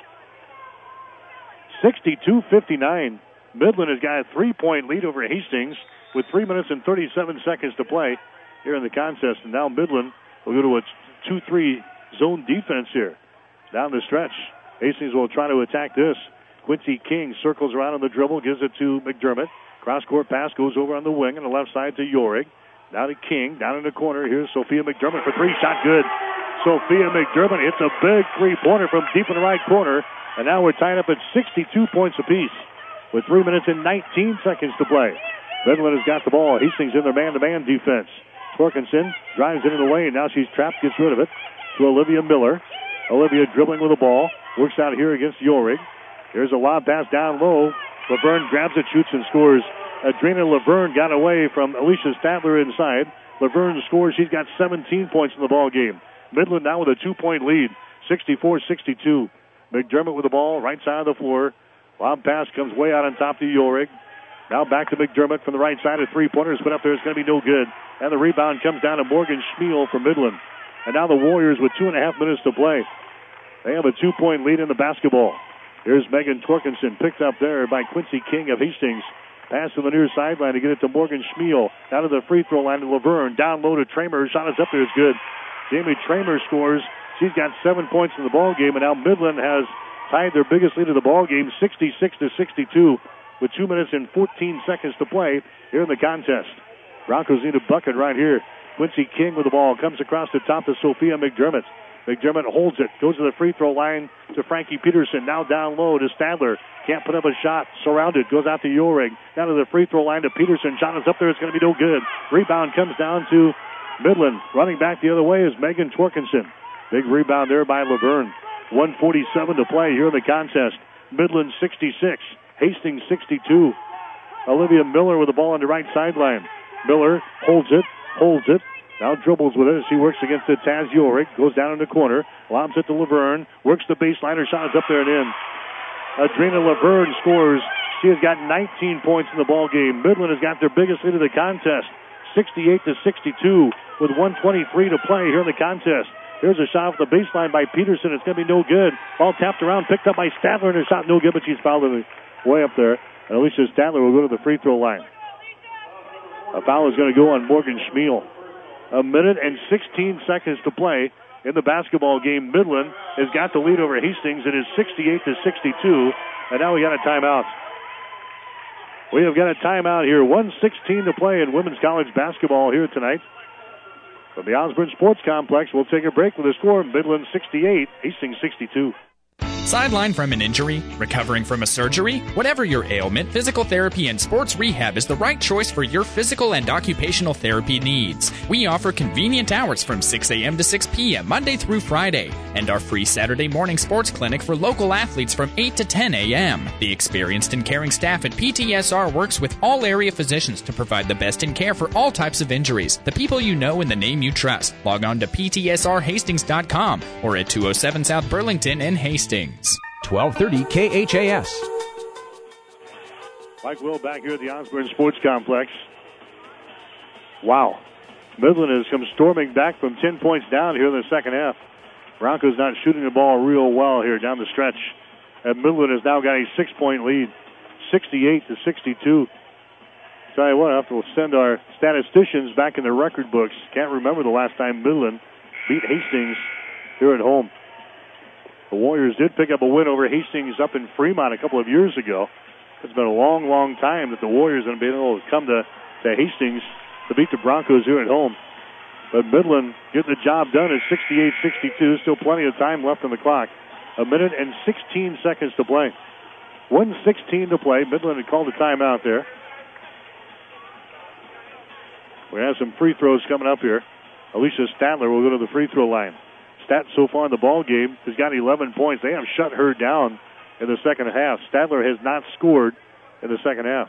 Speaker 2: 62-59. Midland has got a 3-point lead over Hastings with 3 minutes and 37 seconds to play here in the contest. And now Midland will go to a 2-3 zone defense here down the stretch. Hastings will try to attack this. Quincy King circles around on the dribble, gives it to McDermott. Cross-court pass goes over on the wing on the left side to Yorig. Now to King, down in the corner. Here's Sophia McDermott for 3. Shot good. Sophia McDermott hits a big 3-pointer from deep in the right corner. And now we're tied up at 62 points apiece with 3 minutes and 19 seconds to play. Midland has got the ball. Hastings in their man-to-man defense. Torkinson drives into the lane. Now she's trapped, gets rid of it to Olivia Miller. Olivia dribbling with the ball. Works out here against Yorig. Here's a lob pass down low. Laverne grabs it, shoots, and scores. Adrena Laverne got away from Alicia Stadler inside. Laverne scores. She's got 17 points in the ball game. Midland now with a 2-point lead, 64-62. McDermott with the ball, right side of the floor. Lob pass comes way out on top to Yorig. Now back to McDermott from the right side. A 3-pointer is put up there. It's going to be no good. And the rebound comes down to Morgan Schmiel for Midland. And now the Warriors with 2.5 minutes to play. They have a 2-point lead in the basketball. Here's Megan Torkinson, picked up there by Quincy King of Hastings. Pass to the near sideline to get it to Morgan Schmiel. Down to the free throw line to Laverne. Down low to Tramer. Shot is up there. It's good. Jamie Tramer scores. She's got 7 points in the ball game, and now Midland has tied their biggest lead of the ball game, 66-62, with 2 minutes and 14 seconds to play here in the contest. Broncos need a bucket right here. Quincy King with the ball comes across the top to Sophia McDermott. McDermott holds it, goes to the free throw line to Frankie Peterson. Now down low to Stadler. Can't put up a shot. Surrounded. Goes out to Ulrich. Down to the free throw line to Peterson. Shot is up there. It's going to be no good. Rebound comes down to Midland. Running back the other way is Megan Twerkinson. Big rebound there by Laverne. 1:47 to play here in the contest. Midland 66. Hastings 62. Olivia Miller with the ball on the right sideline. Miller holds it. Now dribbles with it as she works against the Taz Ulrich. Goes down in the corner. Lobs it to Laverne. Works the baseline. Her shot is up there and in. Adrena Laverne scores. She has got 19 points in the ball game. Midland has got their biggest lead of the contest, 68-62, with 1:23 to play here in the contest. Here's a shot off the baseline by Peterson. It's going to be no good. Ball tapped around, picked up by Stadler, and her shot no good, but she's fouled way up there. And Alicia Stadler will go to the free throw line. A foul is going to go on Morgan Schmiel. 1 minute and 16 seconds to play in the basketball game. Midland has got the lead over Hastings. It is 68-62, and now we got a timeout. We have got a timeout here. 1:16 to play in women's college basketball here tonight. From the Osborne Sports Complex, we'll take a break with a score: Midland 68, Hastings 62.
Speaker 19: Sidelined from an injury, recovering from a surgery, whatever your ailment, physical therapy and sports rehab is the right choice for your physical and occupational therapy needs. We offer convenient hours from 6 a.m. to 6 p.m. Monday through Friday, and our free Saturday morning sports clinic for local athletes from 8 to 10 a.m. The experienced and caring staff at PTSR works with all area physicians to provide the best in care for all types of injuries. The people you know and the name you trust. Log on to ptsrhastings.com or at 207 South Burlington in Hastings.
Speaker 7: 1230 KHAS.
Speaker 2: Mike Will back here at the Osborne Sports Complex. Wow. Midland has come storming back from 10 points down here in the second half. Broncos not shooting the ball real well here down the stretch. And Midland has now got a 6-point lead, 68-62. Tell you what, I have to send our statisticians back in the record books. Can't remember the last time Midland beat Hastings here at home. The Warriors did pick up a win over Hastings up in Fremont a couple of years ago. It's been a long, long time that the Warriors have been able to come to Hastings to beat the Broncos here at home. But Midland getting the job done at 68-62. Still plenty of time left on the clock. 1 minute and 16 seconds to play. 1:16 to play. Midland had called a timeout there. We have some free throws coming up here. Alicia Stadler will go to the free throw line. Stat so far in the ball game has got 11 points. They have shut her down in the second half. Stadler has not scored in the second half.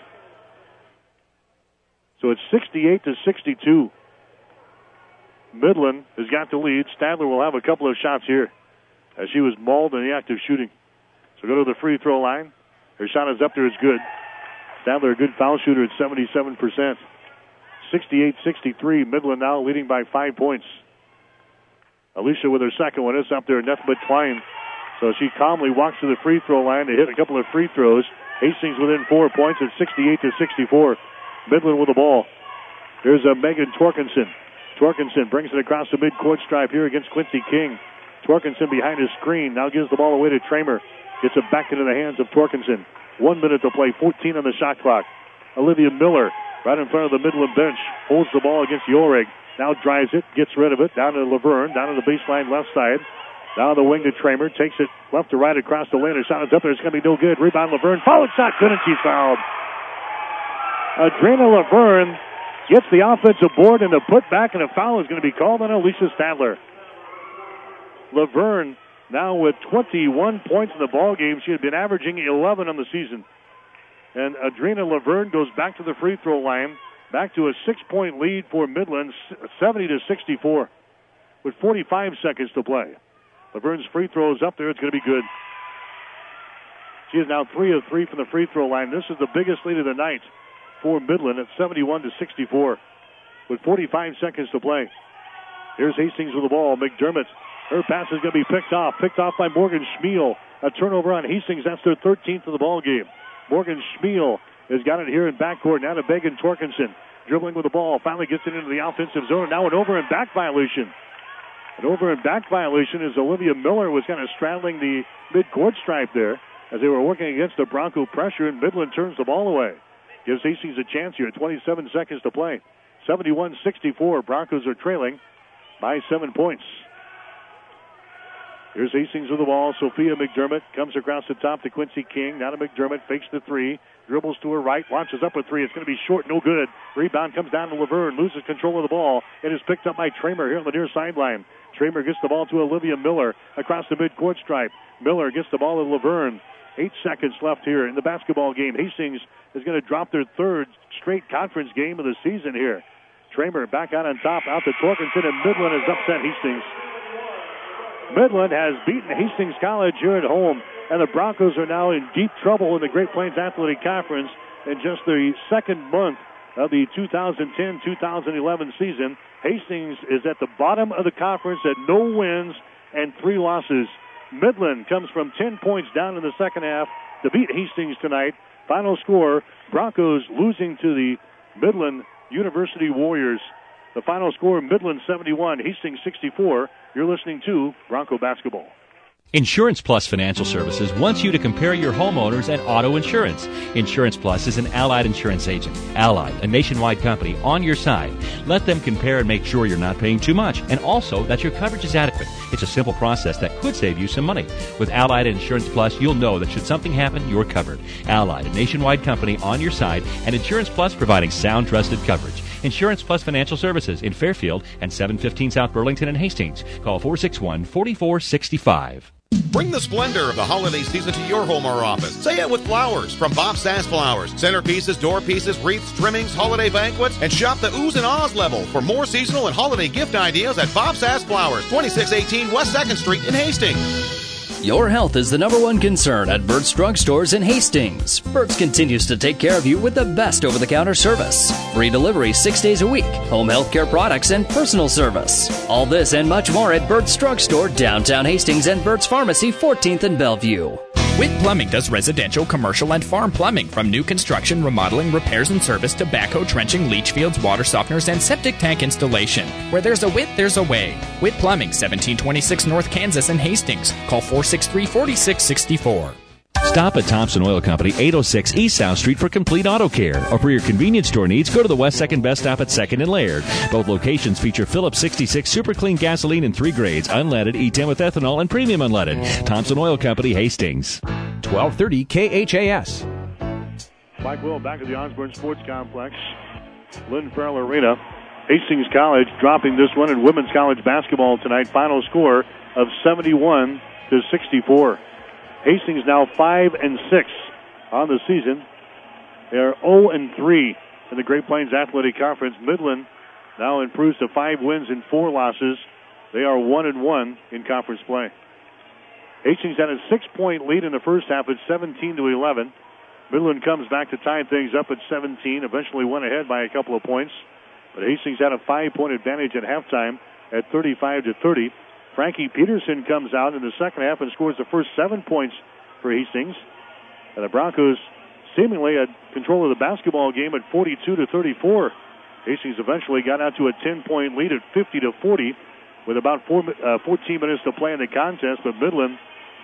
Speaker 2: So it's 68-62. Midland has got the lead. Stadler will have a couple of shots here as she was mauled in the act of shooting. So go to the free throw line. Her shot is up there. It's good. Stadler, a good foul shooter at 77%. 68-63. Midland now leading by 5 points. Alicia with her second one is up there, nothing but twine. So she calmly walks to the free throw line to hit a couple of free throws. Hastings within 4 points at 68-64. Midland with the ball. There's a Megan Twerkinson. Twerkinson brings it across the midcourt stripe here against Quincy King. Twerkinson behind his screen. Now gives the ball away to Tramer. Gets it back into the hands of Twerkinson. 1 minute to play, 14 on the shot clock. Olivia Miller right in front of the Midland bench. Holds the ball against Ulrich. Now drives it, gets rid of it, down to Laverne, down to the baseline left side. Down the wing to Tramer, takes it left to right across the lane. Her shot is up there, it's going to be no good. Rebound Laverne, foul shot, good, and she's fouled. Adrena Laverne gets the offensive board and the putback, and a foul is going to be called on Alicia Stadler. Laverne now with 21 points in the ball game. She had been averaging 11 on the season. And Adrena Laverne goes back to the free throw line. Back to a 6-point lead for Midland, 70-64, with 45 seconds to play. Laverne's free throw is up there. It's going to be good. She is now 3 of 3 from the free throw line. This is the biggest lead of the night for Midland at 71-64, with 45 seconds to play. Here's Hastings with the ball. McDermott. Her pass is going to be picked off by Morgan Schmiel. A turnover on Hastings. That's their 13th of the ball game. Morgan Schmiel has got it here in backcourt. Now to Megan Twerkinson. Dribbling with the ball. Finally gets it into the offensive zone. Now an over and back violation. An over and back violation as Olivia Miller was kind of straddling the midcourt stripe there as they were working against the Bronco pressure, and Midland turns the ball away. Gives Hastings a chance here. 27 seconds to play. 71-64. Broncos are trailing by 7 points. Here's Hastings with the ball. Sophia McDermott comes across the top to Quincy King. Now to McDermott. Fakes the three. Dribbles to her right. Launches up a three. It's going to be short. No good. Rebound comes down to Laverne. Loses control of the ball. It is picked up by Tramer here on the near sideline. Tramer gets the ball to Olivia Miller across the midcourt stripe. Miller gets the ball to Laverne. 8 seconds left here in the basketball game. Hastings is going to drop their third straight conference game of the season here. Tramer back out on top, out to Torkinson, and Midland has upset Hastings. Midland has beaten Hastings College here at home, and the Broncos are now in deep trouble in the Great Plains Athletic Conference in just the second month of the 2010-2011 season. Hastings is at the bottom of the conference at no wins and 3 losses. Midland comes from 10 points down in the second half to beat Hastings tonight. Final score, Broncos losing to the Midland University Warriors. The final score, Midland 71, Hastings 64. You're listening to Bronco Basketball.
Speaker 20: Insurance Plus Financial Services wants you to compare your homeowners and auto insurance. Insurance Plus is an Allied insurance agent. Allied, a nationwide company, on your side. Let them compare and make sure you're not paying too much, and also that your coverage is adequate. It's a simple process that could save you some money. With Allied Insurance Plus, you'll know that should something happen, you're covered. Allied, a nationwide company on your side, and Insurance Plus providing sound, trusted coverage. Insurance Plus Financial Services in Fairfield and 715 South Burlington and Hastings. Call 461-4465.
Speaker 3: Bring the splendor of the holiday season to your home or office. Say it with flowers from Bob Sass Flowers. Centerpieces, door pieces, wreaths, trimmings, holiday banquets, and shop the oohs and ahs level for more seasonal and holiday gift ideas at Bob Sass Flowers, 2618 West 2nd Street in Hastings.
Speaker 4: Your health is the number one concern at Burt's Drug Stores in Hastings. Burt's continues to take care of you with the best over-the-counter service. Free delivery 6 days a week, home health care products, and personal service. All this and much more at Burt's Drug Store, downtown Hastings, and Burt's Pharmacy, 14th and Bellevue.
Speaker 19: Witt Plumbing does residential, commercial, and farm plumbing, from new construction, remodeling, repairs and service to backhoe, trenching, leach fields, water softeners, and septic tank installation. Where there's a Witt, there's a way. Witt Plumbing, 1726 North Kansas and Hastings. Call 463-4664.
Speaker 20: Stop at Thompson Oil Company, 806 East South Street for complete auto care. Or for your convenience store needs, go to the West 2nd Best Stop at 2nd and Laird. Both locations feature Phillips 66 Super Clean gasoline in 3 grades, unleaded, E10 with ethanol, and premium unleaded. Thompson Oil Company, Hastings.
Speaker 7: 1230 KHAS.
Speaker 2: Mike Will back at the Osborne Sports Complex. Lynn Farrell Arena. Hastings College dropping this one in women's college basketball tonight. Final score of 71-64. Hastings now 5-6 on the season. They are 0-3 in the Great Plains Athletic Conference. Midland now improves to 5 wins and 4 losses. They are 1-1 in conference play. Hastings had a 6-point lead in the first half at 17-11. Midland comes back to tie things up at 17. Eventually went ahead by a couple of points, but Hastings had a 5-point advantage at halftime at 35-30. Frankie Peterson comes out in the second half and scores the first 7 points for Hastings. And the Broncos seemingly had control of the basketball game at 42-34. Hastings eventually got out to a 10-point lead at 50-40 with about 14 minutes to play in the contest. But Midland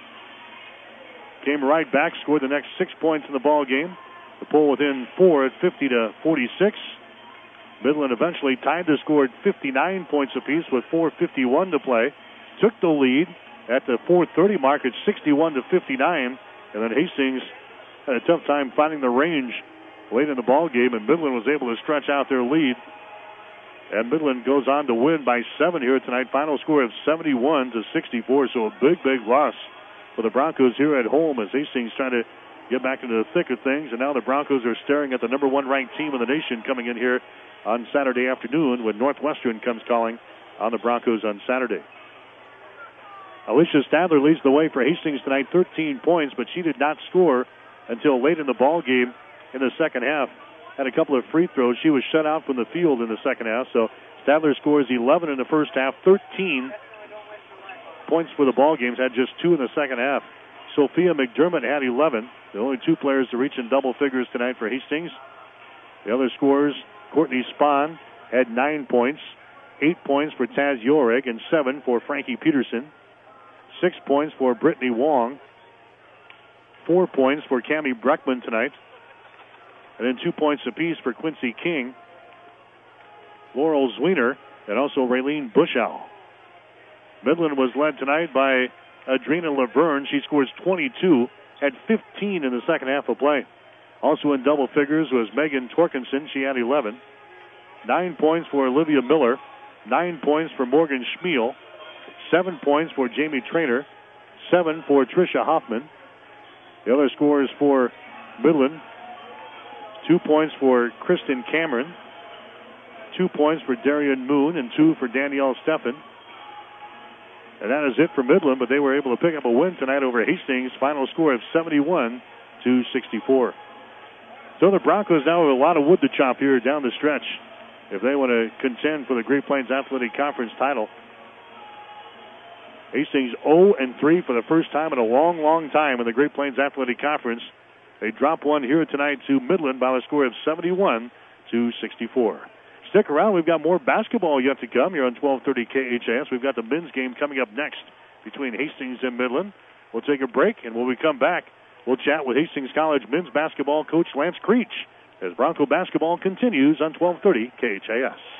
Speaker 2: came right back, scored the next 6 points in the ball game to pull within 4 at 50-46. Midland eventually tied the score at 59 points apiece with 4:51 to play. Took the lead at the 4:30 mark at 61-59, and then Hastings had a tough time finding the range late in the ball game, and Midland was able to stretch out their lead. And Midland goes on to win by 7 here tonight. Final score of 71-64, so a big loss for the Broncos here at home as Hastings trying to get back into the thick of things. And now the Broncos are staring at the number 1 ranked team in the nation coming in here on Saturday afternoon when Northwestern comes calling on the Broncos on Saturday. Alicia Stadler leads the way for Hastings tonight, 13 points, but she did not score until late in the ball game in the second half. Had a couple of free throws. She was shut out from the field in the second half, so Stadler scores 11 in the first half, 13 points for the ball games, had just 2 in the second half. Sophia McDermott had 11. The only 2 players to reach in double figures tonight for Hastings. The other scorers, Courtney Spahn had 9 points. 8 points for Taz Yorig and 7 for Frankie Peterson. 6 points for Brittany Wong. 4 points for Cammie Breckman tonight. And then 2 points apiece for Quincy King, Laurel Zwiener, and also Raylene Bushell. Midland was led tonight by Adrena Laverne. She scores 22, had 15 in the second half of play. Also in double figures was Megan Torkinson. She had 11. 9 points for Olivia Miller. 9 points for Morgan Schmiel. 7 points for Jamie Trainer. 7 for Tricia Hoffman. The other scores for Midland: 2 points for Kristen Cameron. 2 points for Darian Moon and 2 for Danielle Steffen. And that is it for Midland, but they were able to pick up a win tonight over Hastings. Final score of 71-64. So the Broncos now have a lot of wood to chop here down the stretch if they want to contend for the Great Plains Athletic Conference title. Hastings 0-3 for the first time in a long, long time in the Great Plains Athletic Conference. They drop one here tonight to Midland by a score of 71-64. Stick around. We've got more basketball yet to come here on 1230 KHAS. We've got the men's game coming up next between Hastings and Midland. We'll take a break, and when we come back, we'll chat with Hastings College men's basketball coach Lance Creech as Bronco basketball continues on 1230 KHAS.